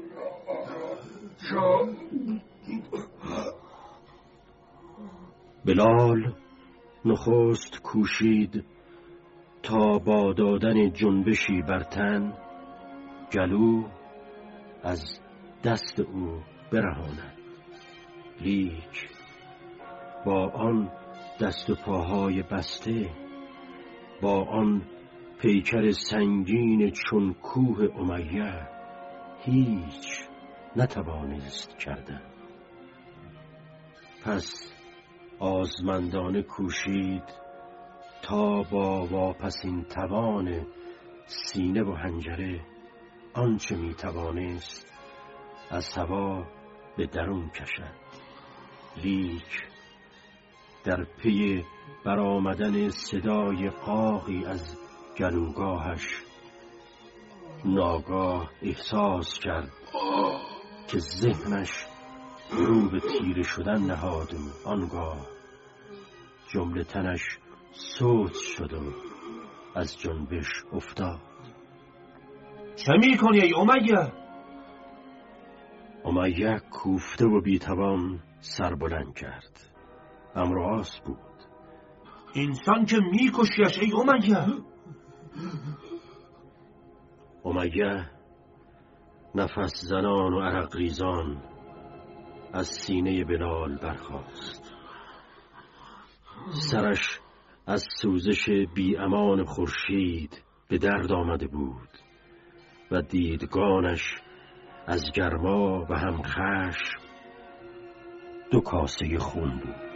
بلال نخست کوشید تا با دادن جنبشی بر تن گلو از دست او برهاند، لیک با آن دست و پاهای بسته، با آن پیکر سنگین چون کوه امیه هیچ نتوانست کردن. پس آزمندانه کوشید تا با واپسین توان سینه و حنجره آنچه می توانست از هوا به درون کشد، لیک در پی برآمدن صدای قاقی از گلوگاهش ناگاه احساس کرد که ذهنش رو به تیره شدن نهاد و آنگاه جمله تنش سوت شد و از جنبش افتاد. چه میکنی ای امیه؟ امیه کوفته و بیتوان سر بلند کرد. امر آس بود. انسان که میکشیش ای امیه. امیه نفس زنان و عرق ریزان از سینه بلال برخاست. سرش از سوزش بی امان خورشید به درد آمده بود و دیدگانش از گرما و هم خشم 2 کاسه خون بود.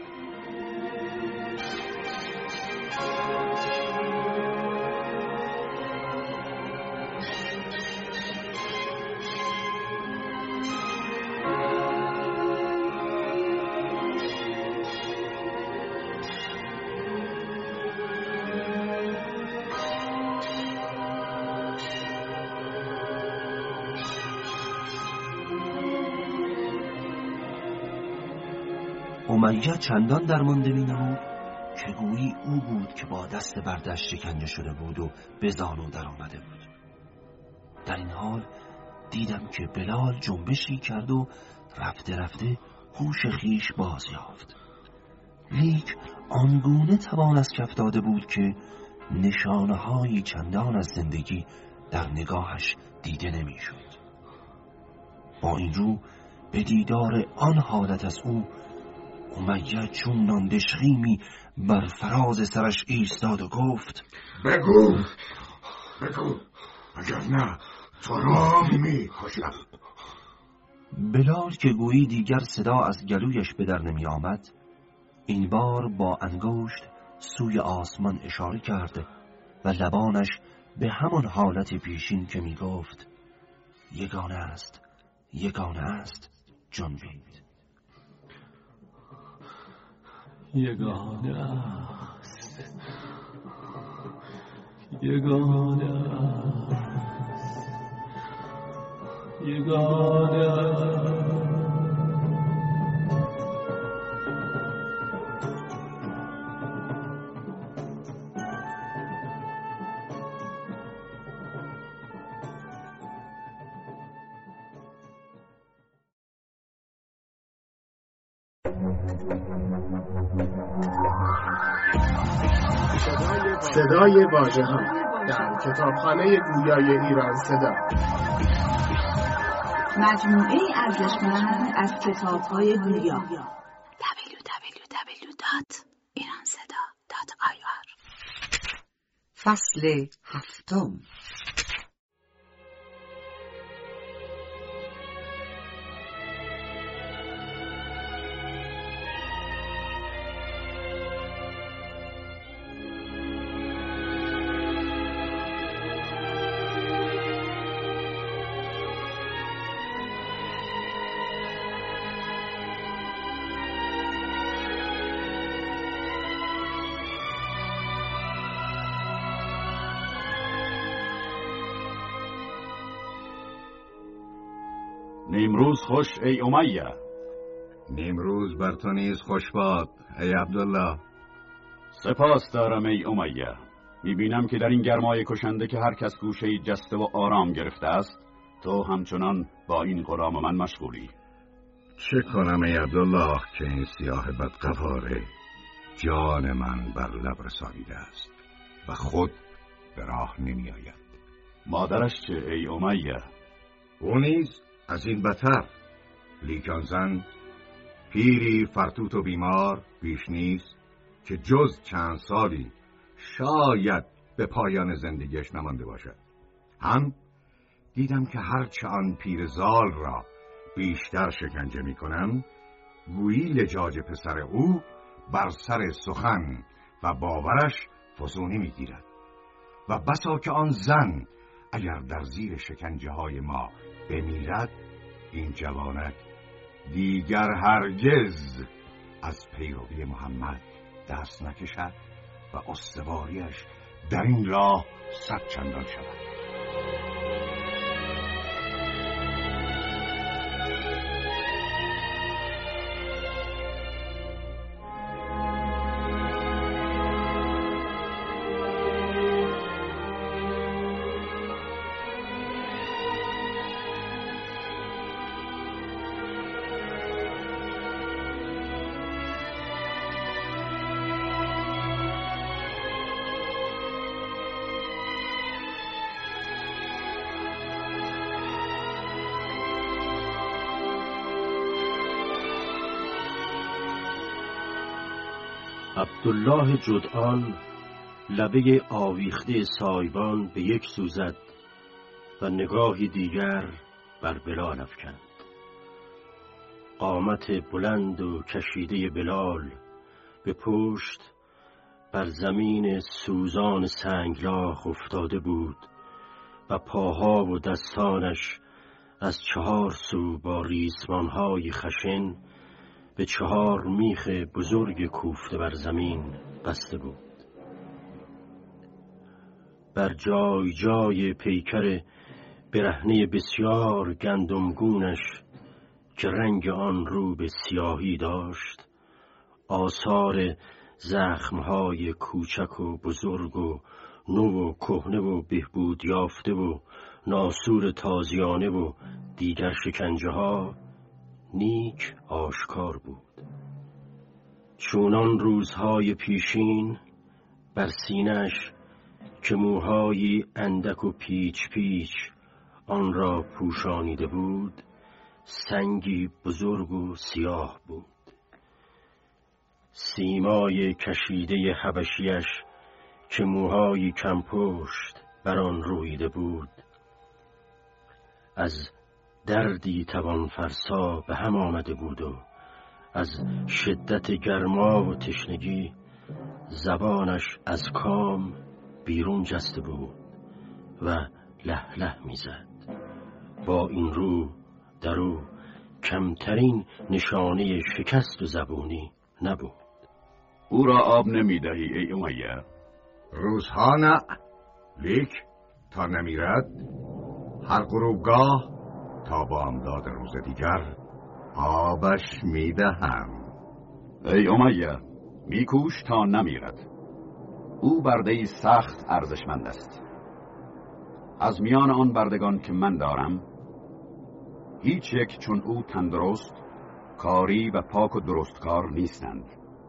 امیه چندان درمانده می‌نمود که گویی او بود که با دست بردش شکنجه شده بود و به زانو در آمده بود. در این حال دیدم که بلال جنبشی کرد و رفته رفته هوش خیش باز یافت، لیک آنگونه توان از کف داده بود که نشانه‌هایی چندان از زندگی در نگاهش دیده نمی‌شد. با این رو به دیدار آن حالت از او امیه چون ناندشخیمی بر فراز سرش ایستاد و گفت: بگو اگر نه تو را می‌کشم. بلال که گویی دیگر صدا از گلویش به در نمی آمد، این بار با انگشت سوی آسمان اشاره کرد و لبانش به همان حالت پیشین که می گفت یگانه است جنبید. یگانه است. صدای واژه‌ها در کتابخانه گویای ایران صدا. مجموعه ارزشمند از کتاب‌های گویا. www.iranseda.ir فصل 7. نیمروز خوش ای امیه. نیمروز بر تو نیز خوش باد ای عبدالله. سپاس دارم ای امیه. میبینم که در این گرمای کشنده که هر کس گوشه‌ای جسته و آرام گرفته است، تو همچنان با این غلام من مشغولی. چه کنم ای عبدالله که این سیاه بدقواره جان من بر لب رسانیده است و خود به راه نمی آید. مادرش چه ای امیه؟ او نیز از این بتر، لیکن زن پیری فرتوت و بیمار بیش نیست که جز چند سالی شاید به پایان زندگیش نمانده باشد. هم دیدم که هرچه آن پیرزال را بیشتر شکنجه می کنم، گویی لجاج پسر او بر سر سخن و باورش فزونی می گیرد و بسا که آن زن اگر در زیر شکنجه های ما بمیرد، این جوانک دیگر هرگز از پیروی محمد دست نکشد و استواریش در این راه 100 چندان شود. عبدالله جدعان لبه آویخته سایبان به یک سو زد و نگاهی دیگر بر بلال افکند. قامت بلند و کشیده بلال به پشت بر زمین سوزان سنگلاخ افتاده بود و پاها و دستانش از 4 سو با ریسمانهای خشن به 4 میخ بزرگ کوفته بر زمین بسته بود. بر جای جای پیکر برهنه بسیار گندمگونش که رنگ آن رو به سیاهی داشت، آثار زخمهای کوچک و بزرگ و نو و کهنه و بهبود یافته و ناسور تازیانه و دیگر شکنجه ها نیک آشکار بود. چونان روزهای پیشین بر سینه‌اش که موهای اندک و پیچ پیچ آن را پوشانیده بود، سنگی بزرگ و سیاه بود. سیمای کشیده حبشیش که موهای کم پشت بر آن رویده بود، از دردی توان فرسا به هم آمده بود و از شدت گرما و تشنگی زبانش از کام بیرون جسته بود و له له میزد. با این رو در او کمترین نشانه شکست و زبونی نبود. او را آب نمیدهی ای امیه؟ روزها نه، لیک تا نمیرد هر غروبگاه تا بامداد روز دیگر آبش میدهم. ای امیه، میکوش تا نمیرد. او برده‌ای سخت ارزشمند است. از میان آن بردگان که من دارم هیچ یک چون او تندرست، کاری و پاک و درستکار نیستند.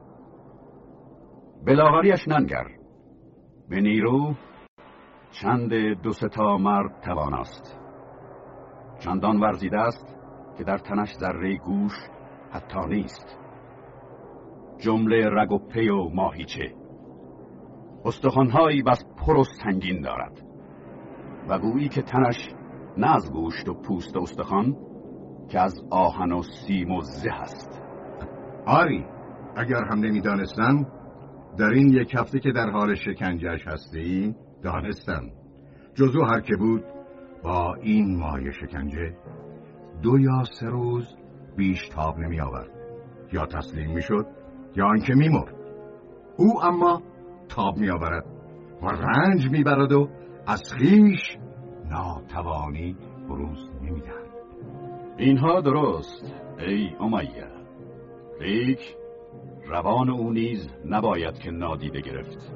بلاغریش ننگر، به نیرو چند 2-3 مرد تواناست. چندان ورزیده است که در تنش ذره گوش حتی نیست. جمله رگ و پی و ماهیچه، استخوان‌هایی بس پر و سنگین دارد و گویی که تنش نه از گوشت و پوست و استخوان که از آهن و سیم و زه است. آری، اگر هم نمی‌دانستم در این یک هفته که در حال شکنجه‌اش هستی دانستم. جزو هر که بود با این مایه شکنجه 2 یا 3 روز بیش تاب نمی آورد. یا تسلیم می شد یا آنکه می مرد. او اما تاب می آورد و رنج می برد و از خویش ناتوانی بروز نمی دهد. اینها درست ای امیه، لیک روان او نیز نباید که نادیده گرفت.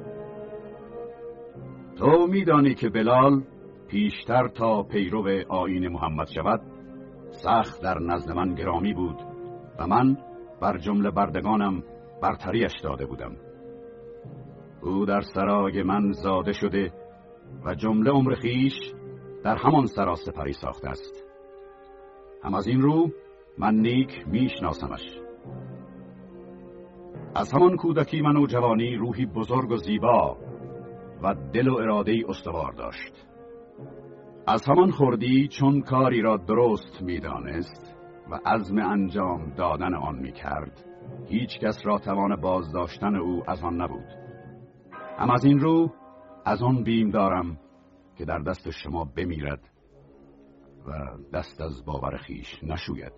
تو میدانی که بلال پیشتر تا پیرو آیین محمد شود سخت در نزد من گرامی بود و من بر جمله بردگانم برتریش داده بودم. او در سرای من زاده شده و جمله عمر خویش در همان سرا سپری ساخته است. هم از این رو من نیک میشناسمش. از همان کودکی من و جوانی روحی بزرگ و زیبا و دل و اراده‌ای استوار داشت. از همان خردی چون کاری را درست می‌دانست و عزم انجام دادن آن می‌کرد، هیچ کس را توان بازداشتن او از آن نبود. هم از این رو از آن بیم دارم که در دست شما بمیرد و دست از باور خویش نشوید.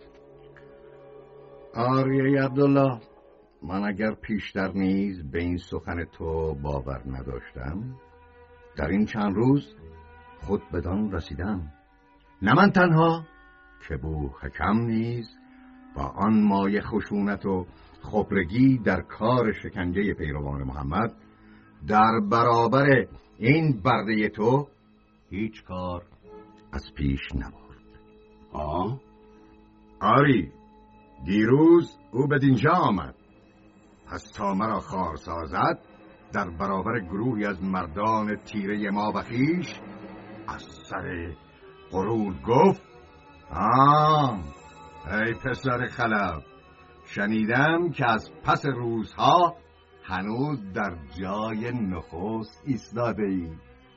آری عبدالله، من اگر پیشتر نیز به این سخن تو باور نداشتم، در این چند روز خود بدان رسیدم. نه من تنها که بوحکم نیز با آن مایه خشونت و خبرگی در کار شکنجه پیروان محمد در برابر این برده تو هیچ کار از پیش نبرد. آری، دیروز او به دینجا آمد. پس تا مرا خار سازد در برابر گروهی از مردان تیره ما و خویش از سر غرور گفت: ای پسر خلف، شنیدم که از پس روزها هنوز در جای نخست ایستاده ای.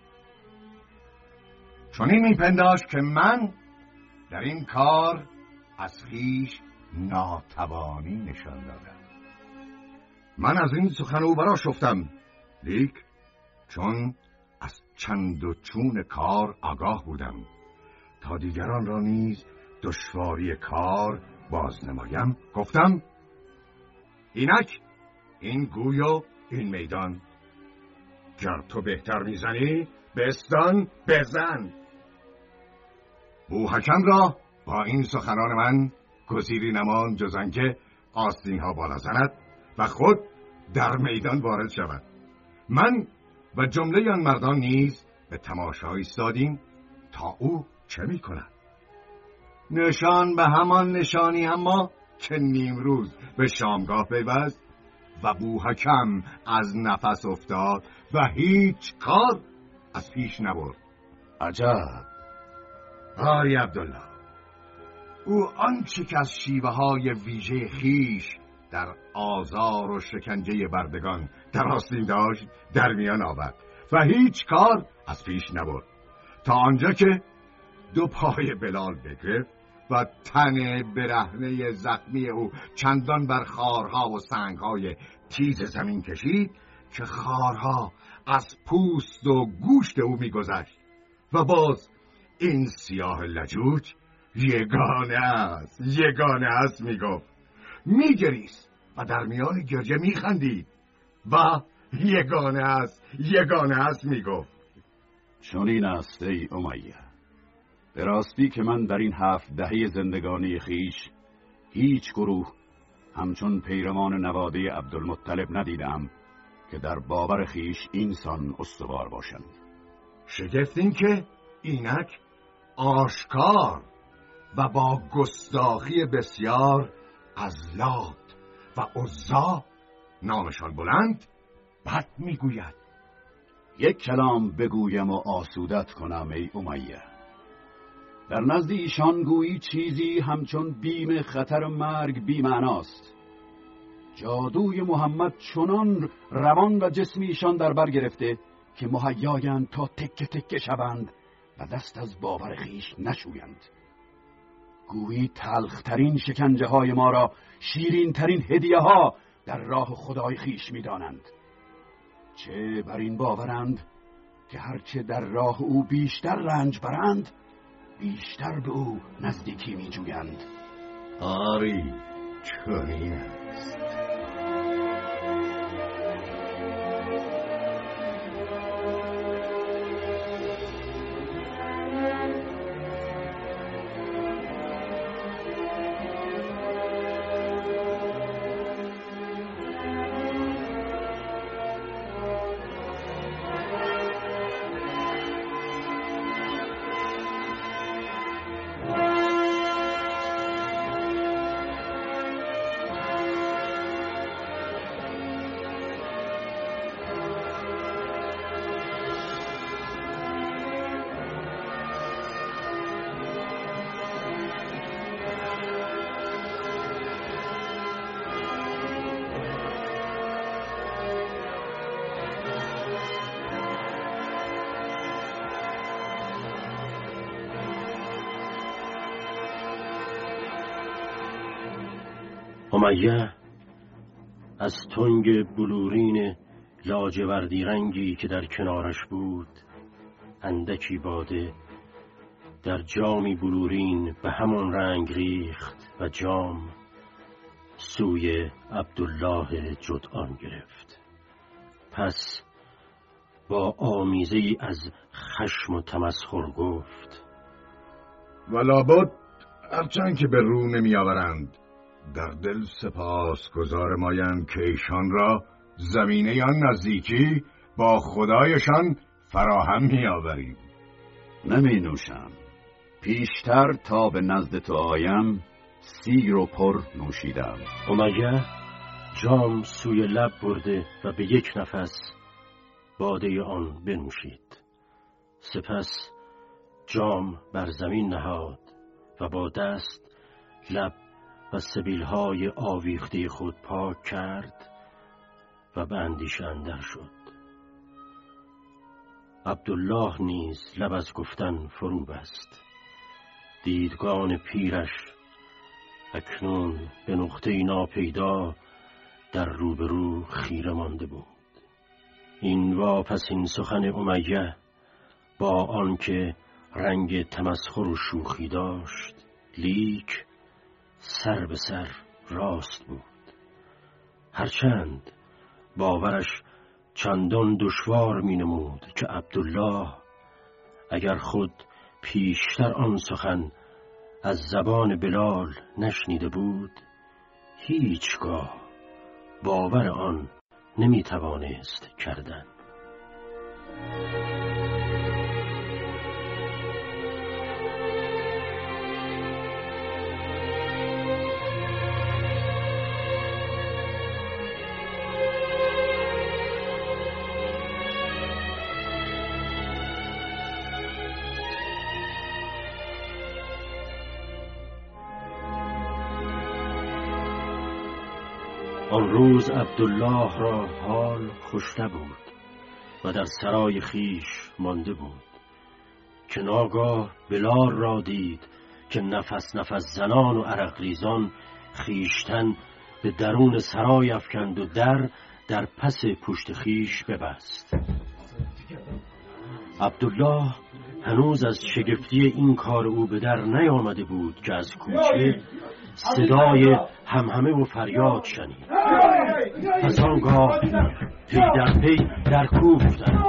چنین میپنداشت که من در این کار از خویش ناتوانی نشان دادم. من از این سخن او برآشفتم، لیک چون از چند و چون کار آگاه بودم تا دیگران را نیز دشواری کار باز نمایم، گفتم: اینک این گوی و این میدان، گر تو بهتر میزنی بستان بزن. بوحکم را با این سخنان من گزیری نماند جز آنکه آستین ها بالا زند و خود در میدان وارد شود. من و جمله آن مردان نیز به تماشا ایستادیم تا او چه می کند. نشان به همان نشانی اما که نیمروز به شامگاه پیوست و بوحکم از نفس افتاد و هیچ کار از پیش نبرد. عجب. آری عبدالله، او آنچه که از شیوه های ویژه خیش در آزار و شکنجه بردگان در آستین داشت در میان آورد و هیچ کار از پیش نبرد، تا آنجا که 2 پای بلال بگرفت و تن برهنه زخمی او چندان بر خارها و سنگهای تیز زمین کشید که خارها از پوست و گوشت او میگذشت و باز این سیاه لجوج یگانه است میگفت، میگریست و در میان گرجه میخندید و یگانه است میگفت. چون این است ای امیه، به راستی که من در این 7 دهه زندگانی خیش هیچ گروه همچون پیروان نواده عبدالمطلب ندیدم که در باور خیش اینسان استوار باشند. شگفت این که اینک آشکار و با گستاخی بسیار از لات و عزا نامشان بلند بد میگوید. یک کلام بگویم و آسودت کنم ای امیه. در نزد ایشان گویی چیزی همچون بیم خطر مرگ بی‌معناست. جادوی محمد چنان روان و جسم ایشان در بر گرفته که مهیایند تا تکه تکه شوند و دست از باور خیش نشویند. گویی تلخترین شکنجه های ما را شیرین ترین هدیه ها در راه خدای خیش می دانند. چه بر این باورند که هرچه در راه او بیشتر رنج برند بیشتر به او نزدیکی می جویند. آری چنین است. امیه از تنگ بلورین لاجوردی رنگی که در کنارش بود اندکی باده در جامی بلورین به همان رنگ ریخت و جام سوی عبدالله جدعان گرفت. پس با آمیزه‌ای از خشم و تمسخر گفت: ولابد هرچند که به رو نمی آورند در دل سپاس گزار مایند که ایشان را زمینه آن نزدیکی با خدایشان فراهم می آوریم. نمی نوشم. پیشتر تا به نزد تو آیم سیر و پر نوشیدم. امیه جام سوی لب برده و به یک نفس باده آن بنوشید. سپس جام بر زمین نهاد و با دست لب و سبیل‌های آویخته خود پاک کرد و به اندیشه اندر شد. عبدالله نیز لب از گفتن فرو بست. دیدگان پیرش اکنون به نقطه ناپیدا در روبرو خیره مانده بود. این واپسین سخن امیه با آنکه رنگ تمسخر و شوخی داشت لیک سر به سر راست بود. هرچند باورش چندان دشوار می نمود که عبدالله اگر خود پیشتر آن سخن از زبان بلال نشنیده بود هیچگاه باور آن نمی توانست کردن. آن روز عبدالله را حال خوش نبود و در سرای خیش مانده بود که ناگاه بلال را دید که نفس نفس زنان و عرق ریزان خیشتن به درون سرای افکند و در پس پشت خیش ببست. عبدالله هنوز از شگفتی این کار او به در نیامده بود که از کوچه صدای همهمه و فریاد شنید. پس آنگاه پی در پی در کوه افتاد.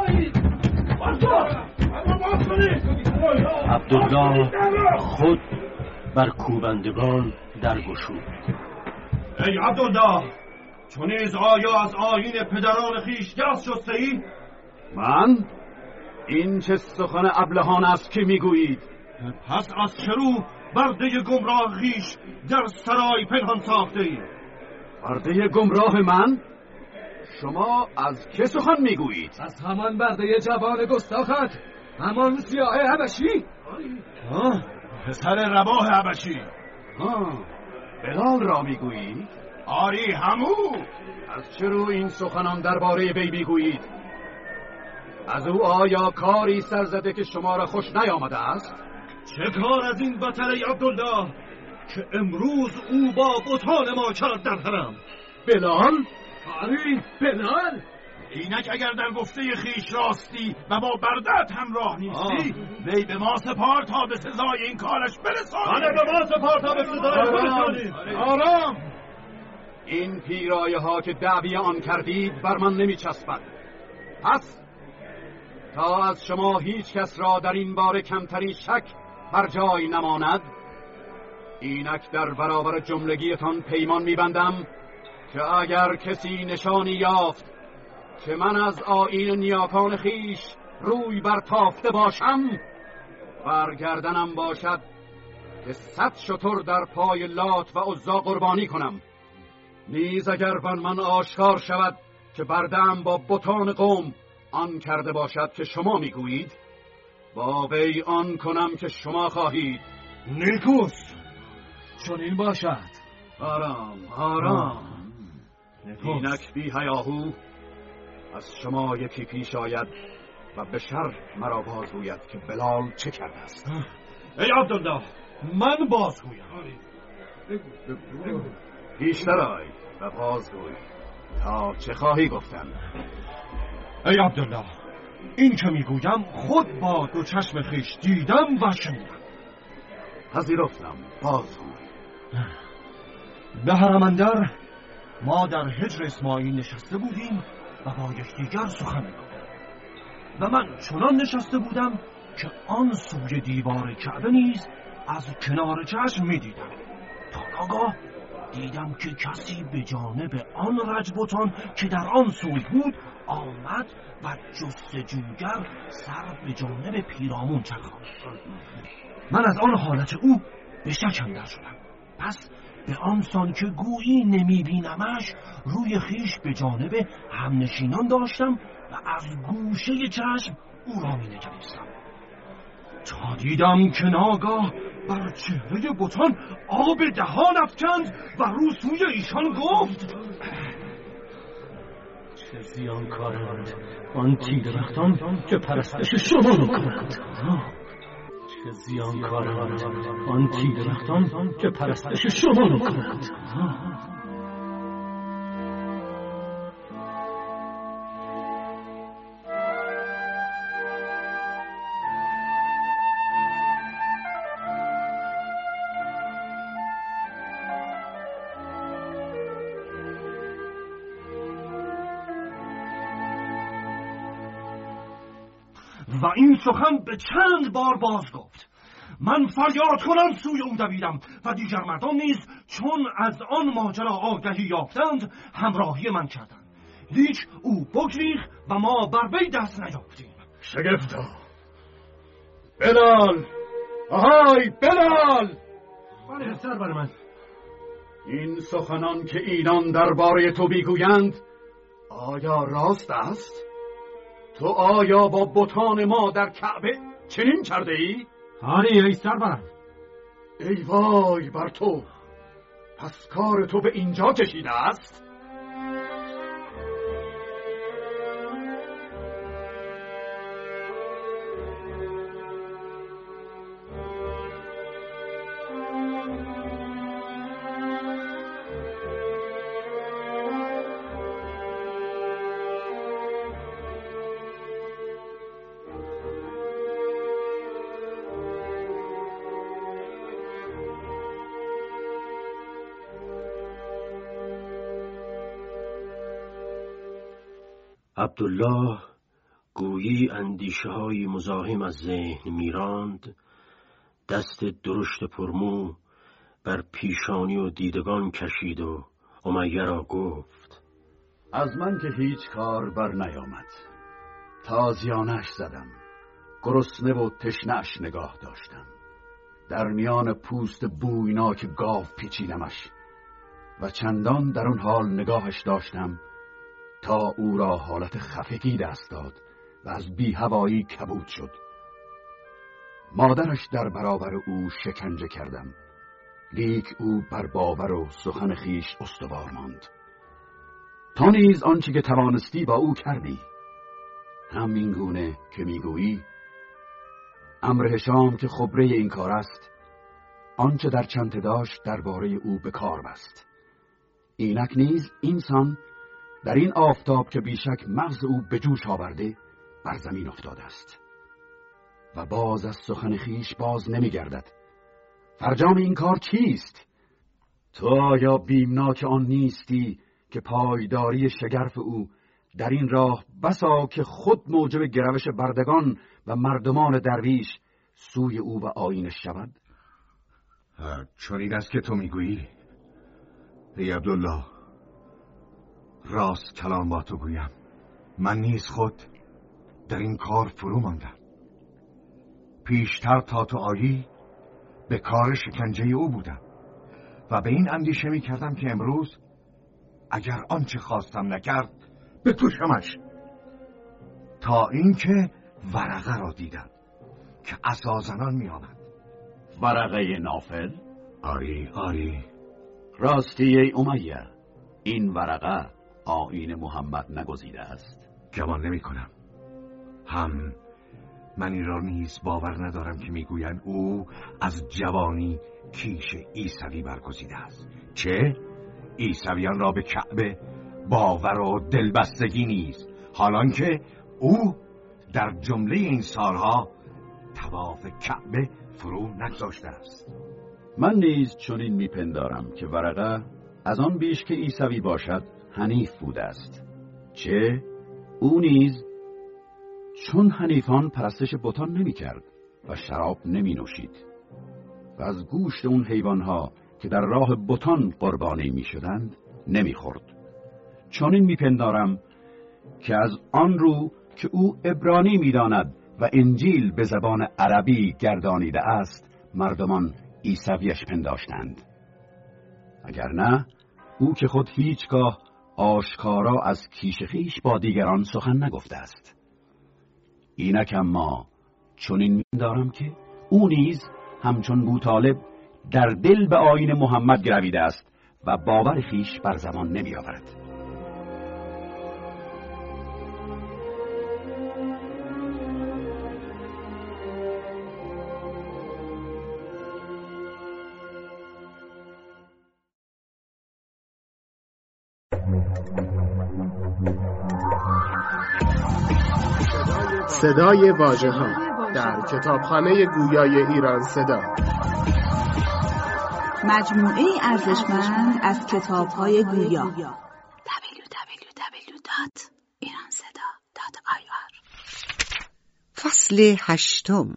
عبدالله خود بر کوبندگان در گشود. ای عبدالله، چون نیز آیا از آیین پدران خیش دست شسته ای؟ من؟ این چه سخن ابلهان است که میگویید؟ پس از چرو برده گمراه خیش در سرای پنهان ساخته ای؟ برده گمراه من؟ شما از که سخن میگویید؟ از همان برده جوان گستاخت، همان سیاه حبشی. پسر رباه حبشی. بلال را میگویی؟ آری همو. از چه رو این سخنان درباره وی میگویید؟ از او آیا کاری سر زده که شما را خوش نیامده است؟ چه کار از این بطل عبدالله که امروز او با بتان ما کرد در حرم؟ بلال؟ آری بلال. اینک اگر در گفته خیش راستی و با بردت همراه نیستی، وی به ما سپار تا به سزای این کارش برسانی. به ما سپار تا به سزای برسانی. آرام. این پیرایه ها که دعوی آن کردید بر من نمی چسبد. پس تا از شما هیچ کس را در این باره کمتری شک بر جای نماند، اینک در برابر جملگیتان پیمان میبندم که اگر کسی نشانی یافت که من از آیین نیاکان خیش روی بر تافته باشم، برگردنم باشد که 100 شتر در پای لات و عزا قربانی کنم. نیز اگر بر من آشکار شود که بردم با بتان قوم آن کرده باشد که شما میگویید، با وی آن کنم که شما خواهید. نیکوست، چون این باشد. آرام. اینک بی حیاهو از شما یکی پیش آید و به شر مرا بازگوید که بلال چه کرده است. ای عبدالله، من بازگویم. پیشتر آی و بازگوی تا چه خواهی گفتن. ای عبدالله، این که میگویم خود با دو چشم خیش دیدم و شنیدم. پذیرفتم، بازگوی. به حرم اندر ما در حجر اسماعیل نشسته بودیم و با یکدیگر سخن می‌گفتیم و من چنان نشسته بودم که آن سوی دیوار کعبه نیز از کنار چشم می‌دیدم. تا ناگاه دیدم که کسی به جانب آن رجبتان که در آن سوی بود آمد و جستجوگر سر به جانب پیرامون چرخاند. من از آن حالت او به شک اندر شدم. پس به آن سان که گویی نمیبینمش روی خیش به جانب همنشینان داشتم و از گوشه چشم او را مینگریستم تا دیدم که ناگاه بر چهره بتان آب دهان افکند و رو سوی ایشان گفت: چه زیانکارند آن تیربختان که پرستش شما میکنند. چه زیانکارند آن تیربختان که پرستش شما میکنند. و این سخن به چند بار باز گفت. من فریاد کنم سوی او دویدم و دیگر مردم نیز چون از آن ماجرا آگهی یافتند همراهی من کردند. لیک او بگریخت و ما بر وی دست نیافتیم. شگفتا بلال، آهای بلال! بله سرور من. این سخنان که اینان درباره تو بیگویند آیا راست است؟ تو آیا با بتان ما در کعبه چنین کرده ای؟ آری ای سرورم. ای وای بر تو، پس کار تو به اینجا کشیده است؟ عبدالله گویی اندیشه های مزاحم از ذهن میراند، دست درشت پرمو بر پیشانی و دیدگان کشید و امیه را گفت: از من که هیچ کار بر نیامد. تازیانش زدم، گرسنه و تشنه‌اش نگاه داشتم، در میان پوست بویناک گاو پیچیدمش و چندان در اون حال نگاهش داشتم تا او را حالت خفگی دست داد و از بی‌هوایی کبود شد. مادرش در برابر او شکنجه کردم، لیک او بر باور و سخن خیش استوار ماند. تا نیز آنچه که توانستی با او کردی، همین گونه که میگویی امر هشام که خبره این کار است، آنچه در چنته داشت درباره او به کار بست. اینک نیز اینسان در این آفتاب که بیشک مغز او به جوش آورده بر زمین افتاده است و باز از سخن خیش باز نمیگردد. فرجام این کار چیست؟ تو آیا بیمناک آن نیستی که پایداری شگرف او در این راه بسا که خود موجب گرایش بردگان و مردمان درویش سوی او و آیینش شود؟ چون این است که تو میگویی ای عبدالله، راست کلام با تو گویم، من نیز خود در این کار فرو ماندم. پیشتر تا تو آیی به کار شکنجه او بودم و به این اندیشه می کردم که امروز اگر آنچه خواستم نکرد بکشمش، تا اینکه ورقه را دیدم که عصا زنان می آمد. ورقه نافل؟ آری. راستی ای امیه، این ورقه آیین محمد نگزیده است؟ گمان نمی کنم. من این را نیز باور ندارم که میگویند او از جوانی کیش عیسوی برگزیده است. چه؟ عیسویان را به کعبه باور و دلبستگی نیست، حالان که او در جمله این سالها طواف کعبه فرو نگذاشته است. من نیز چنین میپندارم که ورقه از آن بیش که عیسوی باشد حنیف بوده است. چه؟ او نیز چون حنیفان پرستش بتان نمی کرد و شراب نمی نوشید و از گوشت اون حیوانها که در راه بتان قربانی می شدند نمی خورد. چون این می پندارم که از آن رو که او عبرانی می داند و انجیل به زبان عربی گردانیده است، مردمان عیسویش پنداشتند. اگر نه، او که خود هیچگاه آشکارا از کیش خویش با دیگران سخن نگفته است. اینک اما چنین می‌دارم که او نیز همچون بوطالب در دل به آیین محمد گرویده است و باور خویش بر زبان نمی‌آورد. صدای واژه‌ها در کتابخانه گویای ایران صدا، مجموعه ارزشمند از کتاب‌های گویا. www.iranseda.ir فصل 8.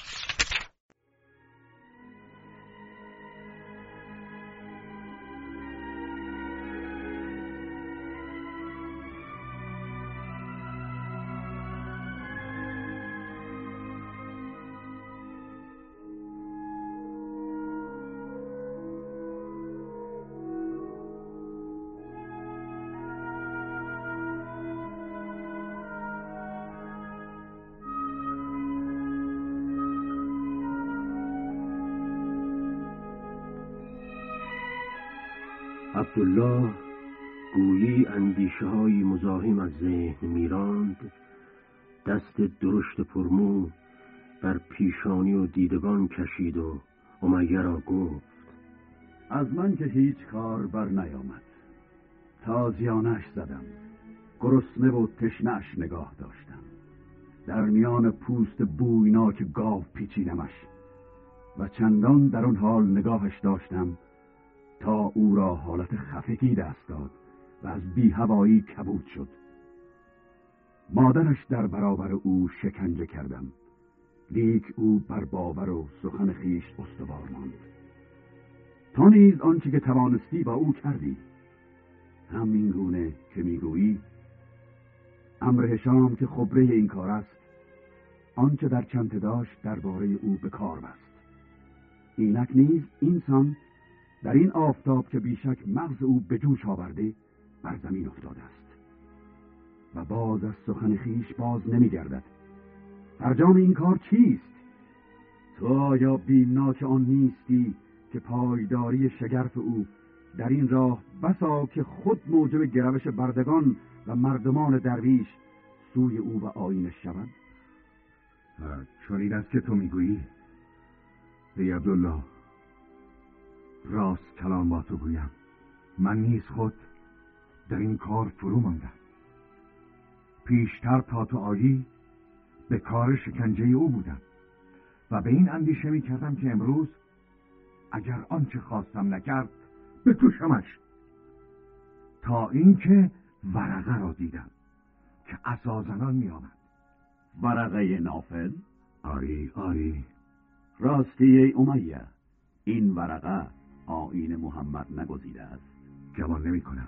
عبدالله گویی اندیشه‌های مزاحم از ذهن میراند، دست درشت پرمو بر پیشانی و دیدگان کشید و امیه را گفت: از من که هیچ کار بر نیامد. تازیانش زدم، گرسنه و تشنه‌اش نگاه داشتم، در میان پوست بویناک گاو پیچیدمش و چندان در آن حال نگاهش داشتم تا او را حالت خفگی دست داد و از بی‌هوایی کبود شد. مادرش در برابر او شکنجه کردم، لیک او بر باور و سخن خیش استوار ماند. تا نیز آنچه که توانستی با او کردی، همین گونه که میگویی امر هشام که خبره این کار است، آنچه در چنته داشت درباره او به کار بست. اینک نیز اینسان در این آفتاب که بیشک مغز او به جوش آورده بر زمین افتاده است و باز از سخن خیش باز نمیگردد. فرجام این کار چیست؟ تو آیا بیمناک آن نیستی که پایداری شگرف او در این راه بسا که خود موجب گرایش بردگان و مردمان درویش سوی او و آیینش شوند؟ چون این است که تو میگویی ای عبدالله، راست کلام با تو گویم، من نیز خود در این کار فرو ماندم. پیشتر تا تو آیی به کار شکنجه او بودم و به این اندیشه می کردم که امروز اگر آنچه خواستم نکرد بکشمش، تا اینکه ورقه را دیدم که عصازنان می آمد. ورقه نافل؟ آری. راستی ای امیه، این ورقه آیین محمد نگزیده است. گمان نمی کنم.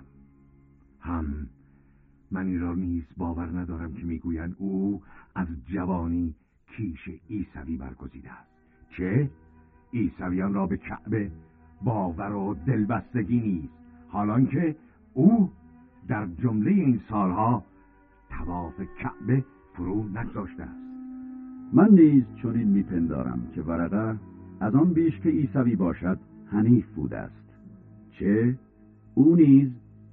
من این را نیز باور ندارم که میگویند او از جوانی کیش عیسوی برگزیده است. چه؟ عیسویان را به کعبه باور و دلبستگی نیست، حالان که او در جمله این سالها طواف کعبه فرو نگذاشته است. من نیز چنین میپندارم که ورقه از آن بیش که عیسوی باشد حنیف بوده است. چه؟ او نیز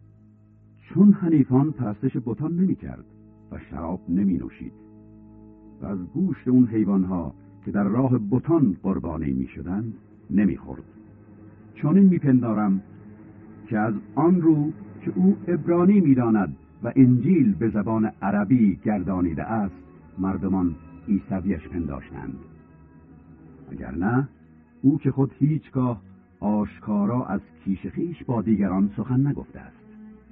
چون حنیفان پرستش بتان نمی کرد و شراب نمی نوشید و از گوشت اون حیوانها که در راه بتان قربانی می شدند نمی خورد. چون این می پندارم که از آن رو که او عبرانی می داند و انجیل به زبان عربی گردانیده است مردمان عیسویش پنداشتند. اگر نه او که خود هیچگاه آشکارا از کیش خویش با دیگران سخن نگفته است.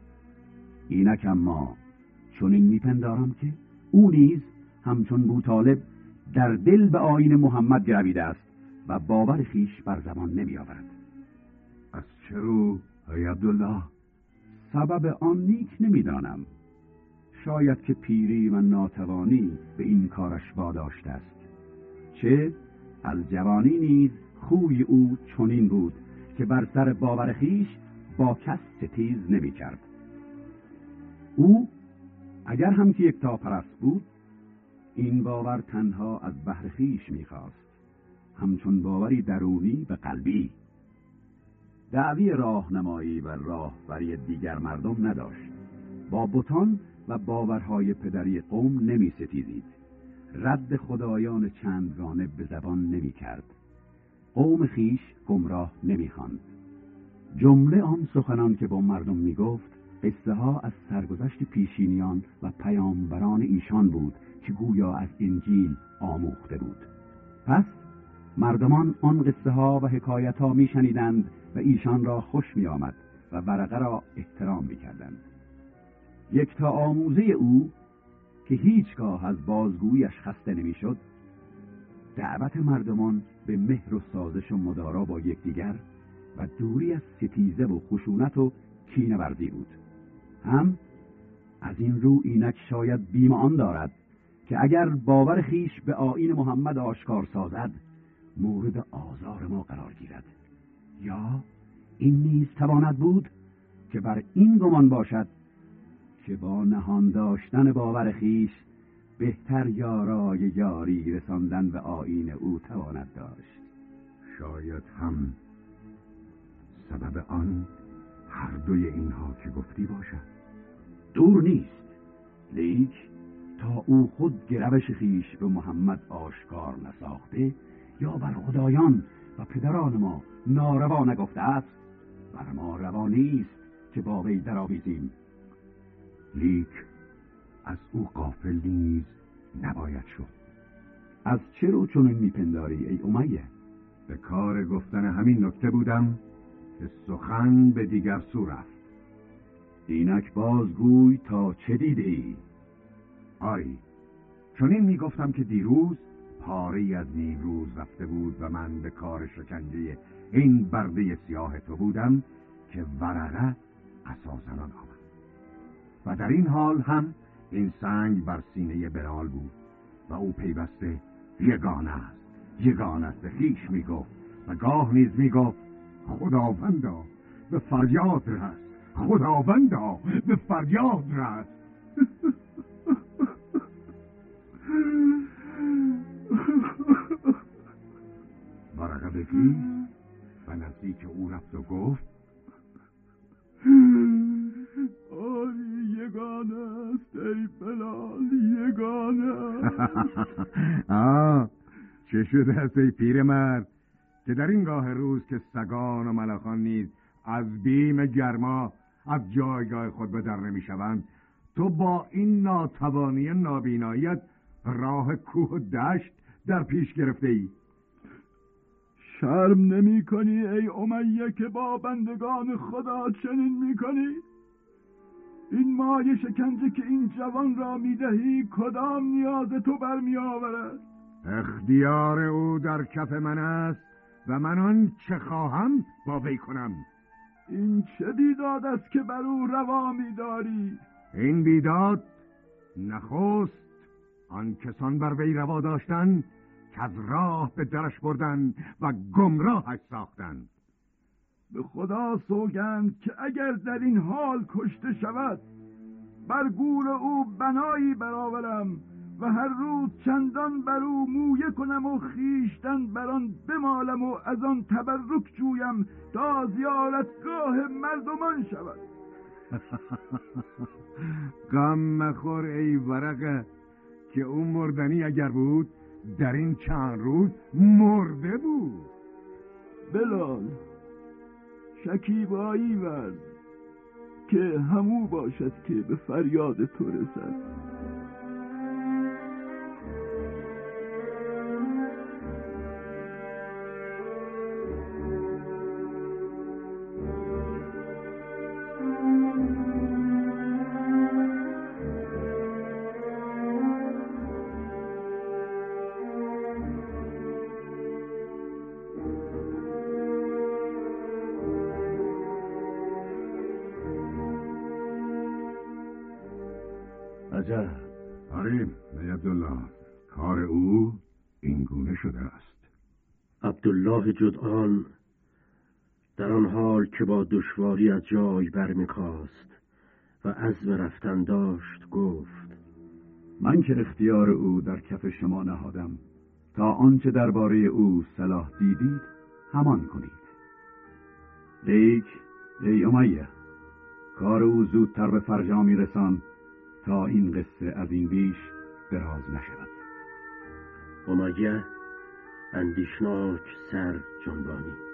اینک اما چون این میپندارم که او نیز همچون بوطالب در دل به آیین محمد گرویده است و باور خویش بر زبان نمی آورد. از چه رو ای عبدالله؟ سبب آن نیک نمیدانم. شاید که پیری و ناتوانی به این کارش واداشته است. چه از جوانی نیز خوی او چنین بود که بر سر باور خویش با کس ستیز نمی کرد. او اگر هم که یکتا پرست بود این باور تنها از بهر خویش می‌خواست، همچون باوری درونی و قلبی. دعوی راهنمایی و راهبری دیگر مردم نداشت. با بتان و باورهای پدری قوم نمی ستیزید. رد خدایان چندگانه به زبان نمی کرد. قوم خیش گمراه نمی خواند. جمله آن سخنان که با مردم می گفت قصه ها از سرگذشت پیشینیان و پیامبران ایشان بود که گویا از انجیل آموخته بود. پس مردمان آن قصه ها و حکایت ها می شنیدند و ایشان را خوش می آمد و ورقه را احترام می کردند. یکتا آموزه او که هیچگاه از بازگویش خسته نمی شد، دعوت مردمان به مهر و سازش و مدارا با یکدیگر و دوری از ستیزه و خشونت و کینه‌ورزی بود. هم از این رو اینک شاید بیم آن دارد که اگر باور خیش به آیین محمد آشکار سازد مورد آزار ما قرار گیرد، یا این نیز تواند بود که بر این گمان باشد که با نهان داشتن باور خیش بهتر یارای یاری رساندن به آیین او تواند داشت. شاید هم سبب آن هر دوی اینها که گفتی باشد. دور نیست، لیک تا او خود گروش خیش به محمد آشکار نساخته یا بر خدایان و پدران ما ناروا نگفته است، بر ما روا نیست که با وی درآویزیم. لیک از او غافل نیز نباید شد. از چه رو چنین میپنداری ای امیه؟ به کار گفتن همین نکته بودم که سخن به دیگر سو رفت. اینک بازگوی تا چه دیده ای؟ آری، چنین میگفتم که دیروز پاری از نیمروز رفته بود و من به کار شکنجه این برده سیاه تو بودم که ورقه عصازنان آمد و در این حال هم این سنگ بر سینه بلال بود و او پیوسته یگانه است به خویش میگفت و گاه نیز میگفت خداوندا به فریاد رس، خداوندا به فریاد رس. رفت و گفت آری یگانه است ای بلال، یگانه. چه شده است ای پیرمرد که در این گاه روز که سگان و ملخان نیز از بیم گرما از جایگاه خود به در نمی شوند، تو با این ناتوانی نابیناییت راه کوه و دشت در پیش گرفته ای؟ شرم نمی کنی ای امیه که با بندگان خدا چنین می کنی؟ این مایه شکنجه که این جوان را می دهی کدام نیاز تو برمی آورد؟ اختیار او در کف من است و من آن چه خواهم با وی کنم. این چه بیداد است که بر او روا می داری؟ این بیداد نخست آن کسان بر وی روا داشتن که از راه به درش بردن و گمراهش ساختن. به خدا سوگند که اگر در این حال کشته شود بر گور او بنایی برآورم و هر روز چندان بر او مویه کنم و خیشتن بر آن بمالم و از آن تبرک جویم تا زیارتگاه مردمان شود. غم مخور ای ورقه که او مردنی اگر بود در این چند روز مرده بود. بلال، شکیبایی ورد که همو باشد که به فریاد تو رسد. عجب. آری ای عبدالله، کار او این گونه شده است. عبدالله جدعان در آن حال که با دشواری از جای برمیخاست و عزم رفتن داشت گفت: من که اختیار او در کف شما نهادم تا آنچه درباره او صلاح دیدید همان کنید. لیک ای امیه، کار او زودتر به فرجامی رسان تا این قصه از این بیش دراز نشود. امیه اندیشناک سر جنبانید.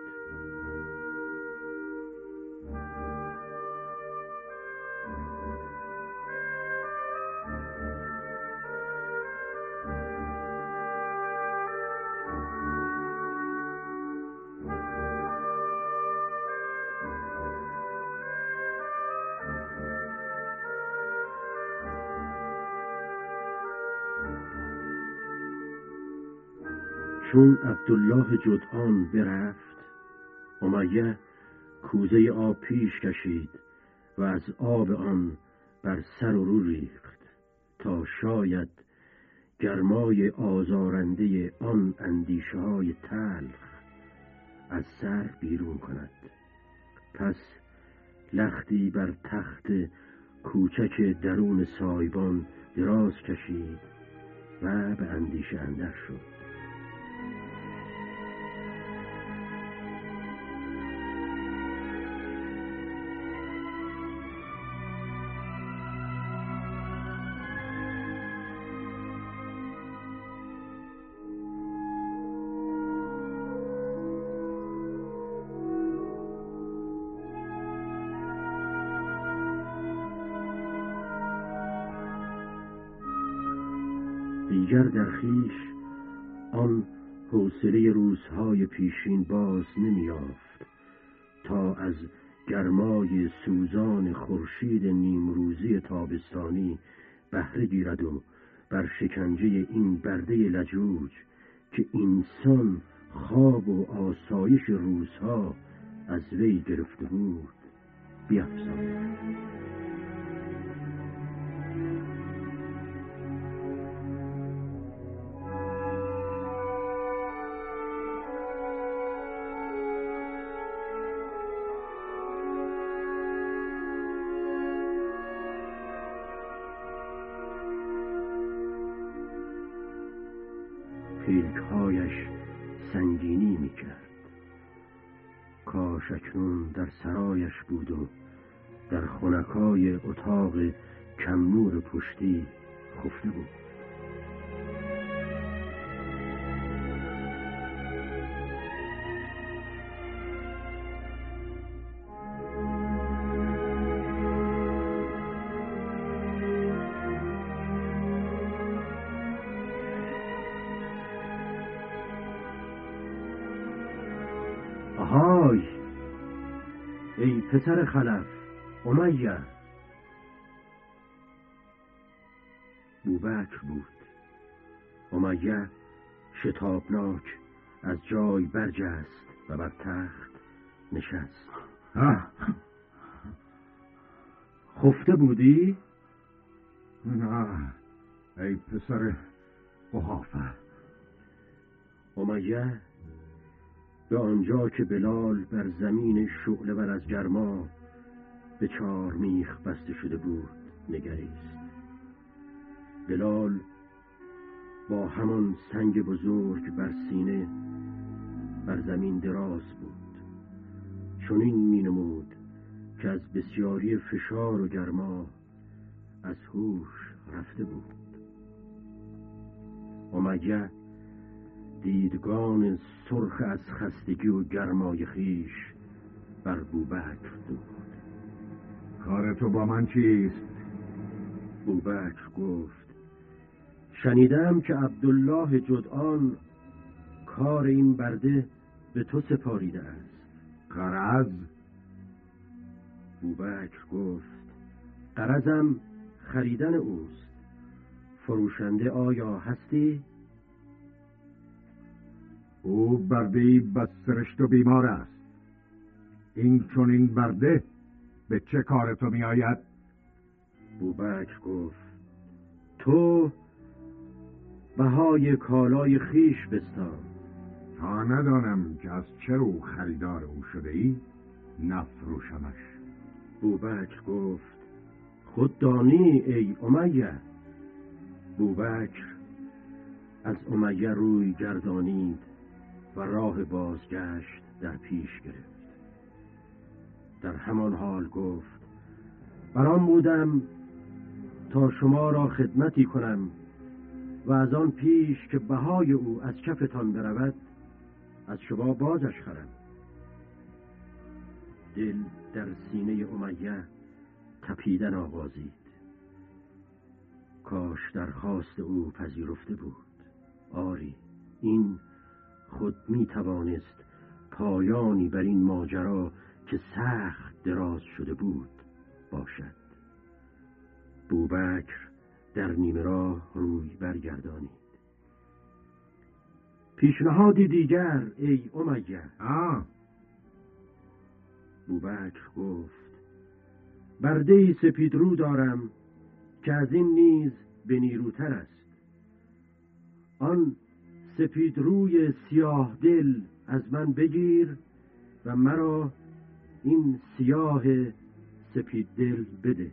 چون عبدالله جدعان برفت، امیه کوزه آب پیش کشید و از آب آن بر سر و رو ریخت تا شاید گرمای آزارنده آن اندیشه های تلخ از سر بیرون کند. پس لختی بر تخت کوچک درون سایبان دراز کشید و به اندیشه اندر شد. دیگر در خویش آن حوصله روزهای پیشین باز نمی‌یافت تا از گرمای سوزان خورشید نیمروزی تابستانی بهره گیرد و بر شکنجه این برده لجوج که انسان خواب و آسایش روزها از وی گرفته بود بیفزاید. پیلک‌هایش سنگینی می‌کرد. کار کاش اکنون در سرایش بود و در خنکای اتاق کم نور پشتی خفته بود. آهای ای پسر خلف امیه. بوبکر بود. امیه شتابناک از جای برجست و بر تخت نشست. خفته بودی؟ نه ای پسر قحافه. امیه به آنجا که بلال بر زمین شعله ور از گرما به 4 میخ بسته شده بود نگریست. بلال با همان سنگ بزرگ بر سینه بر زمین دراز بود. چنین مینمود که از بسیاری فشار و گرما از هوش رفته بود. امیه دیدگان سرخ از خستگی و گرمای خیش بر بوبکر دوخت. کار تو با من چیست؟ بوبکر گفت شنیدم که عبدالله جدعان کار این برده به تو سپاریده است. غرض؟ بوبکر گفت غرضم خریدن اوست. فروشنده آیا هستی؟ او برده‌ای بس سرشت و بیمار است. این چون این برده به چه کار تو می آید؟ بوبکر گفت تو بهای کالای خیش بستان. تا ندانم که از چه رو خریدار او شده ای نفروشمش. بوبکر گفت خود دانی ای امیه. بوبکر از امیه روی گردانید و راه بازگشت در پیش گرفت. در همان حال گفت برام بودم تا شما را خدمتی کنم و از آن پیش که بهای او از کفتان برود از شما بازش خرم. دل در سینه امیه تپیدن آغازید. کاش درخواست او پذیرفته بود. آری این خود می توانست پایانی بر این ماجرا که سخت دراز شده بود باشد. بوبکر در نیمه راه روی برگردانید. پیشنهادی دیگر ای امیه. بوبکر گفت برده‌ای سپیدرو دارم که از این نیز به نیروتر است. آن سپیدروی سیاه دل از من بگیر و مرا این سیاه سپید دل بده.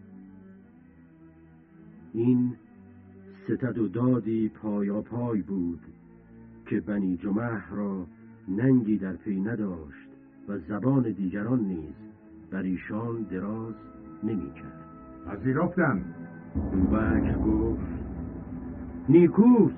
این ستد و دادی پایاپای بود که بنی جمح را ننگی در پی نداشت و زبان دیگران نیز بر ایشان دراز نمی کرد. پذیرفتم. بوبکر گفت نیکوست.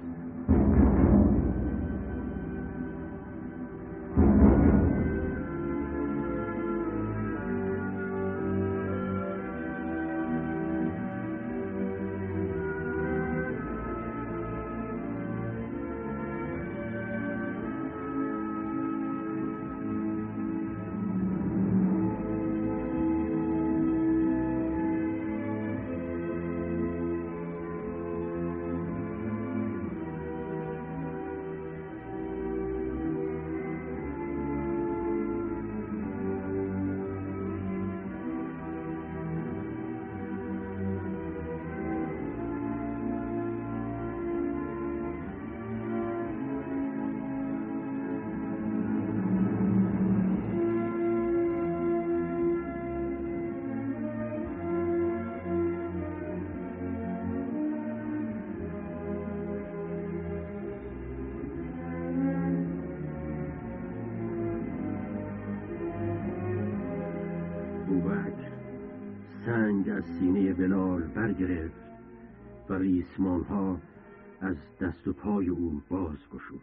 از سینه بلال برگرفت و ریسمانها از دست و پای او باز گشود.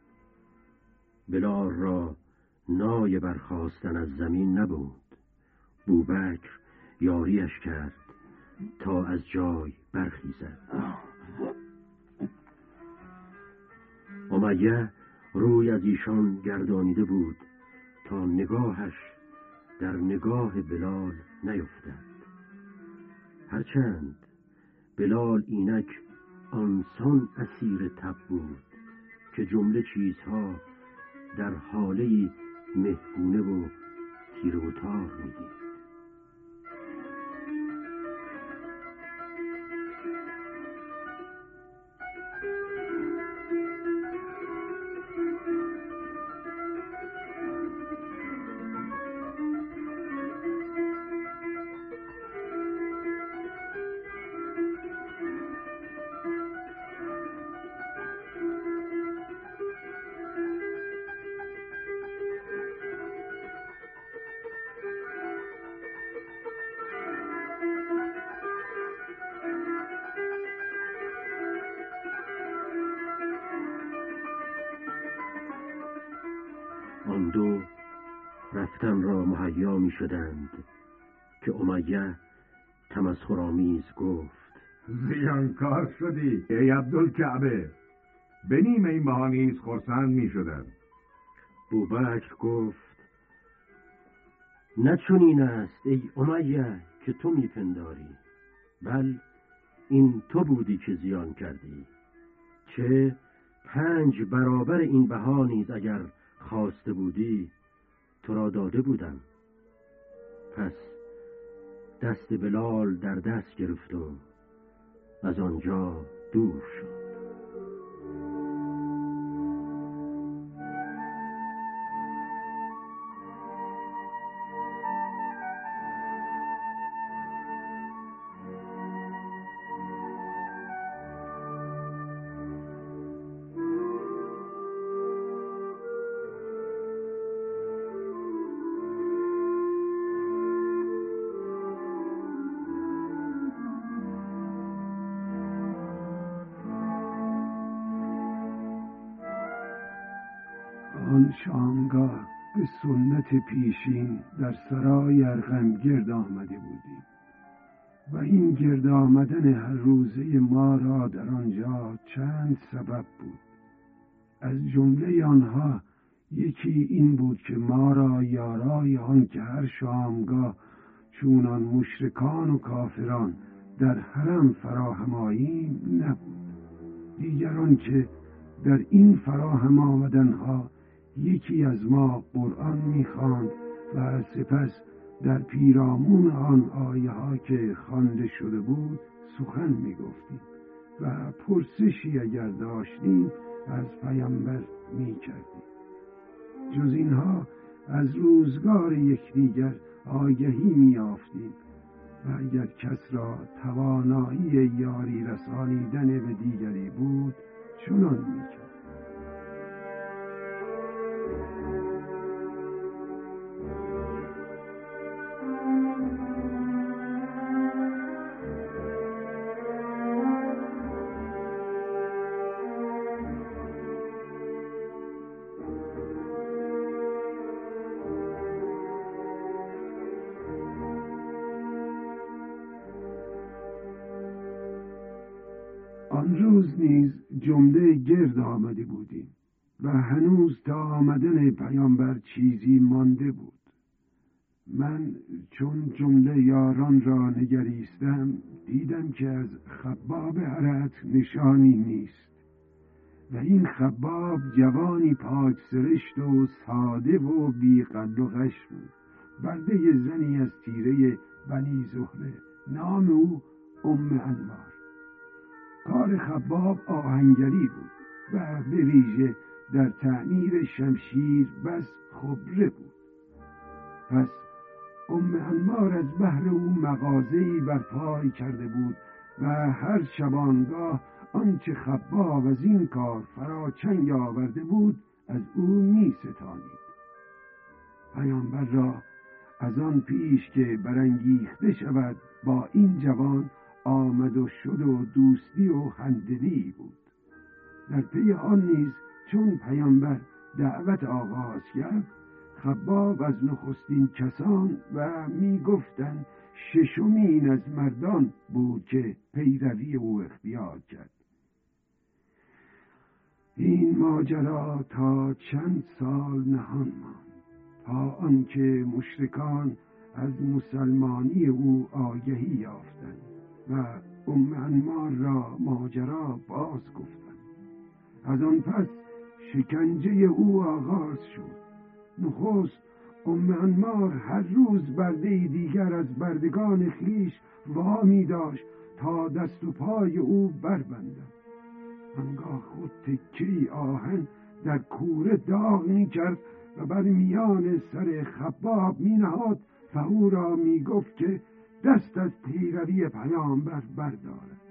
بلال را نای برخاستن از زمین نبود. بوبکر یاریش کرد تا از جای برخیزد. امیه روی از ایشان گردانیده بود تا نگاهش در نگاه بلال نیفتد. هرچند بلال اینک آنسان اسیر تب بود که جمله چیزها در حاله مهگونه و تیره و تار می‌دید. آن دو رفتن را مهیا می شدند که امیه تمسخرآمیز گفت: زیانکار شدی ای عبدالکعبه، به نیم این بها نیز خرسند می شدند. بوبکر گفت: نه چنین است ای امیه که تو می پنداری، بل این تو بودی که زیان کردی، چه 5 برابر این بها نیز اگر خواسته بودی تو را داده بودم. پس دست بلال در دست گرفت و از آنجا دور شد. آن شامگاه به سنت پیشین در سرای ارقم گرد آمده بودیم و این گرد آمدن هر روزه ما را در آنجا چند سبب بود. از جمله آنها یکی این بود که ما را یارای آن که هر شامگاه چونان مشرکان و کافران در حرم فراهم آییم نبود. دیگران که در این فراهم آمدنها یکی از ما قرآن می‌خواند و سپس در پیرامون آن آیه ها که خوانده شده بود سخن می‌گفتیم و پرسشی اگر داشتیم از پیامبر می‌کردیم. جز اینها از روزگار یکدیگر آگهی می‌یافتیم و اگر کس را توانایی یاری رسانیدن به دیگری بود چنان می‌کرد. آن روز نیز جمله گرد آمده بودیم و هنوز تا آمدن پیامبر چیزی مانده بود. من چون جمله یاران را نگریستم دیدم که از خباب حرت نشانی نیست و این خباب جوانی پاک سرشت و ساده و بی قد و غش بود، برده زنی از تیره بنی زهره، نام او انبار. کار خباب آهنگری بود و به ویژه در تعمیر شمشیر بس خبره بود. پس انبار از بهر او مغازه‌ای برپای کرده بود و هر شبانگاه آنچه خباب از این کار فراچنگ آورده بود از او می ستانید. پیامبر را از آن پیش که برانگیخته شود با این جوان آمد و شد و دوستی و همدلی بود. در پی آن نیز چون پیامبر دعوت آغاز کرد، خباب از نخستین کسان و می گفتند ششمین از مردان بود که پیروی او اختیار کرد. این ماجرا تا چند سال نهان ماند، تا آنکه مشرکان از مسلمانی او آگهی یافتند و انمار را ماجرا باز گفتند. از آن پس شکنجه او آغاز شد. نخست انمار هر روز برده دیگر از بردگان خیش وامی داشت تا دست و پای او بربندند. آنگاه خود تکه‌ای آهن در کوره داغ می کرد و بر میان سر خباب می نهاد و او را می گفت که دست از پیروی پیامبر بردارد.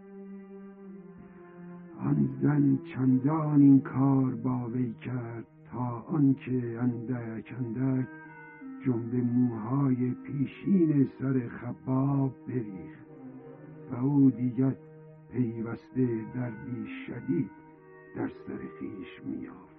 آن زن چندان این کار با وی کرد تا آنکه اندک اندک جمله موهای پیشین سر خباب بریخت و او دیگر پیوسته دردی شدید در سر خویش می‌یافت.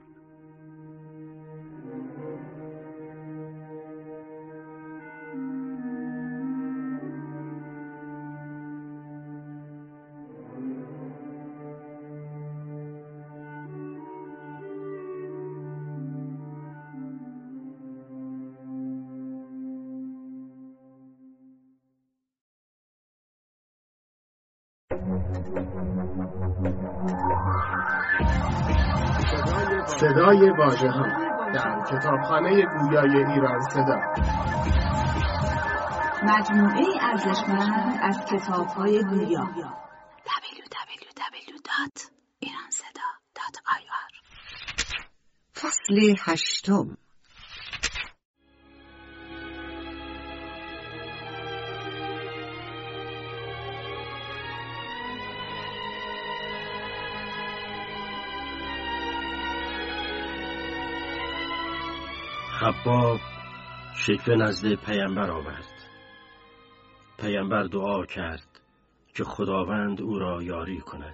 صدای واژه‌ها در کتابخانه گویای ایران صدا، مجموعه ارزشمند از کتاب‌های گویا. www.iranseda.ir فصل 8. خباب شکوه نزد پیامبر آورد. پیامبر دعا کرد که خداوند او را یاری کند.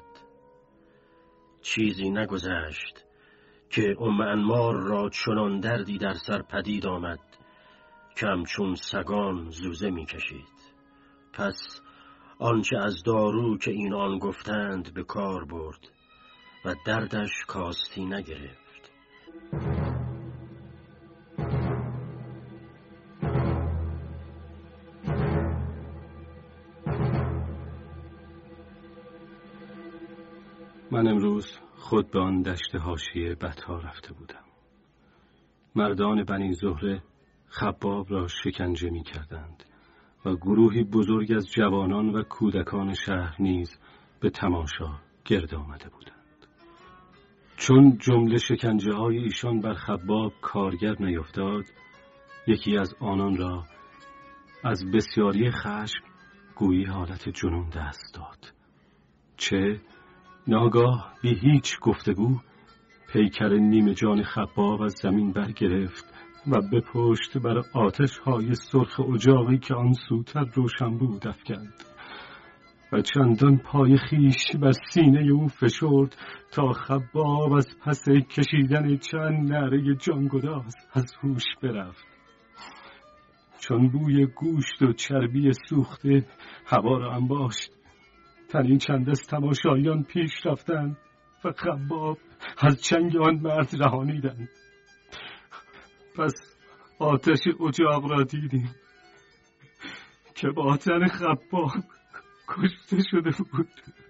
چیزی نگذشت که انمار را چنان دردی در سر پدید آمد که همچون سگان زوزه می کشید. پس آنچه از دارو که این آن گفتند به کار برد و دردش کاستی نگرفت. من امروز خود به آن دشت حاشیه بطحا رفته بودم. مردان بنی زهره خباب را شکنجه می کردند و گروهی بزرگ از جوانان و کودکان شهر نیز به تماشا گرد آمده بودند. چون جمله شکنجه های ایشان بر خباب کارگر نیفتاد، یکی از آنان را از بسیاری خشم گویی حالت جنون دست داد. چه ناگاه بی هیچ گفتگو پیکر نیمه جان خباب از زمین برگرفت و به پشت بر آتش های سرخ اجاقی که آن سوتر روشن بود افکند و چندان پای خیش بر سینه او فشرد تا خباب از پس کشیدن چند نعره جانگداز از هوش برفت. چون بوی گوشت و چربی سوخته هوا را انباشت، تنین چند از تماشایان پیش رفتند و خباب از چنگ آن مرد رهانیدند. پس آتش اجاق را دیدیم که باطن خباب کشته شده بود.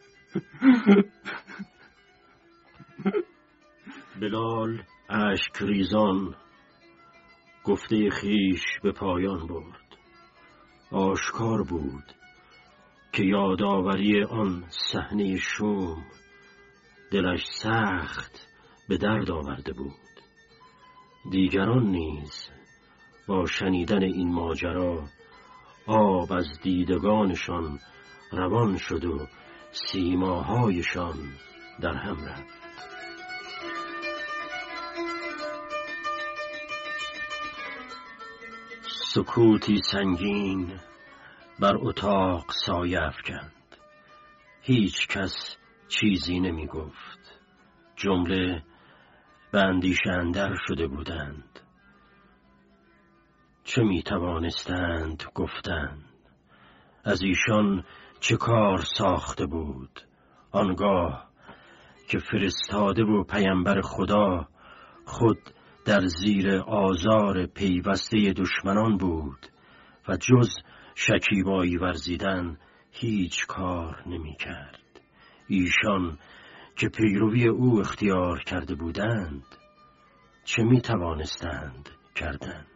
بلال اشک ریزان گفته خیش به پایان برد. آشکار بود که یادآوری آن صحنه شوم دلش سخت به درد آورده بود. دیگران نیز با شنیدن این ماجرا آب از دیدگانشان روان شد و سیماهایشان در هم رفت. سکوتی سنگین بر اتاق سایه افکند. هیچ کس چیزی نمی گفت. جمله به اندیشه اندر شده بودند. چه می توانستند گفتند؟ از ایشان چه کار ساخته بود؟ آنگاه که فرستاده و پیامبر خدا خود در زیر آزار پیوسته دشمنان بود و جز شکیبایی ورزیدن هیچ کار نمی کرد. ایشان که پیروی او اختیار کرده بودند چه می توانستند کردند؟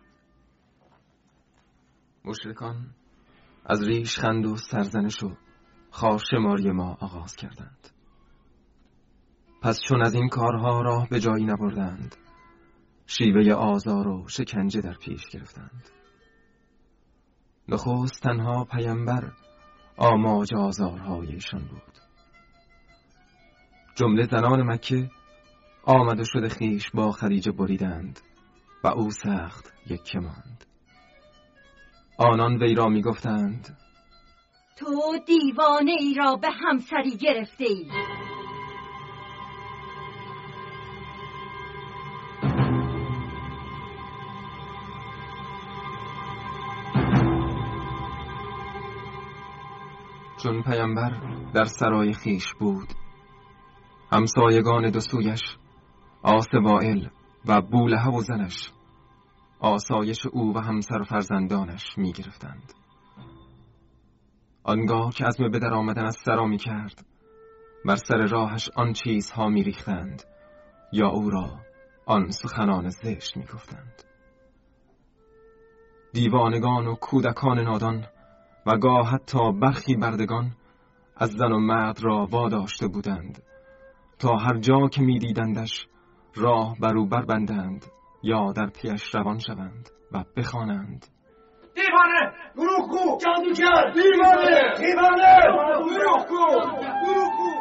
مشرکان از ریشخند و سرزنش و خارشماری ما آغاز کردند. پس چون از این کارها راه به جایی نبردند، شیوه آزار و شکنجه در پیش گرفتند. نخست تنها پیامبر آماج آزارهایشان بود. جمله زنان مکه آمد و شد خویش با خدیجه بریدند و او سخت یکه ماند. آنان وی را می گفتند تو دیوانه ای را به همسری گرفته ای. چون پیامبر در سرای خیش بود، همسایگان دو سویش آس وائل و بولهب و زنش آسایش او و همسر و فرزندانش می گرفتند. آنگاه که عزم به در آمدن از سرا می کرد، بر سر راهش آن چیزها می ریختند یا او را آن سخنان زشت می گفتند. دیوانگان و کودکان نادان و گاه حتی برخی بردگان از زن و مرد را واداشته بودند تا هر جا که می دیدندش راه برو بربندند یا در پیش روان شوند و بخوانند دیوانه! دروغگو! جادوگر! دیوانه! دیوانه! دروغگو! دروغگو!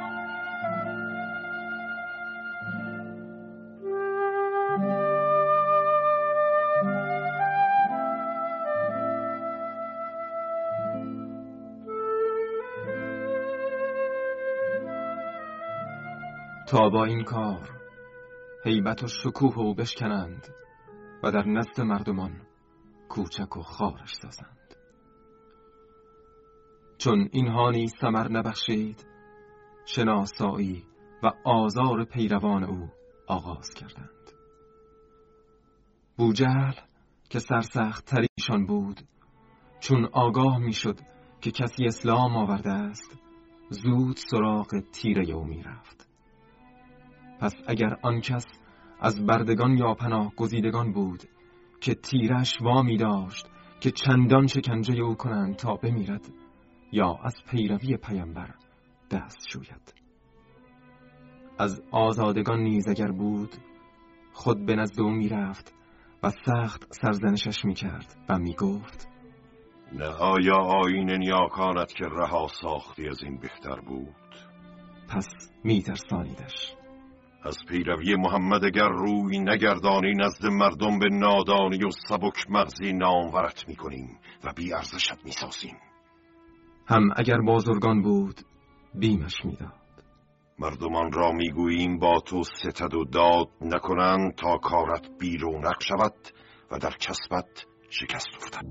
تا با این کار هیبت و شکوه او بشکنند و در نزد مردمان کوچک و خارش سازند. چون اینها نیز ثمر نبخشید، شناسایی و آزار پیروان او آغاز کردند. بوجهل که سرسخت تریشان بود، چون آگاه میشد که کسی اسلام آورده است، زود سراغ تیره او میرفت. پس اگر آن کس از بردگان یا پناه گزیدگان بود که تیرش وامی داشت که چندان شکنجه او کنند تا بمیرد یا از پیروی پیامبر دست شوید. از آزادگان نیز اگر بود خود به نزد او میرفت و سخت سرزنشش میکرد و میگفت نه آیا آیین نیاکانت که رها ساختی از این بهتر بود؟ پس میترسانیدش. از پیروی محمد اگر روی نگردانی نزد مردم به نادانی و سبک مغزی نامورت میکنیم و بی ارزشت میسازیم. هم اگر بازرگان بود بیمش میداد. مردمان را میگوییم با تو ستد و داد نکنند تا کارت بیرونق شود و در کسبت شکست افتد.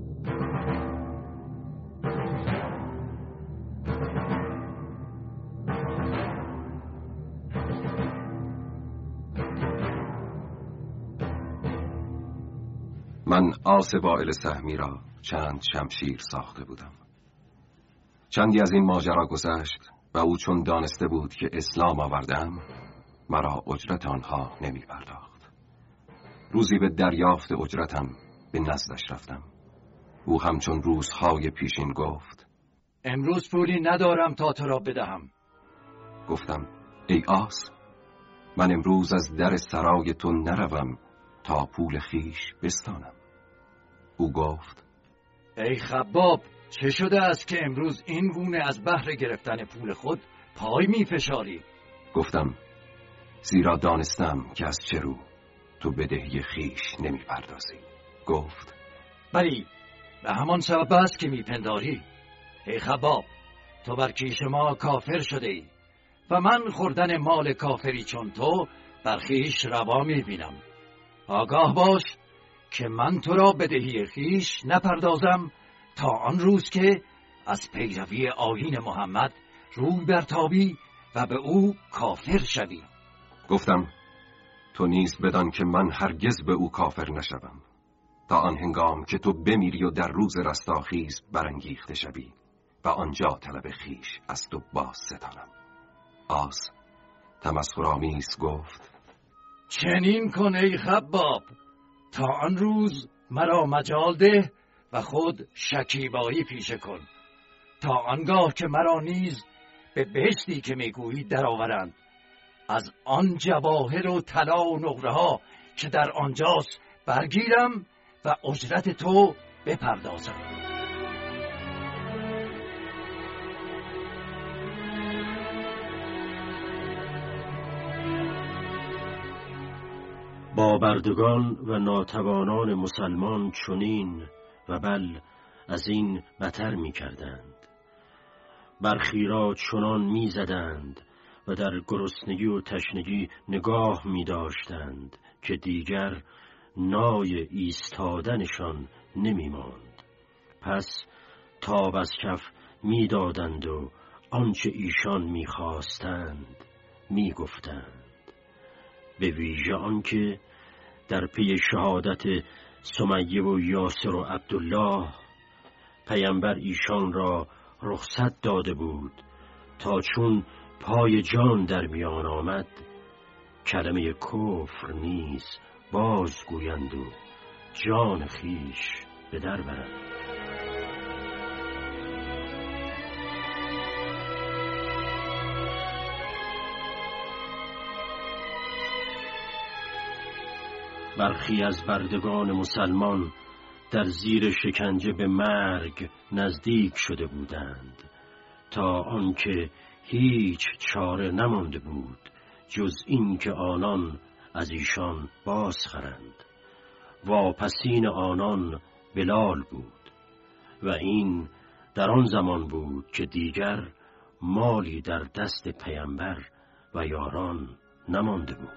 من آس وائل سهمی را چند شمشیر ساخته بودم. چندی از این ماجرا گذشت و او چون دانسته بود که اسلام آوردم مرا اجرت آنها نمی پرداخت. روزی به دریافت اجرتم به نزدش رفتم. او همچون روزهای پیشین گفت امروز پولی ندارم تا تو را بدهم. گفتم ای آس، من امروز از در سرای تو نروم تا پول خیش بستانم. او گفت ای خباب، چه شده است که امروز این گونه از بهر گرفتن پول خود پای می فشاری؟ گفتم زیرا دانستم که از چه رو تو بدهی خیش نمی پردازی. گفت بلی به همان سبب است که میپنداری. ای خباب، تو بر کیش ما کافر شده ای و من خوردن مال کافری چون تو بر خویش روا میبینم. آگاه باش که من تو را بدهی خویش نپردازم تا آن روز که از پیروی آیین محمد روی برتابی و به او کافر شوی. گفتم تو نیز بدان که من هرگز به او کافر نشوم تا آن هنگام که تو بمیری و در روز رستاخیز برانگیخته شوی و آنجا طلب خویش از تو باز ستانم. آس تمسخرآمیز گفت چنین کن ای خباب، تا آن روز مرا مجال ده و خود شکیبایی پیشه کن، تا آنگاه که مرا نیز به بهشتی که میگویی درآورند، از آن جواهر و طلا و نقره ها که در آنجاست برگیرم و اجرت تو بپردازم. با بردگان و ناتوانان مسلمان چنین و بل از این بتر می کردند. برخی را چنان می زدند و در گرسنگی و تشنگی نگاه می داشتند که دیگر نای ایستادنشان نمی ماند. پس تاب از کف می دادند و آنچه ایشان می خواستند می گفتند. به ویژه آنکه در پی شهادت سمیه و یاسر و عبدالله پیامبر ایشان را رخصت داده بود تا چون پای جان در میان آمد کلمه کفر نیز بازگویند و جان خیش به در برند. برخی از بردگان مسلمان در زیر شکنجه به مرگ نزدیک شده بودند تا آنکه هیچ چاره نمانده بود جز این که آنان از ایشان بازخرند. واپسین آنان بلال بود و این در آن زمان بود که دیگر مالی در دست پیامبر و یاران نمانده بود.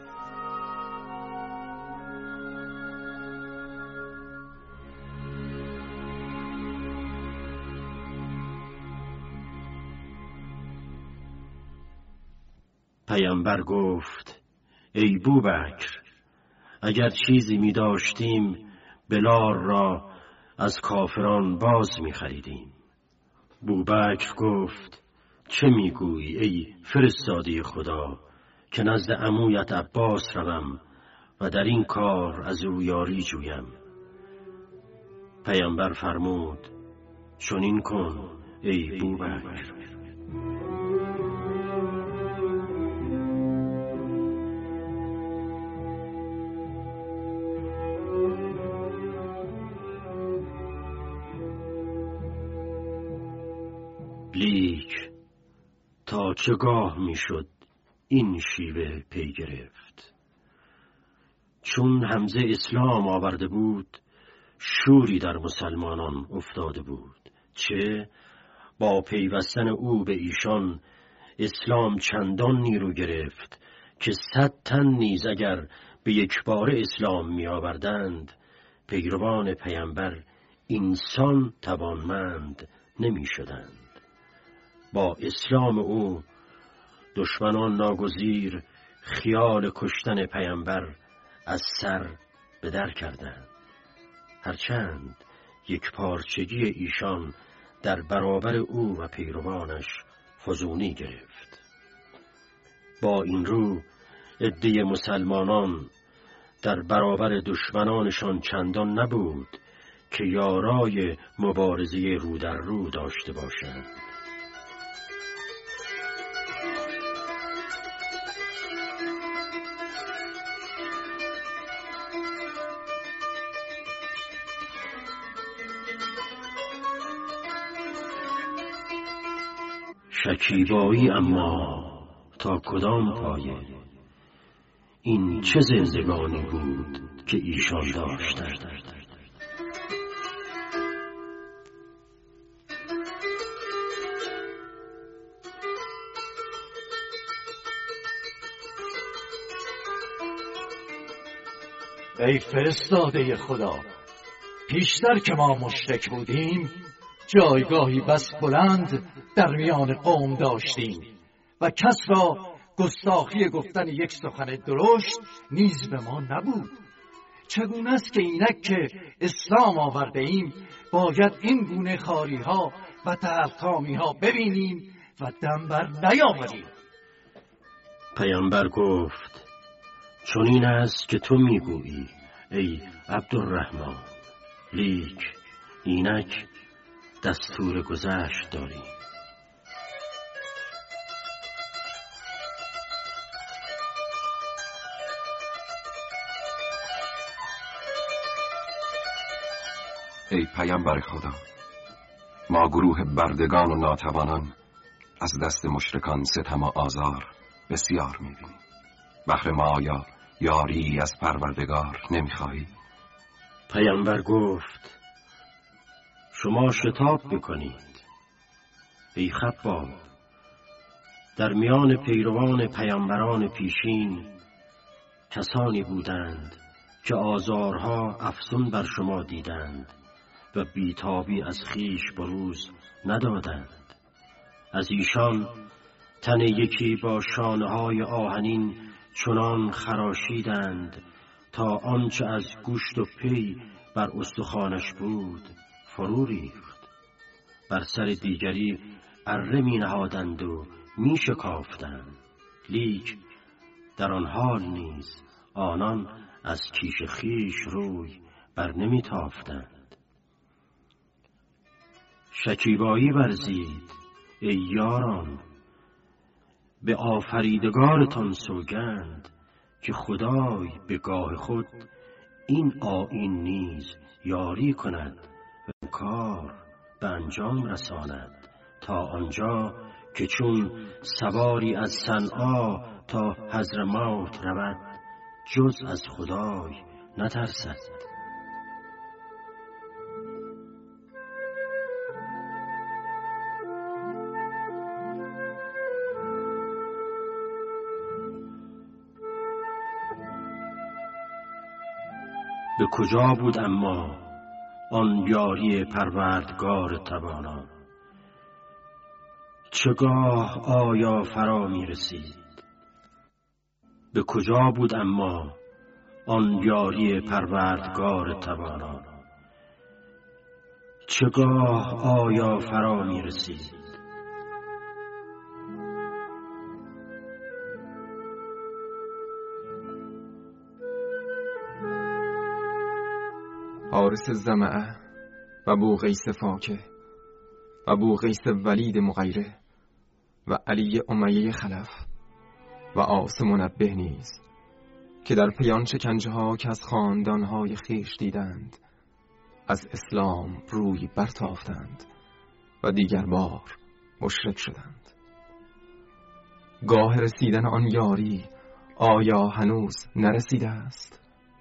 پیامبر گفت ای بوبکر، اگر چیزی می داشتیم بلال را از کافران باز می خریدیم. بوبکر گفت چه می گویی ای فرستاده خدا که نزد عمویت عباس روم و در این کار از او یاری جویم. پیامبر فرمود چنین کن ای بوبکر. لیک تا چگاه میشد این شیوه پی گرفت؟ چون حمزه اسلام آورده بود شوری در مسلمانان افتاده بود، چه با پیوستن او به ایشان اسلام چندان نیرو گرفت که 100 تن نیز اگر به یک بار اسلام می آوردند پیروان پیامبر اینسان توانمند نمی شدند. با اسلام او دشمنان ناگزیر خیال کشتن پیامبر از سر به در کردند، هرچند یک پارچگی ایشان در برابر او و پیروانش فزونی گرفت. با این رو عده مسلمانان در برابر دشمنانشان چندان نبود که یارای مبارزه رو در رو داشته باشند. شکیبایی اما تا کدام پایه؟ این چه زندگانی بود که ایشان داشتند؟ ای فرستاده خدا، پیشتر که ما مشرک بودیم جایگاهی بس بلند در میان قوم داشتیم و کس را گستاخی گفتن یک سخن درشت نیز به ما نبود. چگونه است که اینک که اسلام آورده ایم باید این گونه خاری ها و تلخکامی ها ببینیم و دم بر نیاوریم؟ پیامبر گفت چون این است که تو میگویی ای عبدالرحمن، لیک اینک دستور گذشت داری. ای پیامبر خدا، ما گروه بردگان و ناتوانان از دست مشرکان ستم و آزار بسیار می‌بینیم. بهر ما آیا یاری از پروردگار نمی‌خواهی؟ پیامبر گفت شما شتاب بکنید. ای خباب، در میان پیروان پیامبران پیشین کسانی بودند که آزارها افزون بر شما دیدند و بیتابی از خیش بروز ندادند. از ایشان تن یکی با شانه‌های آهنین چنان خراشیدند تا آنچه از گوشت و پی بر استخوانش بود فرو ریخت. بر سر دیگری اره می نهادند و می شکافتند، لیک در آن حال نیز آنان از کیش خیش روی بر نمی تافتند. شکیبایی ورزید ای یاران، به آفریدگارتان سوگند که خدای به گاه خود این آیین نیز یاری کند و کار به انجام رساند، تا آنجا که چون سواری از صنعا تا حضرموت رود جز از خدای نترسد. به کجا بود اما آن یاری پروردگار توانا؟ چگاه آیا فرا می رسید؟ به کجا بود اما آن یاری پروردگار توانا؟ چگاه آیا فرا می رسید؟ حارس زمعه و بوقیس فاکه و بوقیس ولید مغیره و علی امیه خلف و عاص منبه نیز که در پیان شکنجه ها که از خاندانهای خیش دیدند از اسلام روی برتافتند و دیگر بار مشرک شدند. گاه رسیدن آن یاری آیا هنوز نرسیده است؟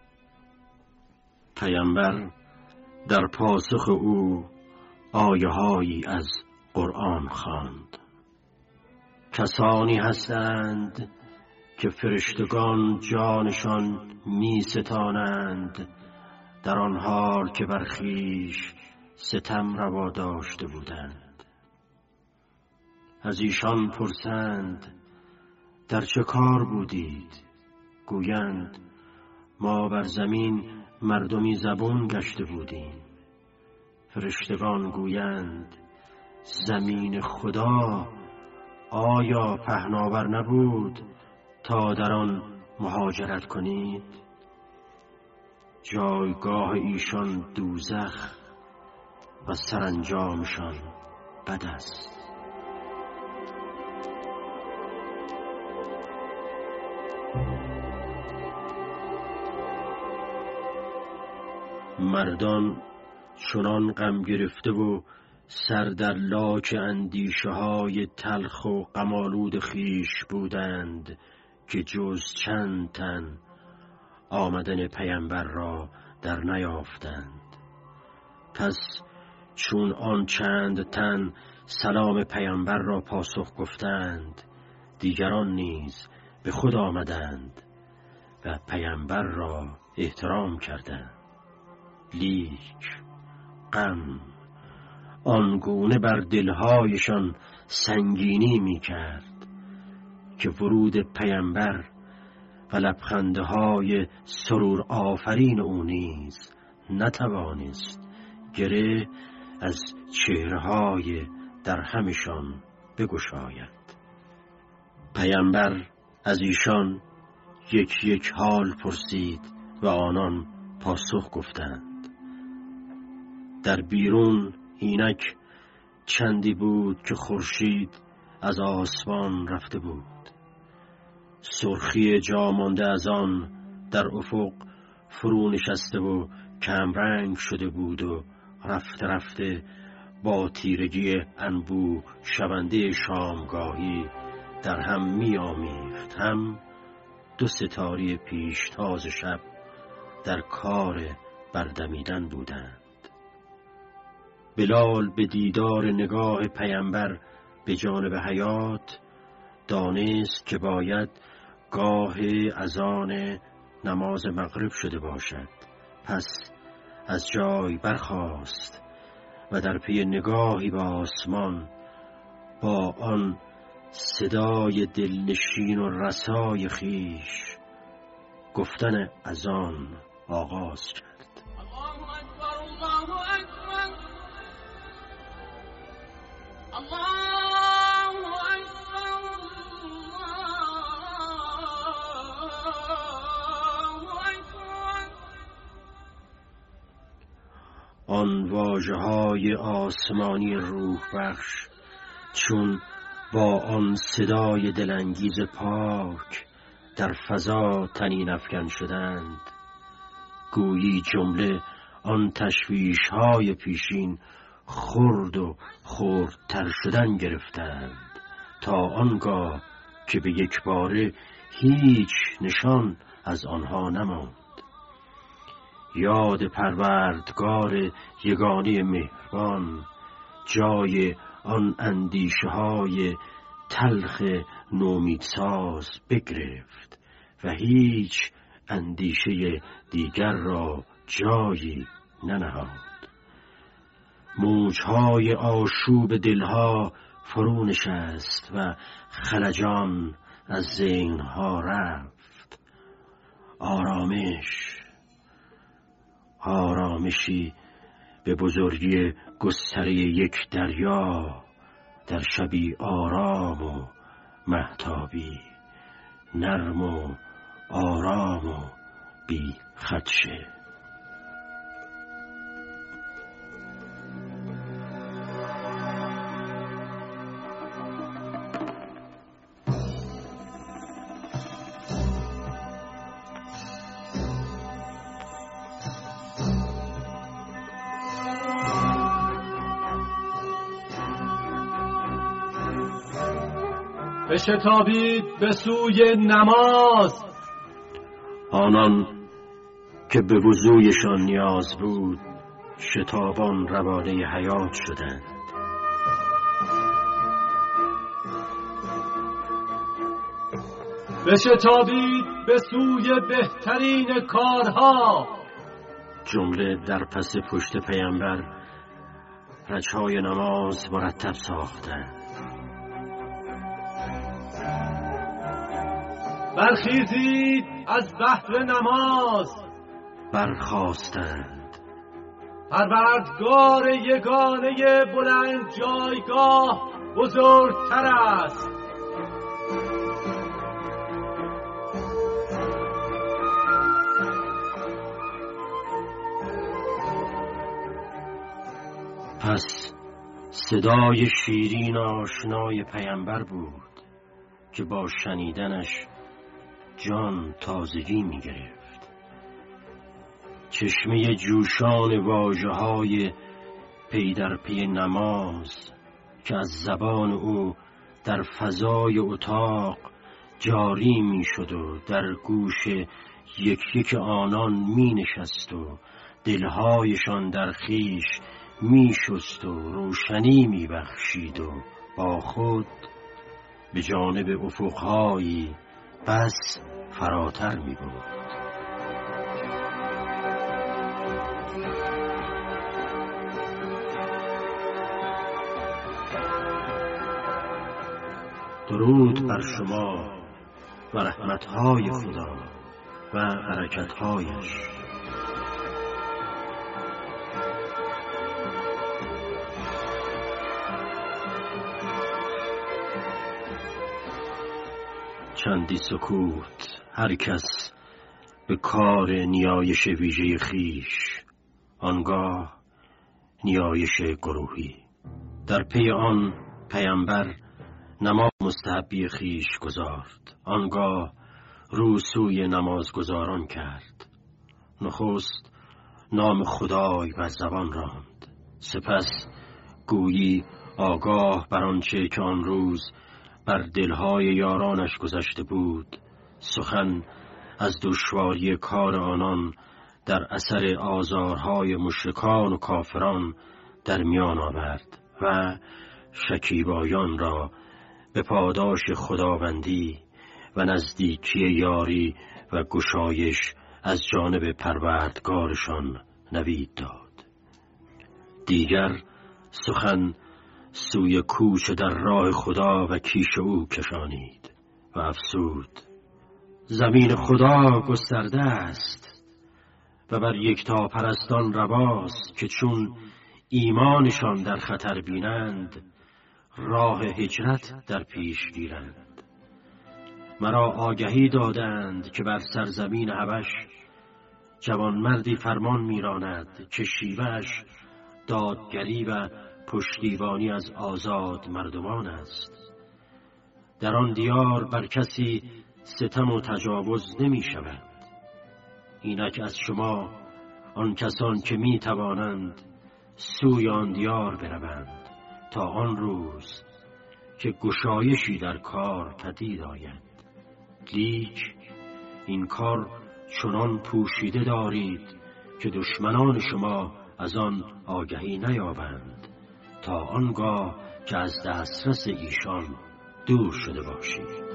پیامبر در پاسخ او آیه‌هایی از قرآن خواند. کسانی هستند که فرشتگان جانشان می ستانند در آن حال که بر خویش ستم روا داشته بودند. از ایشان پرسند در چه کار بودید؟ گویند ما بر زمین مردمی زبون گشته بودیم. فرشتگان گویند زمین خدا آیا پهناور نبود تا در آن مهاجرت کنید؟ جایگاه ایشان دوزخ و سرانجامشان بد است. مردان چنان غم گرفته و سر در لاک اندیشه های تلخ و غم‌آلود خویش بودند که جز چند تن آمدن پیامبر را در نیافتند. پس چون آن چند تن سلام پیامبر را پاسخ گفتند، دیگران نیز به خود آمدند و پیامبر را احترام کردند. لیک غم آنگونه بر دلهایشان سنگینی می کرد که ورود پیامبر و لبخنده های سرور آفرین او نیز نتوانست گره از چهره‌های در همشان بگشاید. پیامبر از ایشان یک یک حال پرسید و آنان پاسخ گفتند. در بیرون اینک چندی بود که خورشید از آسمان رفته بود. سرخی جا مانده از آن در افق فرو نشسته و کمرنگ شده بود و رفته رفته با تیرگی انبوه شونده شامگاهی در هم می آمیخت. هم دو ستاره پیشتاز شب در کار بردمیدن بودند. بلال به دیدار نگاه پیامبر به جانب حیات دانست که باید گاه اذان نماز مغرب شده باشد. پس از جای برخاست و در پی نگاهی به آسمان با آن صدای دلنشین و رسای خیش گفتن اذان آغاز کرد. آن واژه‌های آسمانی روح بخش چون با آن صدای دلانگیز پاک در فضا طنین افکن شدند، گویی جمله آن تشویش‌های پیشین خرد و خردتر شدن گرفتند تا آنگاه که به یک باره هیچ نشان از آنها نماند. یاد پروردگار یگانه مهربان جای آن اندیشه های تلخ نومیدساز بگرفت و هیچ اندیشه دیگر را جایی ننهاد. موجهای آشوب دلها فرو نشست و خلجان از ذهنها رفت. آرامشی به بزرگی گستره یک دریا در شبی آرام و مهتابی، نرم و آرام و بی خدشه. بشتابید به سوی نماز. آنان که به وضویشان نیاز بود شتابان روانه حیات شدند. بشتابید به سوی بهترین کارها. جمله در پس پشت پیامبر رجهای نماز مرتب ساختند. برخیزید از بحر نماز. برخاستند. پروردگار یگانه بلند جایگاه بزرگتر است. پس صدای شیرین آشنای پیامبر بود که با شنیدنش جان تازگی می گرفت. چشمه جوشان واژه‌های پی در پی نماز که از زبان او در فضای اتاق جاری می شد و در گوش یک یک آنان می نشست و دلهایشان در خیش می شست و روشنی می بخشید و با خود به جانب افقهایی بس فراتر می بود. درود بر شما و رحمتهای خدا و برکتهایش. چندی سکوت، هر کس به کار نیایش ویژه خیش، آنگاه نیایش گروهی. در پی آن پیامبر نماز مستحبی خیش گذارد، آنگاه رو سوی نمازگزاران کرد. نخست نام خدای بر زبان راند، سپس گویی آگاه بر آنچه که آن روز بر دلهای یارانش گذشته بود، سخن از دشواری کار آنان در اثر آزارهای مشرکان و کافران در میان آورد و شکیبایان را به پاداش خداوندی و نزدیکی یاری و گشایش از جانب پروردگارشان نوید داد. دیگر سخن سوی کوچ در راه خدا و کیش او کشانید و افسود: زمین خدا گسترده است و بر یکتا پرستان رواست که چون ایمانشان در خطر بینند راه هجرت در پیش گیرند. مرا آگهی دادند که بر سرزمین حبش جوانمردی فرمان میراند که شیوهش دادگری و پشتیبانی از آزاد مردمان است. در آن دیار بر کسی ستم و تجاوز نمی شود. اینک از شما آن کسان که می توانند سوی آن دیار بروند تا آن روز که گشایشی در کار پدید آید. لیک این کار چنان پوشیده دارید که دشمنان شما از آن آگهی نیابند تا آنگاه که از دسترس ایشان دور شده باشید.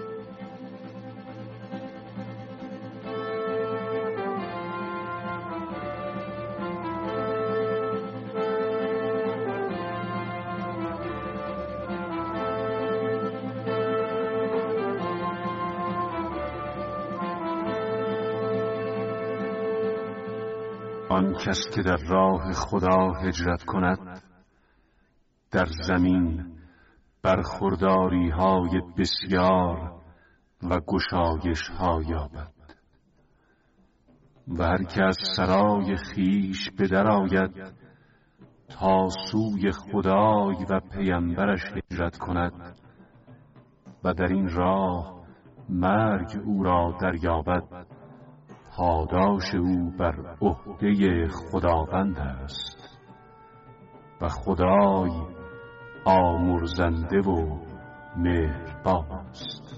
آن کس که در راه خدا هجرت کند در زمین برخورداری های بسیار و گشایش ها یابد و هر که از سرای خیش به در آید تا سوی خدای و پیامبرش هجرت کند و در این راه مرگ او را دریابد، پاداش او بر عهده خداوند است و خدای آمرزنده و مهربان است.